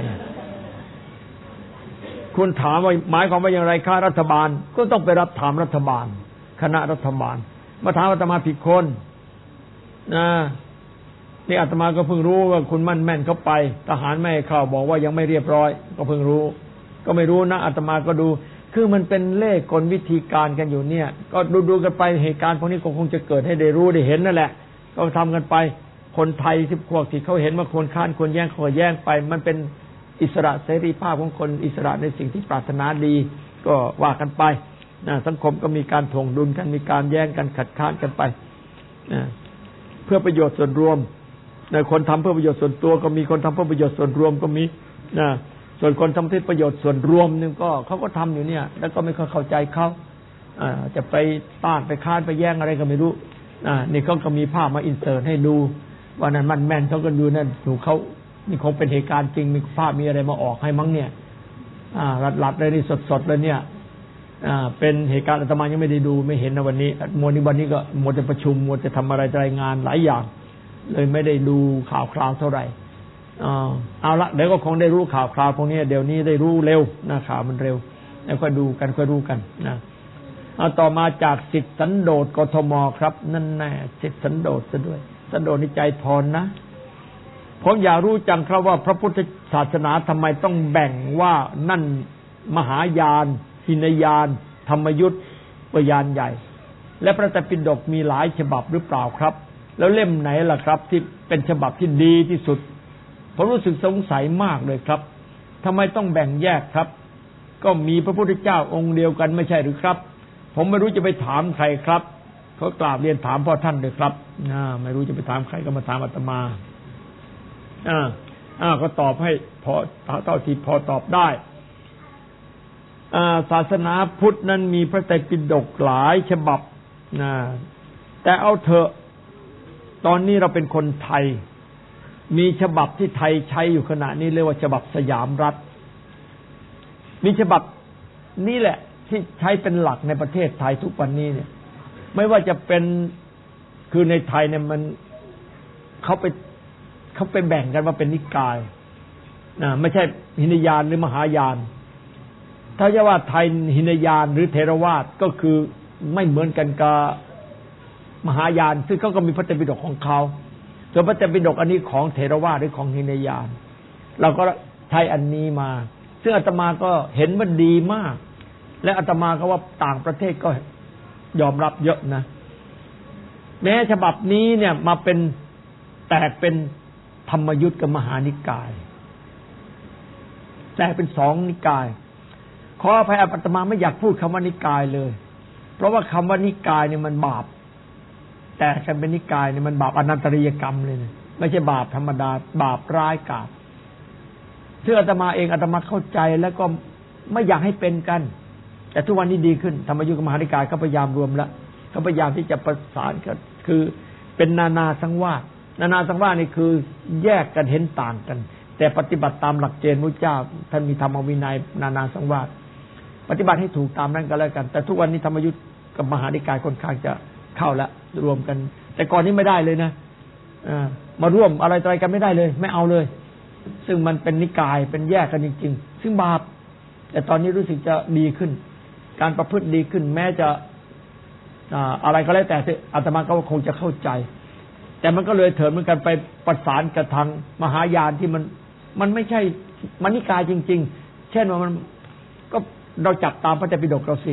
คุณถามว่าหมายความว่าอย่างไรคะรัฐบาลก็ต้องไปรับถามรัฐบาลคณะรัฐบาลมาถามอาตมาผิดคนนะนี่อาตมาก็เพิ่งรู้ว่าคุณมั่นแม่นเข้าไปทหารไม่ให้เข้าบอกว่ายังไม่เรียบร้อยก็เพิ่งรู้ก็ไม่รู้นะอาตมาก็ดูคือมันเป็นเลขกลวิธีการกันอยู่เนี่ยก็ดูๆกันไปเหตุการณ์พวกนี้ก็คงจะเกิดให้ได้รู้ได้เห็นนั่นแหละก็ทำกันไปคนไทยที่พวกที่เขาเห็นว่าควรค้านควรแย่งเขาก็แย่งไปมันเป็นอิสระเสรีภาพของคนอิสระในสิ่งที่ปรารถนาดีก็ว่ากันไปนะสังคมก็มีการถ่วงดุลกันมีการแย่งกันขัดข้านกันไปนะเพื่อประโยชน์ส่วนรวมนะคนทำเพื่อประโยชน์ส่วนตัวก็มีคนทำเพื่อประโยชน์ส่วนรวมก็มีนะส่วนคนทำเพื่อประโยชน์ส่วนรวมนึงก็เขาก็ทำอยู่เนี่ยแล้วก็ไม่ค่อยเข้าใจเขาอ่าจะไปต้านไปค้านไปแย่งอะไรก็ไม่รู้อ่านี่เขาก็มีภาพมาอินเสิร์ตให้ดูว่านั้นมันแม่นเขาก็ดูนั่นถูกเขานี่คงเป็นเหตุการณ์จริงมีภาพมีอะไรมาออกให้มั้งเนี่ยอ่ารัดๆเลยนี่สดๆเลยเนี่ยอ่าเป็นเหตุการณ์อาตมายังไม่ได้ดูไม่เห็นนะวันนี้มวลนี้วันนี้ก็มัวแต่ประชุมมัวแต่ทำอะไรรายงานหลายอย่างเลยไม่ได้ดูข่าวคราวเท่าไหร่เอาละเดี๋ยวก็คงได้รู้ข่าวคราวพวกนี้เดี๋ยวนี้ได้รู้เร็วนะข่าวมันเร็วแล้วค่อยดูกันค่อยรู้กันนะเอาต่อมาจากสิทธิสันโดษกทมครับนั่นแน่สิทธิสันโดษซะด้วยสันโดษนี่ใจทอนนะผมอยากรู้จังครับว่าพระพุทธศาสนาทำไมต้องแบ่งว่านั่นมหายานหินยานธรรมยุทธวิญญาณใหญ่และพระไตรปิฎกมีหลายฉบับหรือเปล่าครับแล้วเล่มไหนล่ะครับที่เป็นฉบับที่ดีที่สุดผมรู้สึกสงสัยมากเลยครับทำไมต้องแบ่งแยกครับก็มีพระพุทธเจ้าองค์เดียวกันไม่ใช่หรือครับผมไม่รู้จะไปถามใครครับเขากราบเรียนถามพ่อท่านเลยครับอ่าไม่รู้จะไปถามใครก็มาถามอาตมาอ่าอ่าก็ตอบให้พอเท่าที่พอตอบได้อ่าศาสนาพุทธนั้นมีพระไตรปิฎกหลายฉบับนะแต่เอาเถอะตอนนี้เราเป็นคนไทยมีฉบับที่ไทยใช้อยู่ขณะนี้เรียกว่าฉบับสยามรัฐมีฉบับนี้แหละที่ใช้เป็นหลักในประเทศไทยทุกวันนี้เนี่ยไม่ว่าจะเป็นคือในไทยเนี่ยมันเขาไปเขาไปแบ่งกันว่าเป็นนิกายนะไม่ใช่หินยานหรือมหายานถ้าจะว่าไทยหินยานหรือเทรวาทก็คือไม่เหมือนกันกับมหายานซึ่งเขาก็มีพระไตรปิฎกของเขาส่วนพระไตรปิฎกอันนี้ของเถรวาทหรือของหินยานเราก็ใช้อันนี้มาซึ่งอาตมาก็เห็นว่าดีมากและอาตมาก็ว่าต่างประเทศก็ยอมรับเยอะนะแม้ฉบับนี้เนี่ยมาเป็นแตกเป็นธรรมยุทธกับมหานิกายแตกเป็นสองนิกายขออภัยอาตมาไม่อยากพูดคำว่านิกายเลยเพราะว่าคำว่านิกายเนี่ยมันบาปแต่กันเป็นนิกายเนี่ยมันบาปอนันตริยกรรมเลยนะไม่ใช่บาปธรรมดาบาปร้ายกาจซึ่งอาตมาเองอาตมาเข้าใจแล้วก็ไม่อยากให้เป็นกันแต่ทุกวันนี้ดีขึ้นธรรมยุทธมหานิกายเขาพยายามรวมแล้วเขาพยายามที่จะประสานกันคือเป็นนานาสังวาสนานาสังวาสนี่คือแยกกันเห็นต่างกันแต่ปฏิบัติตามหลักเกณฑ์พระเจ้าท่านมีธรรมวินัยนานาสังวาสปฏิบัติให้ถูกตามนั้นก็แล้วกันแต่ทุกวันนี้ธรรมยุทธกับมหานิกายค่อนข้างจะเข้าแล้วรวมกันแต่ก่อนนี้ไม่ได้เลยนะมาร่วมอะไรอะไรกันไม่ได้เลยไม่เอาเลยซึ่งมันเป็นนิกายเป็นแยกกันจริงๆซึ่งบาปแต่ตอนนี้รู้สึกจะดีขึ้นการประพฤติดีขึ้นแม้จะอะไรก็แล้วแต่อาตมาก็คงจะเข้าใจแต่มันก็เลยเถิดเหมือนกันไปประสานกับทางมหายานที่มันมันไม่ใช่มันนิกายจริงๆเช่นว่ามันก็เราจับตามพระไตรปิฎกเราสิ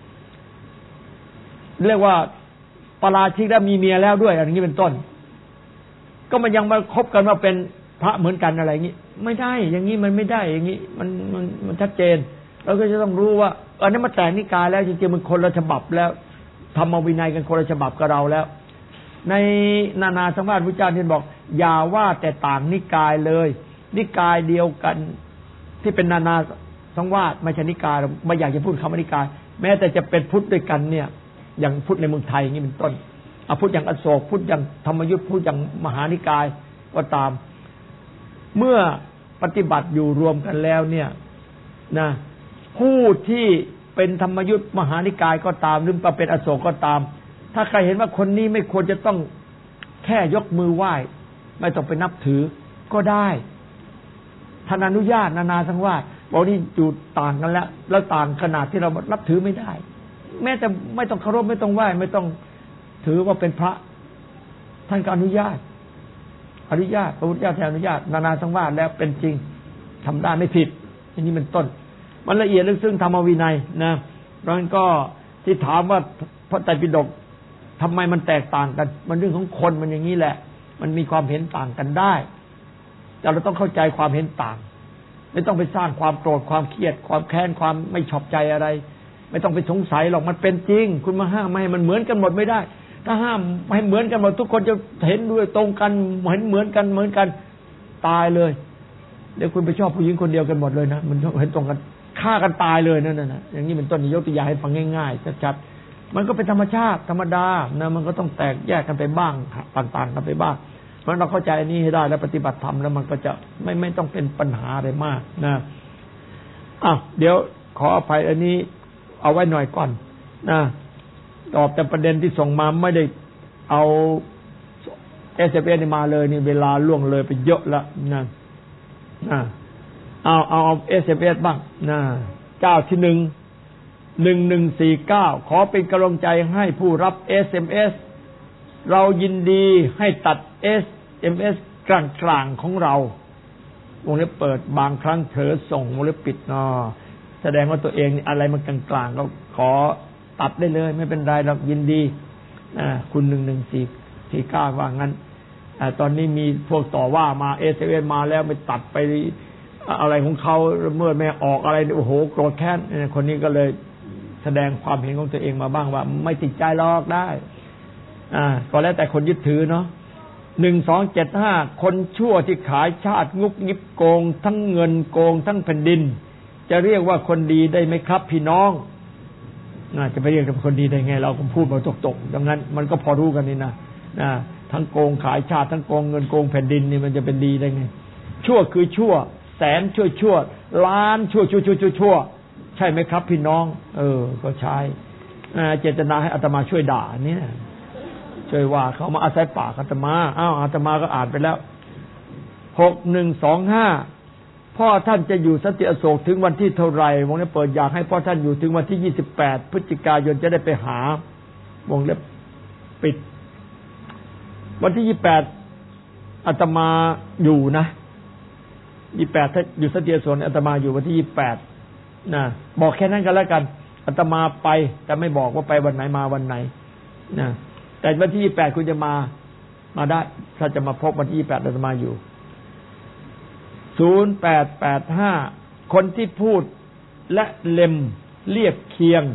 เรียกว่าปาราชิกแล้วมีเมียแล้วด้วยอย่างนี้เป็นต้นก็มันยังมาคบกันว่าเป็นพระเหมือนกันอะไรอย่างนี้ไม่ได้อย่างนี้มันไม่ได้อย่างนี้มันมันมันชัดเจนเราก็จะต้องรู้ว่าอันนี้มันแต่นิกายแล้วจริงๆมันคนละฉบับแล้วธรรมวินัยกันคนละฉบับกับเราแล้วในนานาสังวาสพระเจ้าท่านบอกอย่าว่าแต่ต่างนิกายเลยนิกายเดียวกันที่เป็นนานาสังวาสไม่ใช่นิกายไม่อยากจะพูดคำว่านิกายแม้แต่จะเป็นพุทธด้วยกันเนี่ยอย่างพุทธในเมืองไทยอย่างนี้เป็นต้นเอาพุทธอย่างอโศกพุทธอย่างธรรมยุทธพุทธอย่างมหานิกายก็ตามเมื่อปฏิบัติอยู่รวมกันแล้วเนี่ยนะผู้ที่เป็นธรรมยุทธมหานิกายก็ตามหรือเป็นอโศกก็ตามถ้าใครเห็นว่าคนนี้ไม่ควรจะต้องแค่ยกมือไหว้ไม่ต้องไปนับถือก็ได้ท่านอนุญาตนานาสังวาสบอกนี่อยู่ต่างกันแล้วแล้วต่างขนาดที่เรานับถือไม่ได้แม้แต่ไม่ต้องเคารพไม่ต้องไหว้ไม่ต้องถือว่าเป็นพระท่านก็อนุญาตอนุญาตพระพุทธเจ้าท่านอนุญาตนานาสังวาสแล้วเป็นจริงทำได้ไม่ผิดอันนี้เป็นต้นมันละเอียดลึกซึ้งธรรมวินัยนะเพราะฉะนั้นก็ที่ถามว่าพระไตรปิฎกทำไมมันแตกต่างกันมันเรื่องของคนมันอย่างนี้แหละมันมีความเห็นต่างกันได้แต่เราต้องเข้าใจความเห็นต่างไม่ต้องไปสร้างความโกรธความเครียดความแค้นความไม่ชอบใจอะไรไม่ต้องไปสงสัยหรอกมันเป็นจริงคุณมาห้ามไม่ให้มันเหมือนกันหมดไม่ได้ถ้าห้ามให้เหมือนกันหมดทุกคนจะเห็นด้วยตรงกันเห็นเหมือนกันเหมือนกันตายเลยเดี๋ยวคุณไปชอบผู้หญิงคนเดียวกันหมดเลยนะมันเห็นตรงกันฆ่ากันตายเลยนั่นน่ะอย่างนี้เป็นต้นยกตัวอย่างให้ฟังง่ายๆชัดๆมันก็เป็นธรรมชาติธรรมดานะมันก็ต้องแตกแยกกันไปบ้างต่างๆกันไปบ้างเพราะเราเข้าใจอันนี้ให้ได้แล้วปฏิบัติธรรมแล้วมันก็จะไม่ไม่ต้องเป็นปัญหาอะไรมากนะอ้าวเดี๋ยวขออภัยอันนี้เอาไว้หน่อยก่อนนะตอบแต่ประเด็นที่ส่งมาไม่ได้เอาเอสเอฟเอมาเลยนี่เวลาล่วงเลยไปเยอะแล้วนะนะเอาเอาเอสเอฟเอบ้างนะเจ้าที่หนึ่งหนึ่งหนึ่งสี่เก้าขอเป็นกำลังใจให้ผู้รับ เอส เอ็ม เอส เรายินดีให้ตัด เอส เอ็ม เอส กลางๆของเราวงเล็บเปิดบางครั้งเผลอส่งวงเล็บปิดเนาะแสดงว่าตัวเองอะไรมันกลางๆก็ขอตัดได้เลยไม่เป็นไรเรายินดีอ่าคุณหนึ่งหนึ่งสี่สี่เก้าว่างั้นอ่าตอนนี้มีพวกต่อว่ามา เอส เอ็ม เอส มาแล้วไปตัดไปอะไรของเขาเมื่อแม่ออกอะไรโอ้โหโกรธแค้นคนนี้ก็เลยแสดงความเห็นของตัวเองมาบ้างว่าไม่ติดใจหรอกได้อ่าก็แล้วแต่คนยึดถือเนาะหนึ่งสองเจ็ดห้าคนชั่วที่ขายชาติงุบงิบโกงทั้งเงินโกงทั้งแผ่นดินจะเรียกว่าคนดีได้ไหมครับพี่น้องน่าจะไปเรียกเป็นคนดีได้ไงเราก็พูดมาตกๆดังนั้นมันก็พอรู้กันนี่นะนะทั้งโกงขายชาติทั้งโกงเงินโกงแผ่นดินนี่มันจะเป็นดีได้ไงชั่วคือชั่วแสนชั่วชั่วล้านชั่วชั่วชั่วชั่วชั่วใช่ไหมครับพี่น้องเออก็ใช่เจตนาให้อาตมาช่วยด่านี่นะช่วยว่าเขามาอาศัยปากอาตมาอ้าวอาตมาก็อ่านไปแล้วหกหนึ่งสองห้าพ่อท่านจะอยู่สันติอโศกถึงวันที่เท่าไหร่วงเล็บเปิดอยากให้พ่อท่านอยู่ถึงวันที่ยี่สิบแปดพฤศจิกายนจะได้ไปหาวงเล็บปิดวันที่ยี่สิบแปดอาตมาอยู่นะยี่สิบแปดถ้าอยู่สันติอโศกอาตมาอยู่วันที่ยี่สิบแปดนะบอกแค่นั้นกันแล้วกันอาตมาไปแต่ไม่บอกว่าไปวันไหนมาวันไหนนะแต่วันที่ยี่สิบแปดคุณจะมามาได้ถ้าจะมาพบวันที่ยี่สิบแปดอาตมาอยู่ศูนย์แปดแปดห้าคนที่พูดและเล็มเรียบเคียง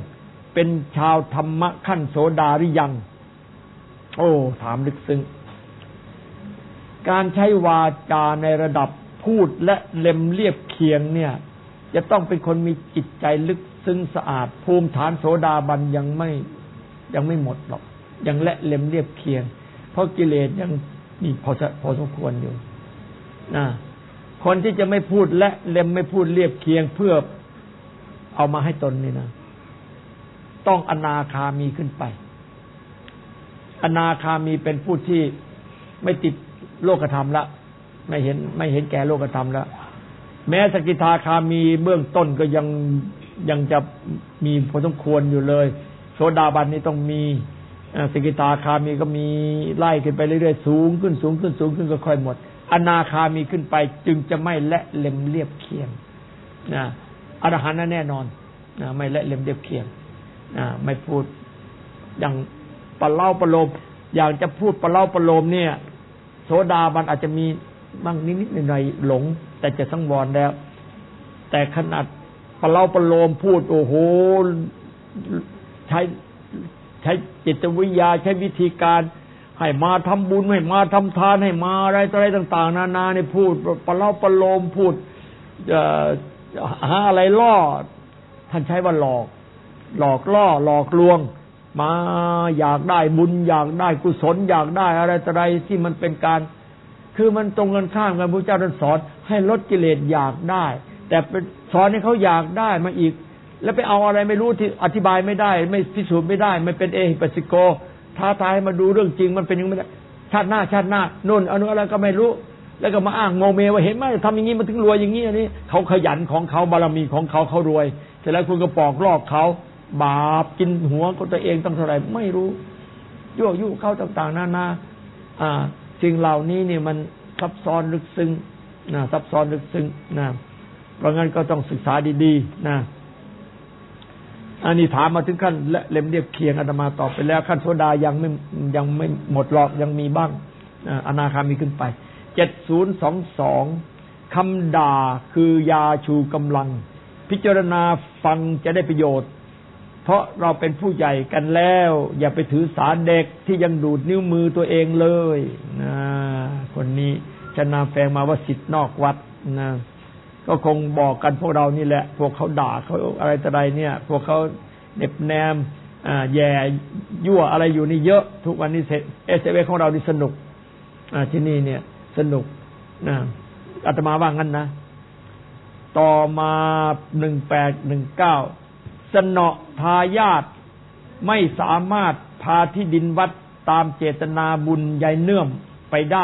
เป็นชาวธรรมะขั้นโสดาหรือยังโอ้ถามลึกซึ้งการใช้วาจาในระดับพูดและเล็มเลียบเคียงเนี่ยจะต้องเป็นคนมีจิตใจลึกซึ้งสะอาดภูมิฐานโสดาบันยังไม่ยังไม่หมดหรอกยังและเล็มเลียบเคียงเพราะกิเลสยังมีพอพอสมควรอยู่นะคนที่จะไม่พูดและเล็มไม่พูดเลียบเคียงเพื่อเอามาให้ตนนี่นะต้องอนาคามีขึ้นไปอนาคามีเป็นผู้ที่ไม่ติดโลกธรรมละไม่เห็นไม่เห็นแก่โลกธรรมละแม้สกิทาคามีเบื้องต้นก็ยังยังจะมีพอสมควรอยู่เลยโสดาบันนี่ต้องมีสกิทาคามีก็มีไล่ขึ้นไปเรื่อยๆสูงขึ้นสูงขึ้นสูงขึ้นก็ค่อยหมดอนาคามีขึ้นไปจึงจะไม่และเล็มเลียบเคียงนะอรหันต์นั้นแน่นอนนะไม่และเล็มเลียบเคียงนะไม่พูดอย่างปะเล่าปะโลมอย่างจะพูดปะเล่าปะโลมเนี่ยโสดาบันอาจจะมีบางนิดๆหน่อยๆหลงแต่จะสังวรแล้วแต่ขนาดปะเล่าปะโลมพูดโอ้โหใช้ใช้จิตวิทยาใช้วิธีการให้มาทำบุญให้มาทำทานให้มาอะไรต่ออะไรต่างๆนานาเนี่ยพูดปะเล่าปะโลมพูดหาอะไรล่อท่านใช้ว่าหลอกหลอกล่อหลอกลวงมาอยากได้บุญอยากได้กุศลอยากได้อะไรต่ออะไรที่มันเป็นการคือมันตรงกันข้ามกันพระเจ้าท่านสอนให้ลดกิเลสอยากได้แต่เป็นสอนให้เขาอยากได้มาอีกแล้วไปเอาอะไรไม่รู้ที่อธิบายไม่ได้ไม่พิสูจน์ไม่ได้ไม่เป็นเอหิปัสสิโกท้าทายมาดูเรื่องจริงมันเป็นยังไม่ได้ชาติหน้าชาติหน้าโน่นอนุอะไรก็ไม่รู้แล้วก็มาอ้างโมเมว่าเห็นไหมทำอย่างนี้มันถึงรวยอย่างนี้อันนี้เขาขยันของเขาบารมีของเขาเขารวยเสร็จแล้วคุณก็ปอกลอกเขาบาปกินหัวของตัวเองต้องเท่าไหร่ไม่รู้ยั่วยุเขาต่างๆนานาอ่าสิ่งเหล่านี้เนี่ยมันซับซ้อนลึกซึ้งนะซับซ้อนลึกซึ้งนะเพราะงั้นก็ต้องศึกษาดีๆนะอันนี้ถามมาถึงขั้นและเล่มเรียบเคียงอาตมาตอบไปแล้วขั้นโสดายังไม่ยังไม่หมดหรอกยังมีบ้างอนาคามีขึ้นไปเจ็ดศูนย์สองสองคำด่าคือยาชูกำลังพิจารณาฟังจะได้ประโยชน์เพราะเราเป็นผู้ใหญ่กันแล้วอย่าไปถือสาเด็กที่ยังดูดนิ้วมือตัวเองเลยนะคนนี้ชนะแฝงมาว่าศิษย์นอกวัดนะก็คงบอกกันพวกเรานี่แหละพวกเขาด่าเขาอะไรต่ออะไรเนี่ยพวกเขาเน็บแนมอ่าแย่ยั่วอะไรอยู่นี่เยอะทุกวันนี้เอสเอของเรานี่สนุกอ่าที่นี่เนี่ยสนุกนะอาตมาว่างั้นนะต่อมาหนึ่งแปดหนึ่งเก้าสนอทายาทไม่สามารถพาที่ดินวัดตามเจตนาบุญยายเนื่อมไปได้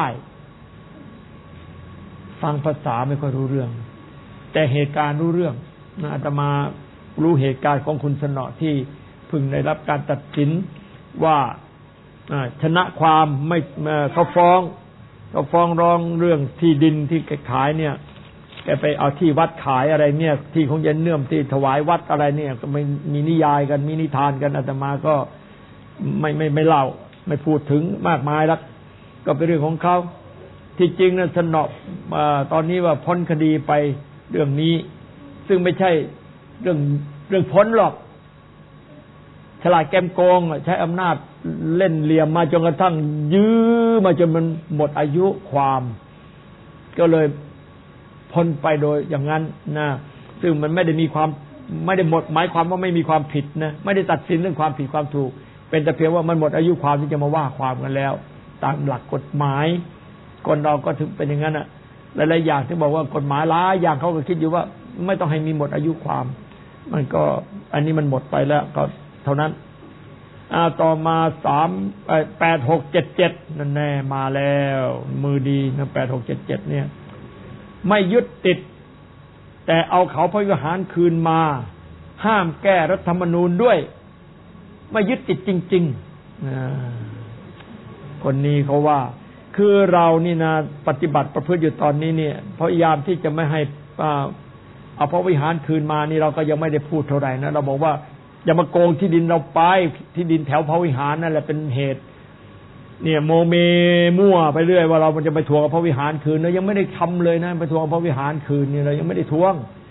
ฟังภาษาไม่ค่อยรู้เรื่องแต่เหตุการณ์รู้เรื่องนะอาตมารู้เหตุการณ์ของคุณสนอที่พึงได้รับการตัดสินว่าชนะความไม่เขาฟ้องเขาฟ้องร้องเรื่องที่ดินที่ขายเนี่ยแกไปเอาที่วัดขายอะไรเนี่ยที่ของยายเนื่อมที่ถวายวัดอะไรเนี่ยก็ไม่มีนิยายกันมีนิทานกันอาตมาก็ไม่ไม่ไม่เล่าไม่พูดถึงมากมายแล้วก็เป็นเรื่องของเขาที่จริงนะสนอตอนนี้ว่าพ้นคดีไปเรื่องนี้ซึ่งไม่ใช่เรื่องเรื่องพ้นหรอกฉลาดแกมโกงใช้อำนาจเล่นเหลี่ยมมาจนกระทั่งยื้อมาจนมันหมดอายุความก็เลยพ้นไปโดยอย่างนั้นนะซึ่งมันไม่ได้มีความไม่ได้หมดหมายความว่าไม่มีความผิดนะไม่ได้ตัดสินเรื่องความผิดความถูกเป็นแต่เพียงว่ามันหมดอายุความที่จะมาว่าความกันแล้วตามหลักกฎหมายคนเราก็ถึงเป็นอย่างนั้นอ่ะหลายๆอย่างที่บอกว่ากฎหมายหลายอย่างเขาก็คิดอยู่ว่าไม่ต้องให้มีหมดอายุความมันก็อันนี้มันหมดไปแล้วก็เท่านั้นอ่าต่อมาสามแปดหกเจ็ดเจ็ดนั่นแน่มาแล้วมือดีนะแปดหกเจ็ดเจ็ดเนี่ยไม่ยึดติดแต่เอาเขาพระวิหารคืนมาห้ามแก้รัฐธรรมนูญด้วยไม่ยึดติดจริงๆคนนี้เขาว่าคือเรานี่นะปฏิบัติประพฤติอยู่ตอนนี้เนี่ยพยายามที่จะไม่ให้เอาพระวิหารคืนมานี่เราก็ยังไม่ได้พูดเท่าไหร่นะเราบอกว่าอย่ามาโกงที่ดินเราไปที่ดินแถวพระวิหารนั่นแหละเป็นเหตุเนี่ยโมเมมั่วไปเรื่อยว่าเรามันจะไปทวงพระวิหารคืนเรายังไม่ได้ทำเลยนะไปทวงพระวิหารคืนนี่เรายังไม่ได้ทวง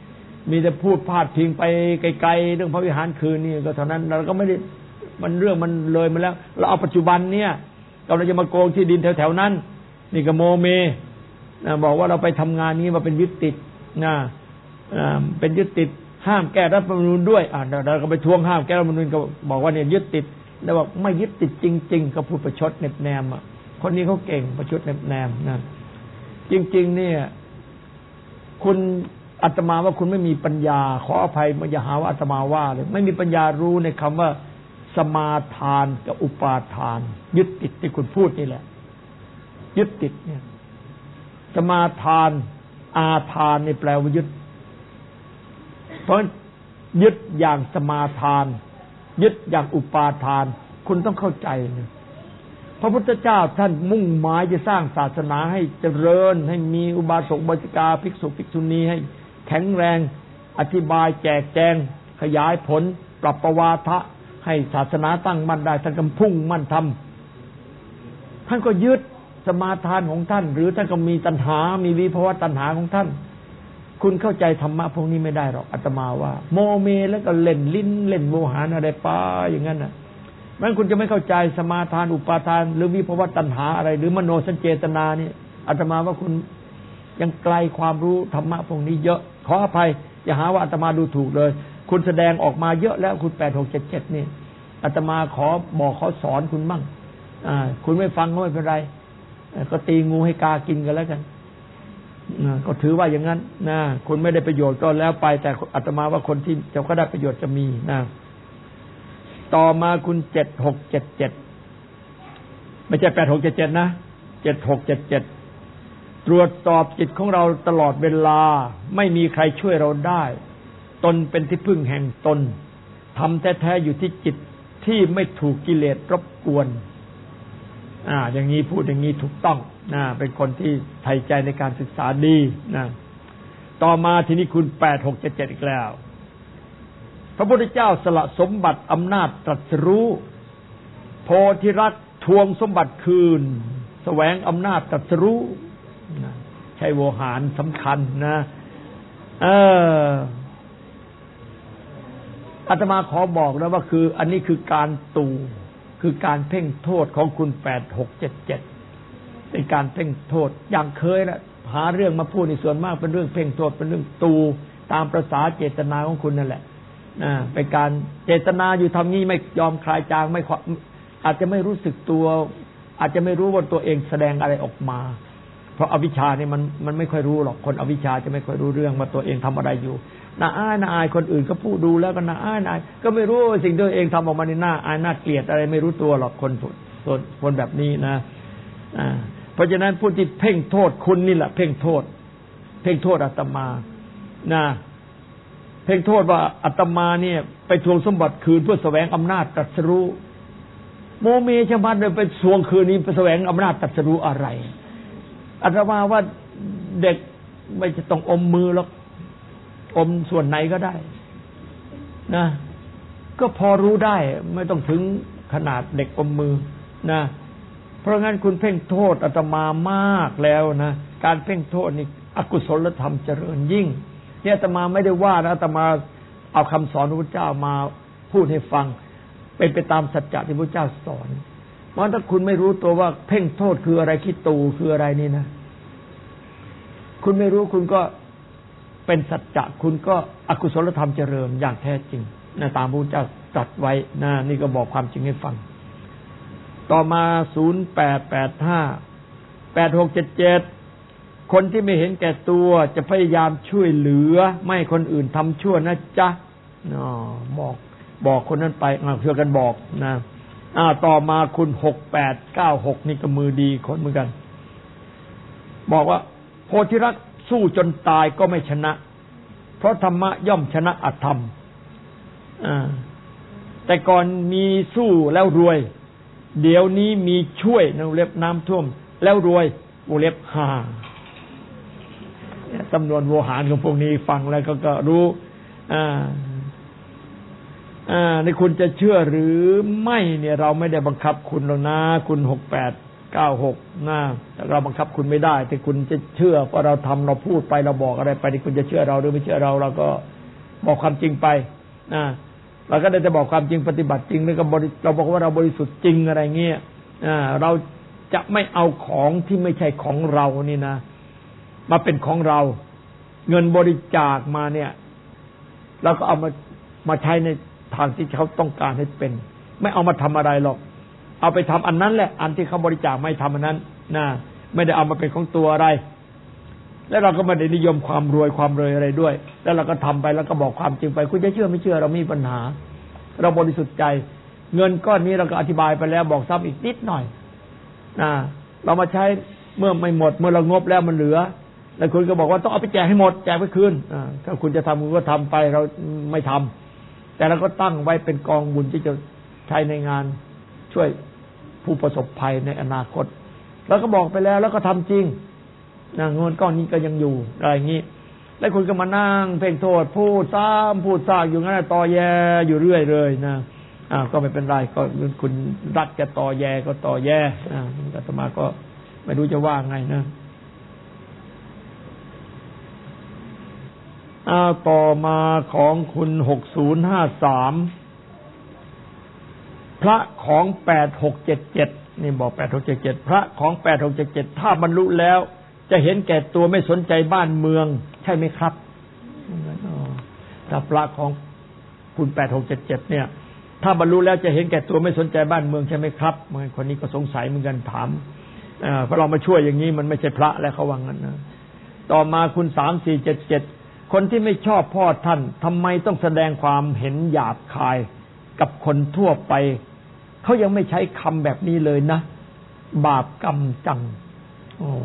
มีแต่พูดพาดพิงไปไกลๆเรื่องพระวิหารคืนนี่ก็เท่านั้นเราก็ไม่ได้มันเรื่องมันเลยมาแล้วเราเอาปัจจุบันเนี่ยเราจะมาโกงที่ดินแถวๆนั้นนี่ก็โมเมนะบอกว่าเราไปทำงานนี้มาเป็นยึดติดนะเป็นยึดติดห้ามแก้รัฐธรรมนูญด้วยอ่าเราก็ไปทวงห้ามแก้รัฐธรรมนูญก็บอกว่าเนี่ยยึดติดแล้วบอกไม่ยึดติดจริงๆก็พูดประชดเน็บแนมอ่ะคนนี้เขาเก่งประชดเน็บแนมนะจริงๆเนี่ยคุณอาตมาว่าคุณไม่มีปัญญาขออภัยอย่าหาว่าอาตมาว่าเลยไม่มีปัญญารู้ในคำว่าสมาทานกับอุปาทานยึดติดที่คุณพูดนี่แหละยึดติดเนี่ยสมาทานอาทานนี่แปลว่ายึดเพราะยึดอย่างสมาทานยึดอย่างอุปาทานคุณต้องเข้าใจนะพระพุทธเจ้าท่านมุ่งหมายจะสร้างศาสนาให้เจริญให้มีอุบาสกอุบาสิกาภิกษุภิกษุณีให้แข็งแรงอธิบายแจกแจงขยายผลปรับประวาทะให้ศาสนาตั้งมั่นได้ท่านก็พุ่งมั่นทำท่านก็ยึดสมาทานของท่านหรือท่านก็มีตัณหามีวิภวตัณหาของท่านคุณเข้าใจธรรมะพวกนี้ไม่ได้หรอกอาตมาว่าโมเมแล้วก็เล่นลิ้นเล่นโมหะอะไรป้าอย่างนั้นน่ะงั้นคุณจะไม่เข้าใจสมาทานอุปาทานหรือวิภวตัณหาอะไรหรือมโนสัญเจตนานี่อาตมาว่าคุณยังไกลความรู้ธรรมะพวกนี้เยอะขออภัยอย่าหาว่าอาตมาดูถูกเลยคุณแสดงออกมาเยอะแล้วคุณแปด หก เจ็ด เจ็ดนี่อาตมาขอบอกขอสอนคุณมั่งอ่าคุณไม่ฟังก็ไม่เป็นไรก็ตีงูให้กากินกันแล้วกันก็ถือว่าอย่างนั้นนะคุณไม่ได้ประโยชน์ก็แล้วไปแต่อาตมาว่าคนที่จะก็ได้ประโยชน์จะมีนะต่อมาคุณเจ็ด หก เจ็ด เจ็ดไม่ใช่แปด หก เจ็ด เจ็ดนะเจ็ด หก เจ็ด เจ็ดตรวจสอบจิตของเราตลอดเวลาไม่มีใครช่วยเราได้ตนเป็นที่พึ่งแห่งตนทำแท้ๆอยู่ที่จิตที่ไม่ถูกกิเลสรบกวนอ่าอย่างนี้พูดอย่างนี้ถูกต้องนะเป็นคนที่ใส่ใจในการศึกษาดีนะต่อมาทีนี้คุณแปด หก เจ็ด เจ็ดอีกแล้วพระพุทธเจ้าสละสมบัติอำนาจตรัสรู้โพธิรักษ์ทวงสมบัติคืนแสวงอำนาจตรัสรู้ใช้โวหารสำคัญนะเอออาตมาขอบอกนะว่าคืออันนี้คือการตูคือการเพ่งโทษของคุณแปด หก เจ็ด เจ็ดเป็นการเพ่งโทษอย่างเคยละหาเรื่องมาพูดในส่วนมากเป็นเรื่องเพ่งโทษเป็นเรื่องตูตามประสาเจตนาของคุณนั่นแหละนะเป็นการเจตนาอยู่ทำงี้ไม่ยอมคลายจางไม่อาจจะไม่รู้สึกตัวอาจจะไม่รู้ว่าตัวเองแสดงอะไรออกมาเพราะอวิชชาเนี่ยมันมันไม่ค่อยรู้หรอกคนอวิชชาจะไม่ค่อยรู้เรื่องว่าตัวเองทำอะไรอยู่น่าอายน่าอายคนอื่นก็พูดดูแล้วก็น่าอายน่าอายก็ไม่รู้สิ่งที่ตัวเองทำออกมาในหน้าอายน่าเกลียดอะไรไม่รู้ตัวหรอกคนคนคนแบบนี้นะอ่าเพราะฉะนั้นผู้ที่เพ่งโทษคุณนี่แหละเพ่งโทษเพ่งโทษอาตมานะเพ่งโทษว่าอาตมาเนี่ยไปทวงสมบัติคืนเพื่อแสวงอำนาจตรัสรู้โมเมชมัดเลยไปทวงคืนนี้ไปแสวงอำนาจตรัสรู้อะไรอาตมาว่าเด็กไม่จะต้องอมมือหรอกอมส่วนไหนก็ได้นะก็พอรู้ได้ไม่ต้องถึงขนาดเด็กอมมือนะเพราะงั้นคุณเพ่งโทษอาตมามากแล้วนะการเพ่งโทษนี่อกุศลธรรมเจริญยิ่งที่อาตมาไม่ได้ว่านะอาตมาเอาคำสอนพระพุทธเจ้ามาพูดให้ฟังเป็นไปตามสัจจะที่พระพุทธเจ้าสอนเพราะถ้าคุณไม่รู้ตัวว่าเพ่งโทษคืออะไรคิดตูคืออะไรนี่นะคุณไม่รู้คุณก็เป็นสัจจะคุณก็อกุศลธรรมเจริญอย่างแท้จริงนะตามพระพุทธเจ้าตรัสไว้นะนี่ก็บอกความจริงให้ฟังต่อมาศูนย์ แปด แปด ห้า แปด หก เจ็ด เจ็ดคนที่ไม่เห็นแก่ตัวจะพยายามช่วยเหลือไม่ให้คนอื่นทำชั่วนะจ๊ะอ๋อบอกบอกคนนั้นไปช่วยกันบอกนะอ่าต่อมาคุณหก แปด เก้า หกนี่ก็มือดีคนเหมือนกันบอกว่าโพธิรักษ์สู้จนตายก็ไม่ชนะเพราะธรรมะย่อมชนะอธรรมอ่าแต่ก่อนมีสู้แล้วรวยเดี๋ยวนี้มีช่วยในวงเล็บน้ำท่วมแล้วรวยวงเล็บหาจำนวนโวหารของพวกนี้ฟังแล้วก็ก็รู้อ่าอ่าในคุณจะเชื่อหรือไม่เนี่ยเราไม่ได้บังคับคุณหรอกนะคุณหก แปด เก้า หกนะเราบังคับคุณไม่ได้แต่คุณจะเชื่อเพราะเราทำเราพูดไปเราบอกอะไรไปที่คุณจะเชื่อเราหรือไม่เชื่อเราเราก็บอกความจริงไปนะเราก็ได้แต่บอกความจริงปฏิบัติจริงแล้วก็เราบอกว่าเราบริสุทธิ์จริงอะไรเงี้ยเราจะไม่เอาของที่ไม่ใช่ของเรานี่นะมาเป็นของเราเงินบริจาคมาเนี่ยเราก็เอามามาใช้ในทางที่เขาต้องการให้เป็นไม่เอามาทำอะไรหรอกเอาไปทำอันนั้นแหละอันที่เขาบริจาคไม่ทำอันนั้นนะไม่ได้เอามาเป็นของตัวอะไรแล้วเราก็ไม่ได้นิยมความรวยความรวยอะไรด้วยแล้วเราก็ทำไปแล้วก็บอกความจริงไปคุณจะเชื่อไม่เชื่อเรามีปัญหาเราบริสุทธิ์ใจเงินก้อนนี้เราก็อธิบายไปแล้วบอกซ้ำอีกนิดหน่อยนะเรามาใช้เมื่อไม่หมดเมื่อเรางบแล้วมันเหลือแล้วคุณก็บอกว่าต้องเอาไปแจกให้หมดแจกไปคืนถ้าคุณจะทำคุณก็ทำไปเราไม่ทำแต่เราก็ตั้งไว้เป็นกองบุญที่จะใช้ในงานช่วยผู้ประสบภัยในอนาคตแล้วก็บอกไปแล้วแล้วก็ทำจริงนะเงินก้อนนี้ก็ยังอยู่อะไรอย่างนี้แล้วคุณก็มานั่งเพ่งโทษพูดซ้ำพูดซากอยู่งั้นต่อแยอยู่เรื่อยเลยนะอ่าก็ไม่เป็นไรก็คุณรักจะต่อแยก็ต่อแยอ่าอาตมาก็ไม่รู้จะว่าไงนะอ่าต่อมาของคุณหกศูนย์ห้าสามพระของแปดหกเจ็ดเจ็ดนี่บอกแปดหกเจ็ดเจ็ดพระของแปดหกเจ็ดเจ็ดถ้าบรรลุแล้วจะเห็นแก่ตัวไม่สนใจบ้านเมืองใช่ไหมครับถ้าพระของคุณแปดหกเจ็ดเจ็ดเนี่ยถ้าบรรลุแล้วจะเห็นแก่ตัวไม่สนใจบ้านเมืองใช่ไหมครับเหมือนคนนี้ก็สงสัยเหมือนกันถามเพราะเรามาช่วยอย่างนี้มันไม่ใช่พระแล้วเขาว่างั้นนะต่อมาคุณสามสี่เจ็ดเจ็ดคนที่ไม่ชอบพ่อท่านทำไมต้องแสดงความเห็นหยาบคายกับคนทั่วไปเขายังไม่ใช้คำแบบนี้เลยนะบาปกรรมจังโอ้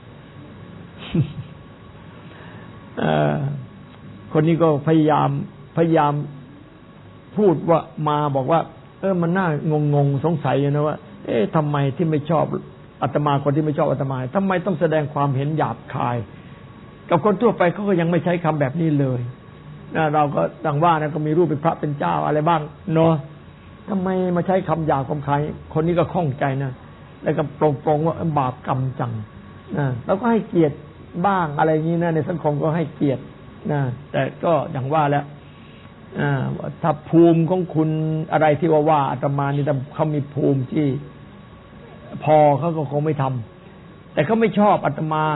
คนนี้ก็พยายามพยายามพูดว่ามาบอกว่าเออมันน่างงงสงสัยอยู่นะว่าเอ๊ะทำไมที่ไม่ชอบอาตมาคนที่ไม่ชอบอาตมาทำไมต้องแสดงความเห็นหยาบคายกับคนทั่วไปเขาก็ยังไม่ใช้คำแบบนี้เลยนะเราก็ดังว่านะก็มีรูปเป็นพระเป็นเจ้าอะไรบ้างเนาะทำไมมาใช้คำหยาบคำคายคนนี้ก็ข้องใจนะแล้วก็ตรงๆว่าบาปกรรมจังนะแล้วก็ให้เกียรติบ้างอะไรอย่างนี้นะในสังคมก็ให้เกียรตินะแต่ก็อย่างว่าแล้วถ้าภูมิของคุณอะไรที่ว่าว่าอาตมานี่ถ้าเขามีภูมิที่พอเขาก็คงไม่ทำแต่เขาไม่ชอบอาตมา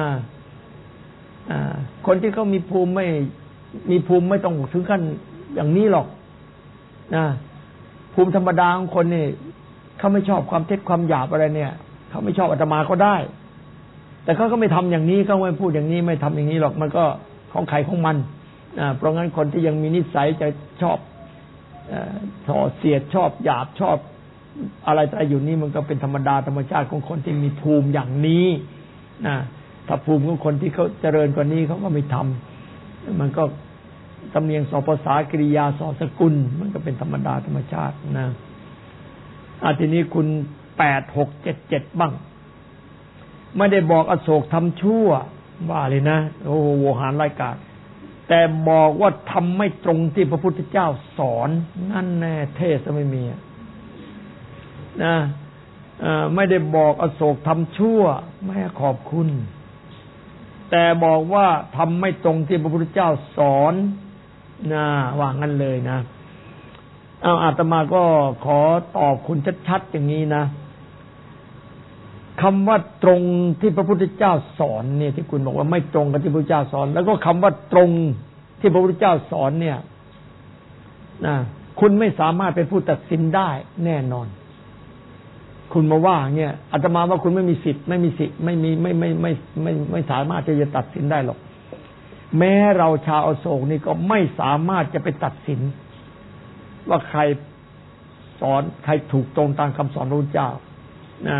คนที่เขามีภูมิไม่มีภูมิไม่ต้องถึงขั้นอย่างนี้หรอกนะภูมิธรรมดาของคนนี่เขาไม่ชอบความเท็จความหยาบอะไรเนี่ยเขาไม่ชอบอาตมาก็ได้แต่เขาก็ไม่ทำอย่างนี้เขาไม่พูดอย่างนี้ไม่ทำอย่างนี้หรอกมันก็ของใครของมันเพราะงั้นคนที่ยังมีนิสัยจะชอบส่อเสียดชอบหยาบชอบอะไรแต่อยู่นี่มันก็เป็นธรรมดาธรรมชาติของคนที่มีภูมิอย่างนี้นะถ้าภูมิของคนที่เขาเจริญกว่านี้เขาก็ไม่ทำมันก็ตำเนียงสอภาษากริยาสอสกุลมันก็เป็นธรรมดาธรรมชาตินะอ่ะทีนี้คุณแปดหกเจ็ดเจ็ดบ้างไม่ได้บอกอโศกทำชั่วว่าเลยนะโอ้โหโวหารรายการแต่บอกว่าทำไม่ตรงที่พระพุทธเจ้าสอนนั่นแน่เทศไม่มีนะไม่ได้บอกอโศกทำชั่วไม่ขอบคุณแต่บอกว่าทำไม่ตรงที่พระพุทธเจ้าสอนนะว่างั้นเลยนะเอาอาตมาก็ขอตอบคุณชัดๆอย่างนี้นะคำว่าตรงที่พระพุทธเจ้าสอนเนี่ยที่คุณบอกว่าไม่ตรงกับที่พระพุทธเจ้าสอนแล้วก็คำว่าตรงที่พระพุทธเจ้าสอนเนี่ยนะคุณไม่สามารถเป็นผู้ตัดสินได้แน่นอนคุณมาว่าเนี่ยอาตมาว่าคุณไม่มีสิทธิ์ไม่มีสิทธิ์ไม่มีไม่ไม่ไม่ไม่ไม่สามารถจะตัดสินได้หรอกแม้เราชาวอโศกนี่ก็ไม่สามารถจะไปตัดสินว่าใครสอนใครถูกตรงตามคำสอนพระพุทธเจ้านะ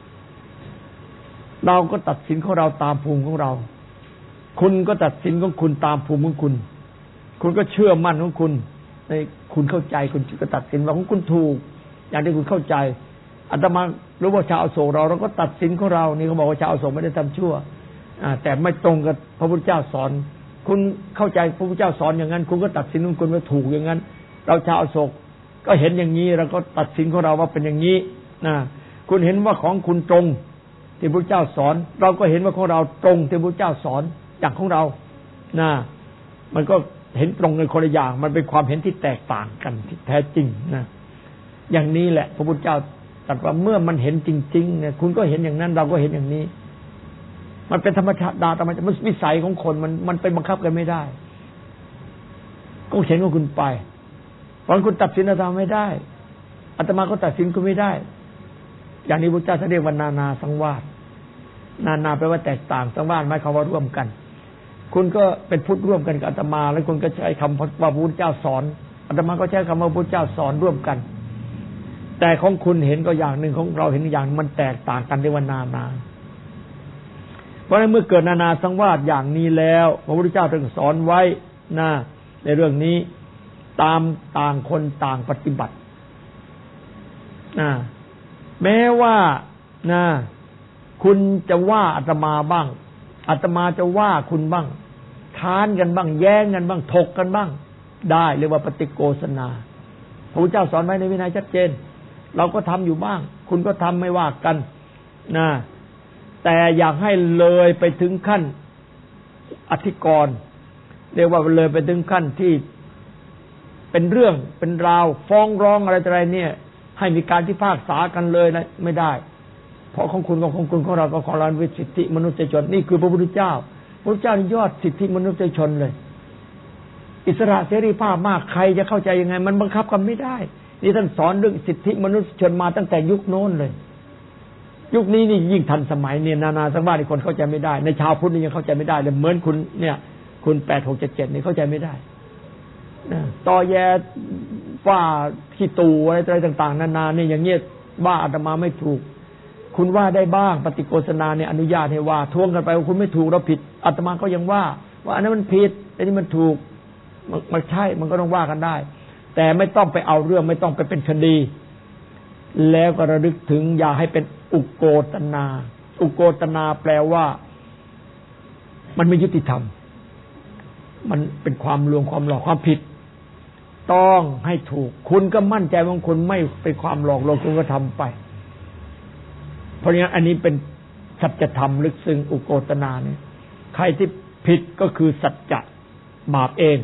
เราก็ตัดสินของเราตามภูมิของเราคุณก็ตัดสินของคุณตามภูมิของคุณคุณก็เชื่อมั่นของคุณในคุณเข้าใจคุณก็ตัดสินว่าของคุณถูกอย่างที่คุณเข้าใจอาตมารู้ว่าชาวอโศกเราเราก็ตัดสินของเรานี่เขาบอกว่าชาวอโศกไม่ได้ทำชั่วแต่ไม่ตรงกับพระพุทธเจ้าสอนคุณเข้าใจพระพุทธเจ้าสอนอย่างนั้นคุณก็ตัดสินของคุณว่าถูกอย่างนั้นเราชาวอโศกก็เห็นอย่างนี้เราก็ตัดสินของเราว่าเป็นอย่างนี้นะคุณเห็นว่าของคุณตรงที่พระพุทธเจ้าสอนเราก็เห็นว่าของเราตรงที่พระพุทธเจ้าสอนอย่างของเรานะมันก็เห็นตรงกันคนละอย่างมันเป็นความเห็นที่แตกต่างกันที่แท้จริงนะอย่างนี้แหละพระพุทธเจ้าตรัสว่าเมื่อมันเห็นจริงๆเนี่ยคุณก็เห็นอย่างนั้นเราก็เห็นอย่างนี้มันเป็นธรรมชาติธรรมชาติมันวิสัยของคนมันมันไปบังคับกันไม่ได้ก็เห็นของคุณไปเพราะคุณตัดสินอาตมาไม่ได้อาตมาก็ตัดสินคุณไม่ได้อย่างนี้พระเจ้าเรียกว่านานาสังวาสนานาแปลว่าแตกต่างสังวาสหมายความว่าร่วมกันคุณก็เป็นพุทธร่วมกันกับอาตมาแล้วคุณก็ใช้คำว่าพระพุทธเจ้าสอนอาตมาก็ใช้คำว่าพระพุทธเจ้าสอนร่วมกันแต่ของคุณเห็นก็อย่างหนึ่งของเราเห็นอย่างมันแตกต่างกันในวันนานาเพราะฉะนั้นเมื่อเกิดนานาสังวาสอย่างนี้แล้วพระพุทธเจ้าถึงสอนไว้นะในเรื่องนี้ตามต่างคนต่างปฏิบัตินะแม้ว่านะคุณจะว่าอาตมาบ้างอาตมาจะว่าคุณบ้างค้านกันบ้างแย้งกันบ้างถกกันบ้างได้เรียกว่าปฏิโกษณาพระพุทธเจ้าสอนไว้ในวินัยชัดเจนเราก็ทำอยู่บ้างคุณก็ทำไม่ว่ากันนะแต่อยากให้เลยไปถึงขั้นอธิกรณ์เรียกว่าเลยไปถึงขั้นที่เป็นเรื่องเป็นราวฟ้องร้องอะไรต่ออะไรเนี่ยให้มีการพิพากษากันเลยนะไม่ได้เพราะของคุณกับของคุณของเราก็ของเราเป็นสิทธิมนุษยชนนี่คือพระพุทธเจ้าพระพุทธเจ้ายอดสิทธิมนุษยชนเลยอิสระเสรีภาพมากใครจะเข้าใจยังไงมันบังคับกันไม่ได้นี่ท่านสอนเรื่องสิทธิมนุษยชนมาตั้งแต่ยุคโน้นเลยยุคนี้นี่ยิ่งทันสมัยเนี่ยนานาสังวาสที่คนเข้าใจไม่ได้ในชาวพุทธนี่ยังเข้าใจไม่ได้เลยเหมือนคุณเนี่ยคุณแปดหกเจ็ดเจ็ดนี่เข้าใจไม่ได้นะตอแยว่าขี้ตูอะไรต่างๆนานาเนี่ยอย่างเงี้ยว่าอาตมาไม่ถูกคุณว่าได้บ้างปฏิโกษณาเนี่ยอนุญาตให้ว่าทวงกันไปว่าคุณไม่ถูกเราผิดอาตมาก็ยังว่าว่าอันนั้นมันผิดอันนี้มันถูกมันใช่มันก็ต้องว่ากันได้แต่ไม่ต้องไปเอาเรื่องไม่ต้องไปเป็นคดีแล้วก็ระลึกถึงอย่าให้เป็นอุโกตนาอุโกตนาแปลว่ามันไม่ยุติธรรมมันเป็นความลวงความหลอกความผิดต้องให้ถูกคุณก็มั่นใจว่าคุณไม่เป็นความหลอกลวงคุณก็ทำไปเพราะงั้นอันนี้เป็นสัจธรรมลึกซึ้งอุโกตนาเนี่ยใครที่ผิดก็คือสัจจะบาปเอง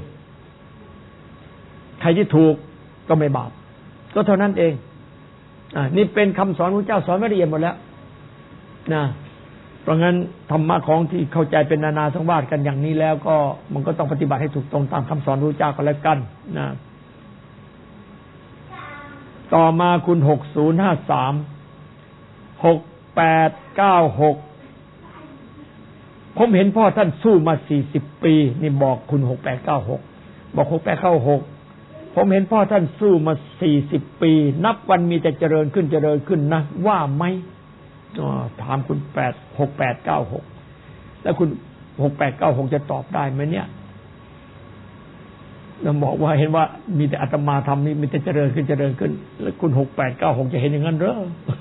ใครที่ถูกก็ไม่บาปก็เท่านั้นเองอ่านี่เป็นคำสอนพระเจ้าสอนไว้ละเอียดหมดแล้วนะเพราะงั้นธรรมะของที่เข้าใจเป็นนานาสังวาสกันอย่างนี้แล้วก็มันก็ต้องปฏิบัติให้ถูกตรงตามคำสอนพระเจ้าก็แล้วกันนะต่อมาคุณหกศูนย์ห้าสามหกแปดเก้าหกผมเห็นพ่อท่านสู้มาสี่สิบปีนี่บอกคุณหกแปดเก้าหกบอกหกแปดเก้าหกผมเห็นพ่อท่านสู้มาสี่สิบปีนับวันมีแต่เจริญขึ้นเจริญขึ้นนะว่าไหมถามคุณแปดหกแปดเก้าหกแล้วคุณหกแปดเก้าหกจะตอบได้ไหมเนี่ยเราบอกว่าเห็นว่ามีแต่อาตมาทำนี่มีแต่เจริญขึ้นเจริญขึ้นแล้วคุณหกแปดเก้าหกจะเห็นอย่างนั้นเหรอ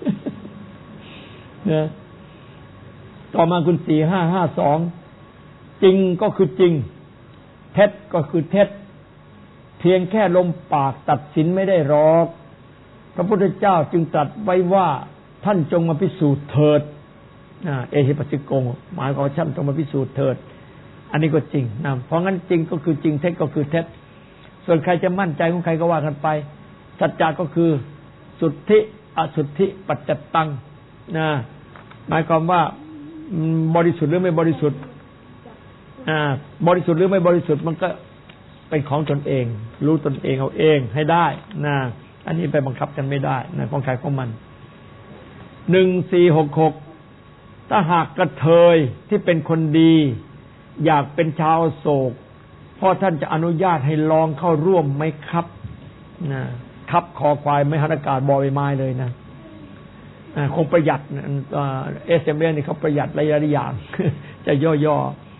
เนี่ยต่อมาคุณสี่ห้าห้าสองจริงก็คือจริงเท็จก็คือเท็จเพียงแค่ลมปากตัดสินไม่ได้หรอกพระพุทธเจ้าจึงตรัสไว้ว่าท่านจงมาพิสูจน์เถิดเอหิปัสสิโกหมายความว่าท่านจงมาพิสูจน์เถิดอันนี้ก็จริงนะเพราะงั้นจริงก็คือจริงเท็จก็คือเท็จส่วนใครจะมั่นใจของใครก็ว่ากันไปสัจจะก็คือสุทธิอสุทธิปัจจตังนะหมายความว่าบริสุทธิ์หรือไม่บริสุทธิ์อ่าบริสุทธิ์หรือไม่บริสุทธิ์มันก็เป็นของตนเองรู้ตนเองเอาเองให้ได้นะอันนี้ไปบังคับกันไม่ได้นะของใครของมันหนึ่งสี่หกหกถ้าหากกระเทยที่เป็นคนดีอยากเป็นชาวโศกพ่อท่านจะอนุญาตให้ลองเข้าร่วมไหมครับนะครับคอควายไม่หันอากาศบอใบไม้เลยนะคงประหยัดเอสเอ็มเอนี่เขาประหยัดระยะอย่าง จะย่อ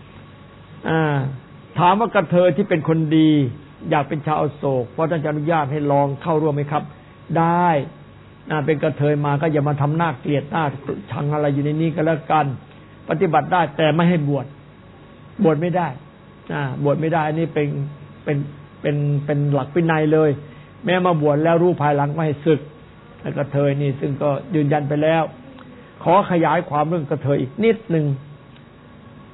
ๆถามว่ากระเทยที่เป็นคนดีอยากเป็นชาวโศกพ่อท่านจะอนุญาตให้ลองเข้าร่วมไหมครับได้เป็นกระเทยมาก็อย่ามาทำหน้าเกลียดหน้าชังอะไรอยู่ในนี้ก็แล้วกันปฏิบัติได้แต่ไม่ให้บวชบวชไม่ได้บวชไม่ได้อันนี้เป็นเป็นเป็นเป็นหลักวินัยเลยแม้มาบวชแล้วรู้ภายหลังไม่ให้ศึกกระเทยนี่ซึ่งก็ยืนยันไปแล้วขอขยายความเรื่องกระเทยอีกนิดนึง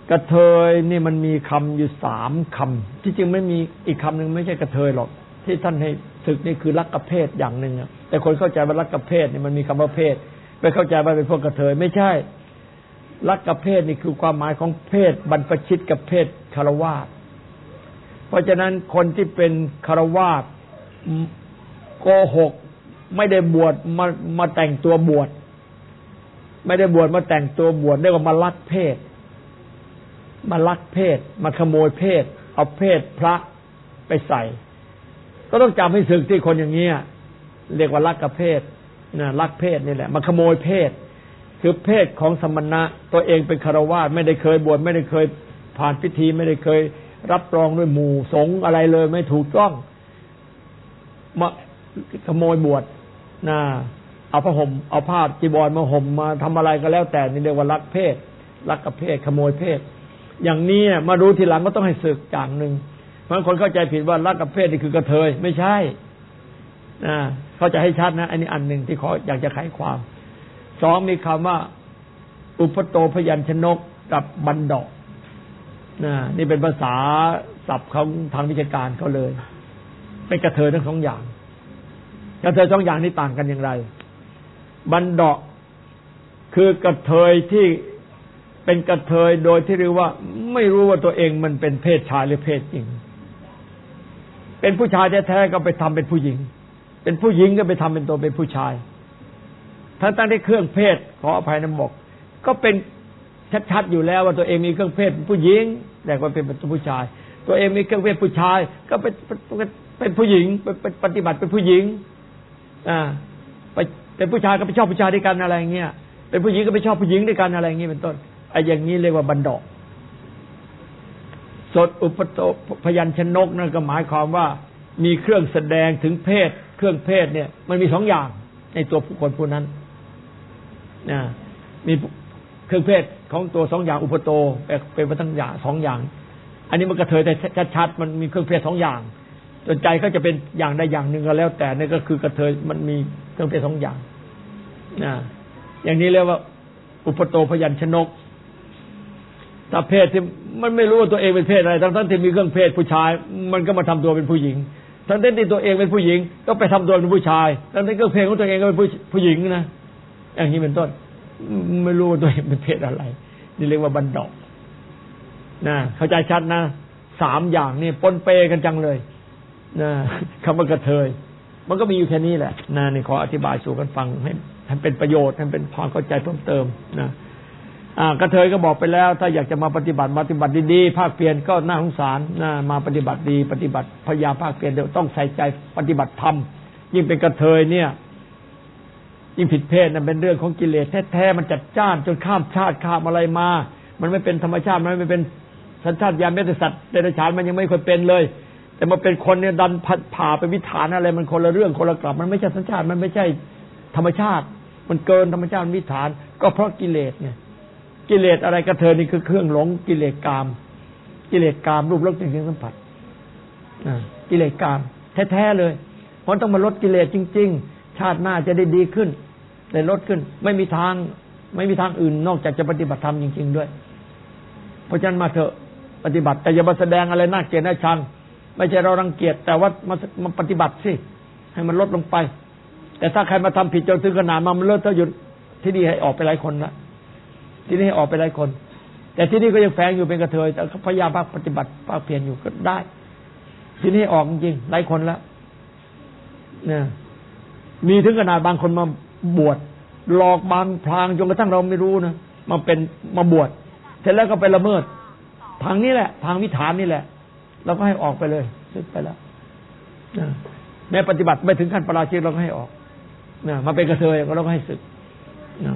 กระเทยนี่มันมีคำอยู่สามคำที่จริงไม่มีอีกคำหนึ่งไม่ใช่กระเทยหรอกที่ท่านให้ศึกนี่คือรักกับเพศอย่างหนึ่งแต่คนเข้าใจว่ารักกับเพศนี่มันมีคำว่าเพศไปเข้าใจว่าเป็นพวกกระเทยไม่ใช่รักกับเพศนี่คือความหมายของเพศบรรพชิตกับเพศคฤหัสถ์เพราะฉะนั้นคนที่เป็นคฤหัสถ์โกหกไม่ได้บวชมามาแต่งตัวบวชไม่ได้บวชมาแต่งตัวบวชเรียกว่ามาลักเพศมาลักเพศมาขโมยเพศเอาเพศพระไปใส่ก็ต้องจำให้สึกที่คนอย่างนี้เรียกว่าลักกับเพศนะลักเพศนี่แหละมาขโมยเพศคือเพศของสมณะตัวเองเป็นคฤหัสถ์ไม่ได้เคยบวชไม่ได้เคยผ่านพิธีไม่ได้เคยรับรองด้วยหมู่สงฆ์อะไรเลยไม่ถูกต้องมาขโมยบวชนะเอาผ้าห่มเอาผ้าจีวรมาห่มมาทำอะไรก็แล้วแต่นี่เรียกว่าลักเพศลักกับเพศขโมยเพศอย่างนี้มารู้ทีหลังก็ต้องให้สึกอย่างหนึ่งบางคนเข้าใจผิดว่าลักกับเพศนี่คือกระเทยไม่ใช่นะเข้าใจให้ชัดนะอันนี้อันหนึ่งที่ขออยากจะไขความสองมีคำว่าอุปโตพยัญชนกกับบันดานะนี่เป็นภาษาศัพท์ของทางวิชาการเขาเลยเป็นกระเทยทั้งสองอย่างกระเทยสองอย่างนี้ต่างกันอย่างไรบันดาคือกระเทยที่เป็นกระเทยโดยที่เรียกว่าไม่รู้ว่าตัวเองมันเป็นเพศชายหรือเพศหญิงเป็นผู้ชายแท้ๆก็ไปทำเป็นผู้หญิงเป็นผู้หญิงก็ไปทำเป็นตัวเป็นผู้ชายทั้งตั้งที่เครื่องเพศขออภัยนะบอกก็เป็นชัดๆอยู่แล้วว่าตัวเองมีเครื่องเพศผู้หญิงแต่ว่าเป็นผู้ชายตัวเองมีเครื่องเพศผู้ชายก็เป็นเป็นผู้หญิงเป็นปฏิบัติเป็นผู้หญิงอ่าไปเป็นผู้ชายก็ไปชอบผู้ชายด้วยกันอะไรเงี้ยเป็นผู้หญิงก็ไปชอบผู้หญิงด้วยกันอะไรเงี้ยเป็นต้นไอ้อย่างนี้เรียกว่าบันดาสดอุปโตพยัญชนกนั่นก็หมายความว่ามีเครื่องแสดงถึงเพศเครื่องเพศเนี่ยมันมีสองอย่างในตัวผู้คนผู้นั้นนะมีเครื่องเพศของตัวสองอย่างอุปโตเป็นมาทั้งอย่างสองอย่างอันนี้มันกระเทยแต่ชัดๆมันมีเครื่องเพศสองอย่างจนใจก็จะเป็นอย่างใดอย่างหนึ่งก็แล้วแต่นี่ก็คือกระเทยมันมีเครื่องเพศสองอย่างนะอย่างนี้เรียกว่าอุปโตพยัญชนกถ้าเพศที่มันไม่รู้ว่าตัวเองเป็นเพศอะไรทั้งๆที่มีเครื่องเพศผู้ชายมันก็มาทำตัวเป็นผู้หญิงทั้งที่ตัวเองเป็นผู้หญิงก็ไปทำตัวเป็นผู้ชายทั้งที่เครื่องเพศของตัวเองก็เป็นผู้ผู้หญิงนะอย่างนี้เป็นต้นไม่รู้ว่าตัวเองเป็นเพศอะไรนี่เรียกว่าบันดานะเข้าใจชัดนะสามอย่างนี่ปนเปกันจังเลยนะคำว่ากระเทยมันก็มีอยู่แค่นี้แหละนะนี่ขออธิบายสู่กันฟังให้ให้เป็นประโยชน์ให้เป็นความเข้าใจเพิ่มเติมนะอ่ากระเทยก็บอกไปแล้วถ้าอยากจะมาปฏิบัติปฏิบัติดีๆภาคเพียรก็น่าสงสารนะมาปฏิบัติดีปฏิบัติพยายามภาคเพียรเดี๋ยวต้องใส่ใจปฏิบัติธรรมยิ่งเป็นกระเทยเนี่ยยิ่งผิดเพศนั่นเป็นเรื่องของกิเลสแท้ๆมันจัดจ้านจนข้ามชาติข้ามอะไรมามันไม่เป็นธรรมชาติมันไม่เป็นสัญชาตญาณแม้แต่สัตว์เดรัจฉานมันยังไม่เคยเป็นเลยแต่มาเป็นคนเนี่ยดันผ่าไปวิถานอะไรมันคนละเรื่องคนละกลับมันไม่ใช่สัญชาติมันไม่ใช่ธรรมชาติมันเกินธรรมชาติวิถานก็เพราะกิเลสไงกิเลสอะไรกระเทยนี่คือเครื่องหลงกิเลสกามกิเลสกามรูปรสกลิ่นเสียงสัมผัสอ่ากิเลสกามแท้ๆเลยเพราะต้องมาลดกิเลสจริงๆชาติหน้าจะได้ดีขึ้นได้ลดขึ้นไม่มีทางไม่มีทางอื่นนอกจากจะปฏิบัติธรรมจริงๆด้วยเพราะฉะนั้นมาเถอะปฏิบัติแต่อย่ามาแสดงอะไรน่าเกลียดน่าชังไม่ใช่เรารังเกียจแต่ว่ามามาปฏิบัติสิให้มันลดลงไปแต่ถ้าใครมาทำผิดจนถึงขนาดมันเลิศถ้าหยุดที่นี่ให้ออกไปหลายคนละที่นี่ให้ออกไปหลายคนแต่ที่นี่ก็ยังแฝงอยู่เป็นกระเทยแต่พยายามภาคปฏิบัติภาคเพียรอยู่ก็ได้ที่นี่ออกจริงหลายคนแล้วเนี่ยมีถึงขนาดบางคนมาบวชหลอกบางพรางจนกระทั่งเราไม่รู้นะมาเป็นมาบวชเสร็จแล้วก็ไปละเมิดทางนี้แหละทางวิถานนี่แหละเราก็ให้ออกไปเลยสึกไปแล้วแม้ปฏิบัติไม่ถึงขั้นปราชิกเราก็ให้ออกนะมาเป็นกระเทยก็เราก็ให้สึกนะ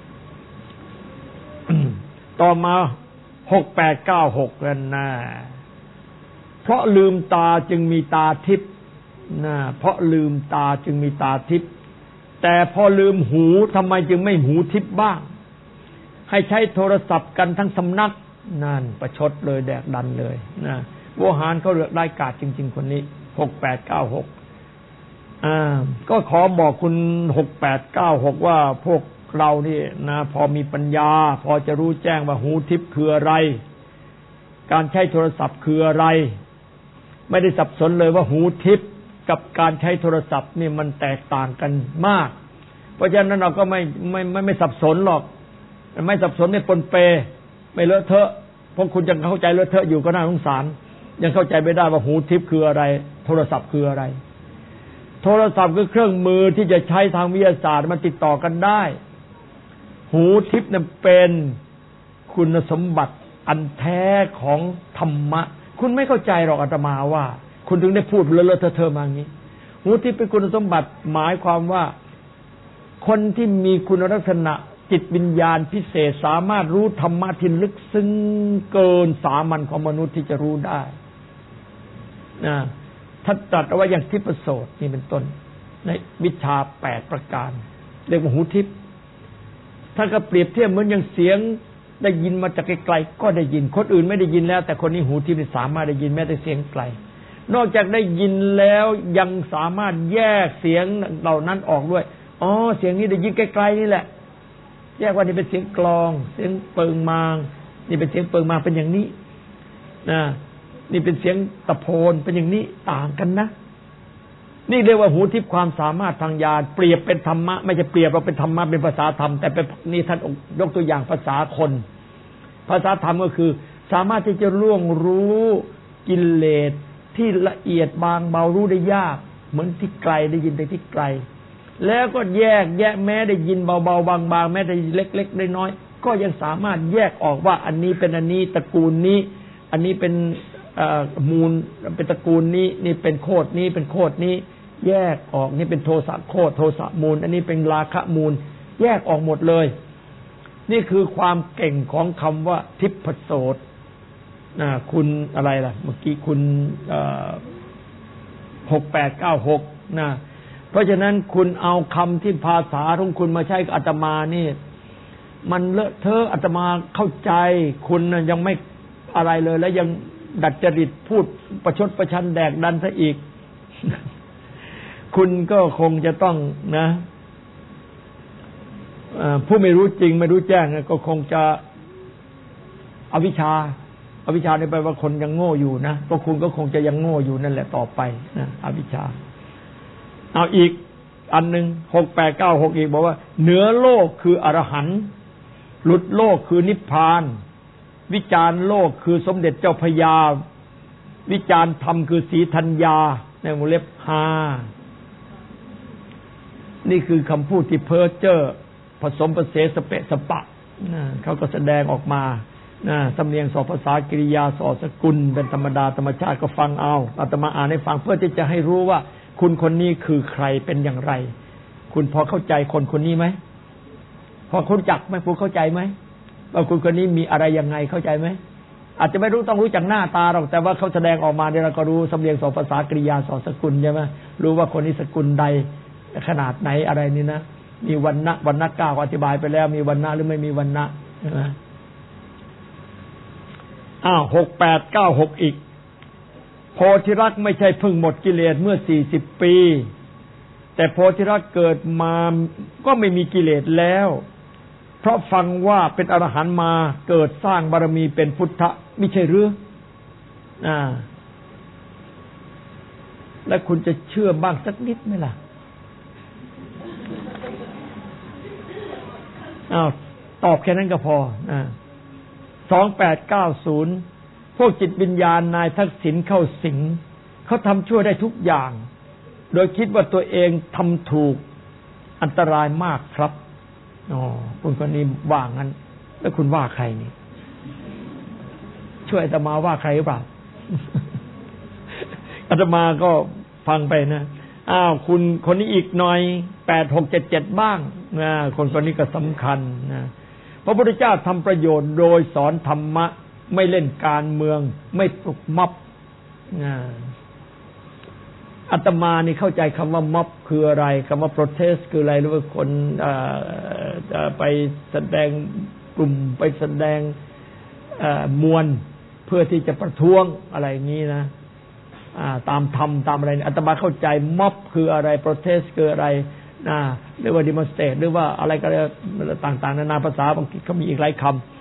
ต่อมาหกแปดเก้าหกกันนะเพราะลืมตาจึงมีตาทิพย์นะเพราะลืมตาจึงมีตาทิพย์แต่พอลืมหูทำไมจึงไม่หูทิพย์บ้างให้ใช้โทรศัพท์กันทั้งสำนักนั่นประชดเลยแดกดันเลยนะโวหารเขาเลือกได้กาดจริงๆคนนี้หกแปดเก้าหกอ่าก็ขอบอกคุณหกแปดเก้าหกว่าพวกเรานี่นะพอมีปัญญาพอจะรู้แจ้งว่าหูทิพย์คืออะไรการใช้โทรศัพท์คืออะไรไม่ได้สับสนเลยว่าหูทิพย์กับการใช้โทรศัพท์นี่มันแตกต่างกันมากเพราะฉะนั้นเราก็ไม่ไม่ไม่ไม่สับสนหรอกไม่สับสนไม่ปนเปไม่เลอะเทอะเพราะคุณยังเข้าใจเลอะเทอะอยู่ก็น่าสงสารยังเข้าใจไม่ได้ว่าหูทิพย์คืออะไรโทรศัพท์คืออะไรโทรศัพท์คือเครื่องมือที่จะใช้ทางวิทยาศาสตร์มันติดต่อกันได้หูทิพย์นั้นเป็นคุณสมบัติอันแท้ของธรรมะคุณไม่เข้าใจหรอกอาตมาว่าคุณถึงได้พูดเลอะๆเทอะๆมาอย่างนี้หูทิพย์เป็นคุณสมบัติหมายความว่าคนที่มีคุณลักษณะจิตวิญญาณพิเศษสามารถรู้ธรรมะที่ลึกซึ้งเกินสามัญของมนุษย์ที่จะรู้ได้นะท่านตรัสเอาไว้อย่างทิพโสตนี่เป็นต้นในวิชาแปดประการเรียกว่าหูทิพย์ถ้าก็เปรียบเทียบเหมือนอย่างเสียงได้ยินมาจากไกลๆก็ได้ยินคนอื่นไม่ได้ยินแล้วแต่คนนี้หูทิพย์สามารถได้ยินแม้แต่เสียงไกลนอกจากได้ยินแล้วยังสามารถแยกเสียงเหล่านั้นออกด้วยอ๋อเสียงนี้ได้ยินไกลๆนี่แหละแยกว่านี่เป็นเสียงกลองเสียงเปิงมางนี่เป็นเสียงเปิงมางเป็นอย่างนี้นะนี่เป็นเสียงตะโพนเป็นอย่างนี้ต่างกันนะนี่เรียกว่าหูทิพย์ความสามารถทางญาณเปรียบเป็นธรรมะไม่ใช่เปรียบเราเป็นธรรมะเป็นภาษาธรรมแต่เป็นนี่ท่านยกตัวอย่างภาษาคนภาษาธรรมก็คือสามารถที่จะล่วงรู้กิเลสที่ละเอียดบางเบารู้ได้ยากเหมือนที่ไกลได้ยินแต่ที่ไกลแล้วก็แยกแยะแม้ได้ยินเบาๆบางๆแม้ได้เล็กๆน้อยๆก็ยังสามารถแยกออกว่าอันนี้เป็นอันนี้ตระกูลนี้อันนี้เป็นมูลเป็นตระกูลนี้นี่เป็นโคตรนี้เป็นโคตรนี้แยกออกนี่เป็นโทสะโคตรโทสะมูลอันนี้เป็นราคะมูลแยกออกหมดเลยนี่คือความเก่งของคำว่าทิพโสตนะคุณอะไรล่ะเมื่อกี้คุณหกแปดเก้าหกนะเพราะฉะนั้นคุณเอาคำที่ภาษาของคุณมาใช้กับอาตมานี่มันเลอะเทอะอาตมาเข้าใจคุณยังไม่อะไรเลยแล้วยังดัดจริตพูดประชดประชันแดกดันซะอีก คุณก็คงจะต้องนะผู้ไม่รู้จริงไม่รู้แจ้งก็คงจะอวิชชาอวิชชาเนี่ยแปลว่าคนยังโง่อยู่นะก็คุณก็คงจะยังโง่อยู่นั่นแหละต่อไปนะอวิชชาเอาอีกอันหนึ่งหกแปดเก้าหกอีกบอกว่าเหนือโลกคืออรหันต์หลุดโลกคือนิพพานวิจารณ์โลกคือสมเด็จเจ้าพญาวิจารณ์ธรรมคือศรีธัญญาในวงเล็บห้านี่คือคำพูดที่เพ้อเจ้อผสมประเสสเปะสปะเขาก็แสดงออกมาสำเนียงสอภาษากริยาสอสกุลเป็นธรรมดาธรรมชาติก็ฟังเอาอาตมาอ่านให้ฟังเพื่อที่จะให้รู้ว่าคุณคนนี้คือใครเป็นอย่างไรคุณพอเข้าใจคนคนนี้ไหมพอคุณจักไหมคุณเข้าใจไหมว่าคุณคนนี้มีอะไรยังไงเข้าใจไหมอาจจะไม่รู้ต้องรู้จากหน้าตาหรอกแต่ว่าเขาแสดงออกมาเนี่ยเราก็รู้สำเนียงสอภาษากริยาสอสกุลใช่ไหมรู้ว่าคนนี้สกุลใดขนาดไหนอะไรนี่นะมีวรรณะวรรณะเก้าอธิบายไปแล้วมีวรรณะหรือไม่มีวรรณะใช่ไหมอ้าวหกแปดเก้าหกอีกโพธิรักไม่ใช่เพิ่งหมดกิเลสเมื่อสี่สิบปีแต่โพธิรักเกิดมาก็ไม่มีกิเลสแล้วเพราะฟังว่าเป็นอรหันต์มาเกิดสร้างบารมีเป็นพุทธะไม่ใช่หรืออ่าแล้วคุณจะเชื่อบ้างสักนิดไหมล่ะอ้าวตอบแค่นั้นก็พออ่าสองแปดเก้าศูนย์พวกจิตวิญญาณนายทักษิณเข้าสิงเขาทำชั่วได้ทุกอย่างโดยคิดว่าตัวเองทำถูกอันตรายมากครับอ๋อคุณคนนี้ว่างั้นแล้วคุณว่าใครนี่ช่วยอาตมาว่าใครหรือเปล่า อาตมาก็ฟังไปนะอ้าวคุณคนนี้อีกหน่อยแปดหกเจ็ดเจ็ดบ้างนะคนคนนี้ก็สำคัญนะพระพุทธเจ้าทำประโยชน์โดยสอนธรรมะไม่เล่นการเมืองไม่ปลุกม็อบอาตมานี่เข้าใจคำว่าม็อบคืออะไรคำว่า protest คืออะไรหรือว่าคนไปแสดงกลุ่มไปแสดงมวลเพื่อที่จะประท้วงอะไรอย่างนี้นะตามธรรมตามอะไรอาตมาเข้าใจม็อบคืออะไร protest คืออะไรนะหรือว่า demonstrate หรือว่าอะไรก็ต่างๆนานาภาษาอังกฤษเขามีอีกหลายคำ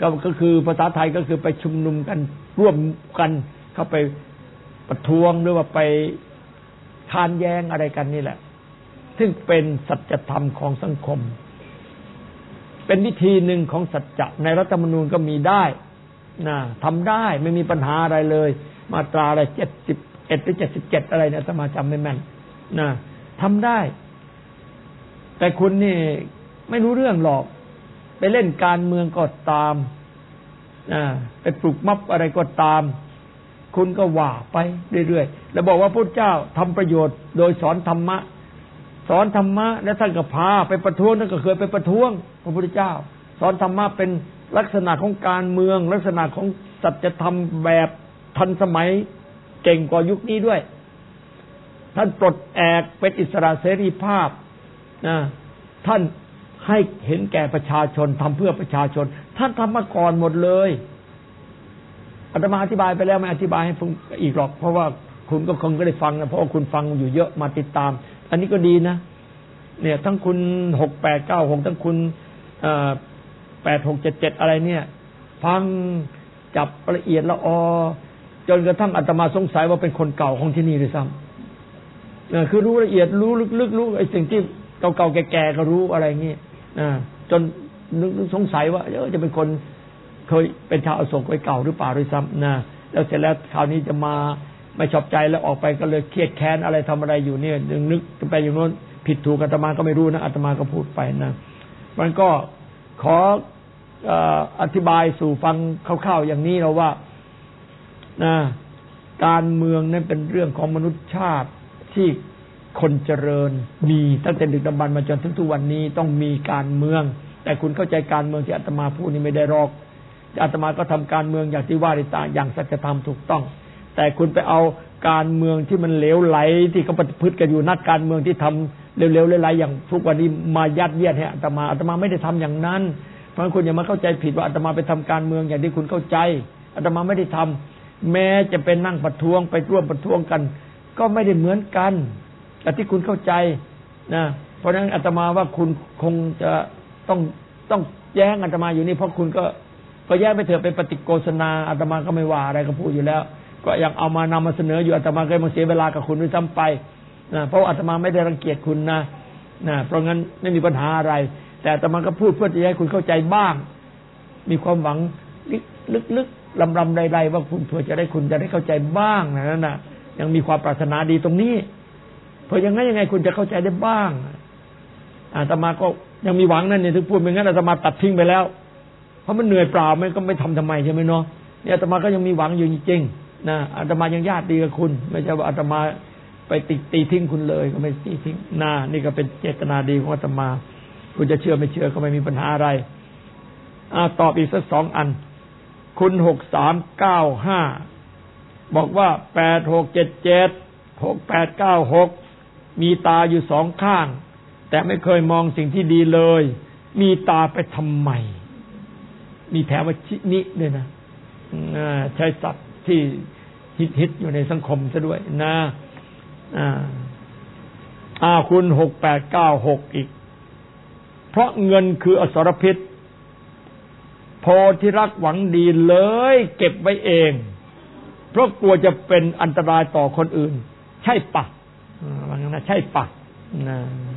ก็ก็คือภาษาไทยก็คือไปชุมนุมกันร่วมกันเข้าไปประท้วงหรือว่าไปทานแย้งอะไรกันนี่แหละซึ่งเป็นสัจธรรมของสังคมเป็นวิธีหนึ่งของสัจจะในรัฐธรรมนูญก็มีได้นะทำได้ไม่มีปัญหาอะไรเลยมาตราอะไรเจ็ดสิบเอ็ดหรือเจ็ดสิบเจ็ดอะไรเนี่ยสมาจำไม่แม่นนะทำได้แต่คุณนี่ไม่รู้เรื่องหรอกไปเล่นการเมืองก็ตามนะไปปลุกมับอะไรก็ตามคุณก็ว่าไปเรื่อยๆแล้วบอกว่าพระเจ้าทำประโยชน์โดยสอนธรรมะสอนธรรมะและท่านก็พาไปประท้วงท่านก็เคยไปประท้วงพระพุทธเจ้าสอนธรรมะเป็นลักษณะของการเมืองลักษณะของสัจธรรมแบบทันสมัยเก่งกว่ายุคนี้ด้วยท่านปลดแอกเป็นอิสระเสรีภาพนะท่านให้เห็นแก่ประชาชนทำเพื่อประชาชนท่านทำมาก่อนหมดเลยอาตมาอธิบายไปแล้วไม่อธิบายให้ฟังอีกหรอกเพราะว่าคุณก็คงก็ได้ฟังนะเพราะว่าคุณฟังอยู่เยอะมาติดตามอันนี้ก็ดีนะเนี่ยทั้งคุณหกแปดเก้าหกทั้งคุณแปดหกเจ็ดเจ็ดอะไรเนี่ยฟังจับละเอียดละออจนกระทั่งอาตมาสงสัยว่าเป็นคนเก่าของที่นี่ด้วยซ้ำคือรู้ละเอียดรู้ลึกๆรู้ไอ้สิ่งที่เก่าๆแก่ๆก็รู้อะไรอย่างนี้จนนึกสงสัยว่าเออจะเป็นคนเคยเป็นชาวอโศกไว้เก่าหรือเปล่าด้วยซ้ำนะแล้วเสร็จแล้วคราวนี้จะมาไม่ชอบใจแล้วออกไปก็เลยเครียดแค้นอะไรทำอะไรอยู่เนี่ยนึกไปอย่างโน้นผิดถูกอาตมาก็ไม่รู้นะอาตมาก็พูดไปนะมันก็ขออธิบายสู่ฟังคร่าวๆอย่างนี้เราว่านะการเมืองนั้นเป็นเรื่องของมนุษยชาติที่คนเจริญมีตั้งแต่ดึกดำบรรพ์มาจนถึงทุกวันนี้ต้องมีการเมืองแต่คุณเข้าใจการเมืองที่อาตมาพูดนี่ไม่ได้หรอกอาตมาก็ทำการเมืองอย่างที่ว่าในตาอย่างสัจธรรมถูกต้องแต่คุณไปเอาการเมืองที่มันเหลวไหลที่เขาปฏิพฤติกันอยู่นักการเมืองที่ทำเร็วๆไหลๆอย่างทุกวันนี้มายัดเยียดให้อาตมาอาตมาไม่ได้ทำอย่างนั้นเพราะคุณอย่ามาเข้าใจผิดว่าอาตมาไปทำการเมืองอย่างที่คุณเข้าใจอาตมาไม่ได้ทำแม้จะเป็นนั่งประท้วงไปร่วมประท้วงกันก็ไม่ได้เหมือนกันแต่ที่คุณเข้าใจนะเพราะฉะนั้นอาตมาว่าคุณคงจะต้องต้องแย้งอาตมาอยู่นี่เพราะคุณก็ก็แย้งไปเถอะเป็นปฏิโกษณาอาตมาก็ไม่ว่าอะไรก็พูดอยู่แล้วก็ยังเอามานำมาเสนออยู่อาตมาก็มาเสียเวลากับคุณด้วยซ้ำไปนะเพราะอาตมาไม่ได้รังเกียจคุณนะนะเพราะงั้นไม่มีปัญหาอะไรแต่อาตมาก็พูดเพื่อจะให้คุณเข้าใจบ้างมีความหวังลึกๆลำๆใดๆว่าคุณเพื่อจะได้คุณจะได้เข้าใจบ้างนั่นน่ะยังมีความปรารถนาดีตรงนี้เพราะยังไงยังไงคุณจะเข้าใจได้บ้างอาตมาก็ยังมีหวังนั่นเนี่ยถึงพูดไม่งั้นอาตมาตัดทิ้งไปแล้วเพราะมันเหนื่อยเปล่าไม่ก็ไม่ทำทำไมใช่ไหมเนาะเนี่ยอาตมาก็ยังมีหวังอยู่จริงๆนะอาตมายังญาติดีกับคุณไม่ใช่ว่าอาตมาไปตีตีทิ้งคุณเลยก็ไม่ตีทิ้งนะนี่ก็เป็นเจตนาดีของอาตมาคุณจะเชื่อไม่เชื่อก็ไม่มีปัญหาอะไรอ่าตอบอีกสักสองอันคุณหกสามเก้าห้าบอกว่าแปดหกเจ็ดเจ็ดหกแปดเก้าหกมีตาอยู่สองข้างแต่ไม่เคยมองสิ่งที่ดีเลยมีตาไปทำไมมีแถมว่าชินิด้วยนะใช้ศัพท์ที่ฮิตๆอยู่ในสังคมซะด้วยนะอ่าอ่าคุณหกแปดเก้าหกอีกเพราะเงินคืออสรพิษโพธิรักหวังดีเลยเก็บไว้เองเพราะกลัวจะเป็นอันตรายต่อคนอื่นใช่ปะว่างั้นนะใช่ปะนะ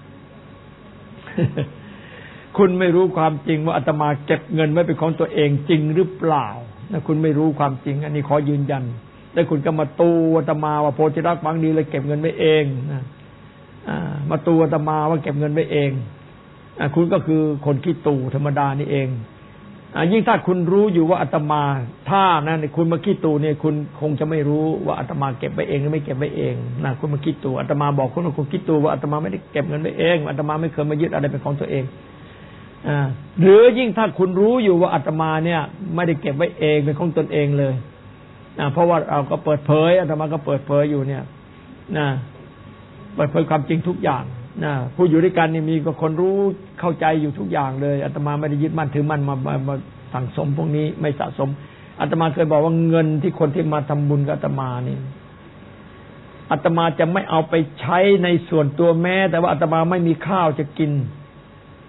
คุณไม่รู้ความจริงว่าอาตมาเก็บเงินไว้เป็นของตัวเองจริงหรือเปล่านะคุณไม่รู้ความจริงอันนี้ขอยืนยันแต่คุณก็มาตูอาตมาว่าโพธิรักหวังดีเลยเก็บเงินไว้เองนะอ่ามาตูอาตมาว่าเก็บเงินไว้เองอ่าคุณก็คือคนขี้ตู่ธรรมดานี่เองอ่ายิ่งถ้าคุณรู้อยู่ว่าอาตมาถ้านะคุณมาขี้ตู่เนี่ยคุณคงจะไม่รู้ว่าอาตมาเก็บไว้เองหรือไม่เก็บไว้เองนะคุณมาขี้ตู่อาตมาบอกคุณว่าคุณขี้ตู่ว่าอาตมาไม่ได้เก็บเงินไว้เองอาตมาไม่เคยมายึดอะไรเป็นของตัวเองอ่าหรือยิ่งถ้าคุณรู้อยู่ว่าอาตมาเนี่ยไม่ได้เก็บไว้เองเป็นของตนเองเลยนะเพราะว่าเราก็เปิดเผยอาตมาก็เปิดเผยอยู่เนี่ยนะเปิดเผยความจริงทุกอย่างนะผู้อยู่ด้วยกันนี่มีก็คนรู้เข้าใจอยู่ทุกอย่างเลยอาตมาไม่ได้ยึดมั่นถือมั่นมามามาสั่งสมพวกนี้ไม่สะสมอาตมาเคยบอกว่าเงินที่คนที่มาทำบุญกับอาตมานี่อาตมาจะไม่เอาไปใช้ในส่วนตัวแม้แต่ว่าอาตมาไม่มีข้าวจะกิน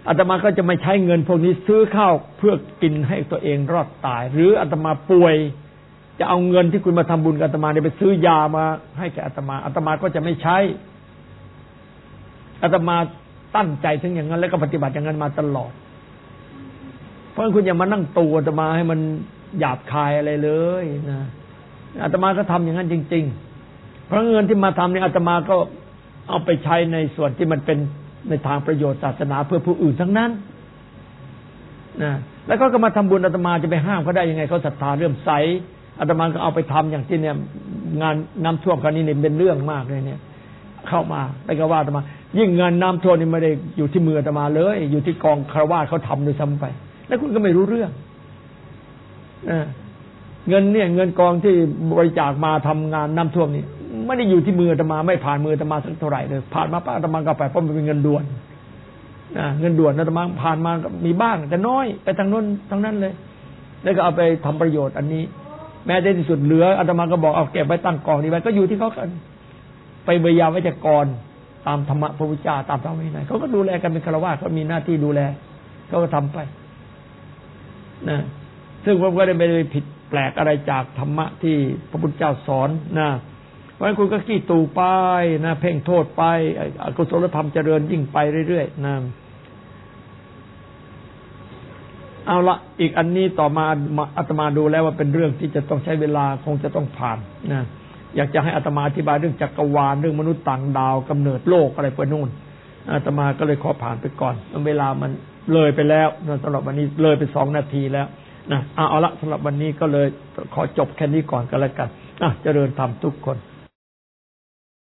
อาตมาก็จะไม่ใช้เงินพวกนี้ซื้อข้าวเพื่อกินให้ตัวเองรอดตายหรืออาตมาป่วยจะเอาเงินที่คุณมาทำบุญกับอาตมาเนี่ยไปซื้อยามาให้แก่อาตมาอาตมาก็จะไม่ใช้อาตมาตั้งใจถึงอย่างนั้นแล้วก็ปฏิบัติอย่างนั้นมาตลอดเพราะคุณอย่ามานั่งตูอาตมาให้มันหยาบคายอะไรเลยนะอาตมาก็ทำอย่างนั้นจริงๆเพราะเงินที่มาทำเนี่ยอาตมาก็เอาไปใช้ในส่วนที่มันเป็นในทางประโยชน์ศาสนาเพื่อผู้อื่นทั้งนั้นนะแล้วก็ก็มาทำบุญอาตมาจะไปห้ามเขาได้ยังไงเขาศรัทธาเรื่อมใสอาตมาก็เอาไปทำอย่างที่เนี่ยงานน้ำท่วมครั้งนี้เนี่ยเป็นเรื่องมากเลยเนี่ยเข้ามาแล้วก็ว่าอาตมายิ่งงานน้ำท่วมนี่ไม่ได้อยู่ที่มืออาตมาเลยอยู่ที่กองคารวะเขาทำด้วยซ้ำไปแล้วคุณก็ไม่รู้เรื่องนะเงินเนี่ยเงินกองที่บริจาคมาทำงานน้ำท่วมนี่ไม่ได้อยู่ที่มืออาตมาไม่ผ่านมืออาตมาสักเท่าไหร่เลยผ่านมาป้าอาตมาก็ไปเพราะมันเป็นเงินด่วนนะเงินด่วนอาตมาผ่านมามีบ้างแต่น้อยไปทางโน้นทางนั้นเลยแล้วก็เอาไปทำประโยชน์อันนี้แม้ในที่สุดเหลืออาตมาก็บอกเอาเก็บไว้ตั้งกองนี้ไว้ก็อยู่ที่เขากันไปเบียาวิจกรตามธรรมะพระพุทธเจ้าตามธรรมวินัยเขาก็ดูแลกันเป็นฆราวาสเขามีหน้าที่ดูแลเขาก็ทำไปนะซึ่งผมก็ไม่ได้ผิดแปลกอะไรจากธรรมะที่พระพุทธเจ้าสอนนะเพราะฉะนั้นคุณก็ขี้ตูไปนะเพ่งโทษไปอกุศลธรรมเจริญยิ่งไปเรื่อยๆนะเอาละอีกอันนี้ต่อมาอาตมาดูแล้วว่าเป็นเรื่องที่จะต้องใช้เวลาคงจะต้องผ่านนะอยากจะให้อาตมาอธิบายเรื่องจักรวาลเรื่องมนุษย์ต่างดาวกำเนิดโลกอะไรพวกนู้นอาตมาก็เลยขอผ่านไปก่อนเวลามันเลยไปแล้วนะสำหรับวันนี้เลยไปสองนาทีแล้วนะเอาละสำหรับวันนี้ก็เลยขอจบแค่นี้ก่อนก็แล้วกันอ่ะเจริญธรรมทุกคน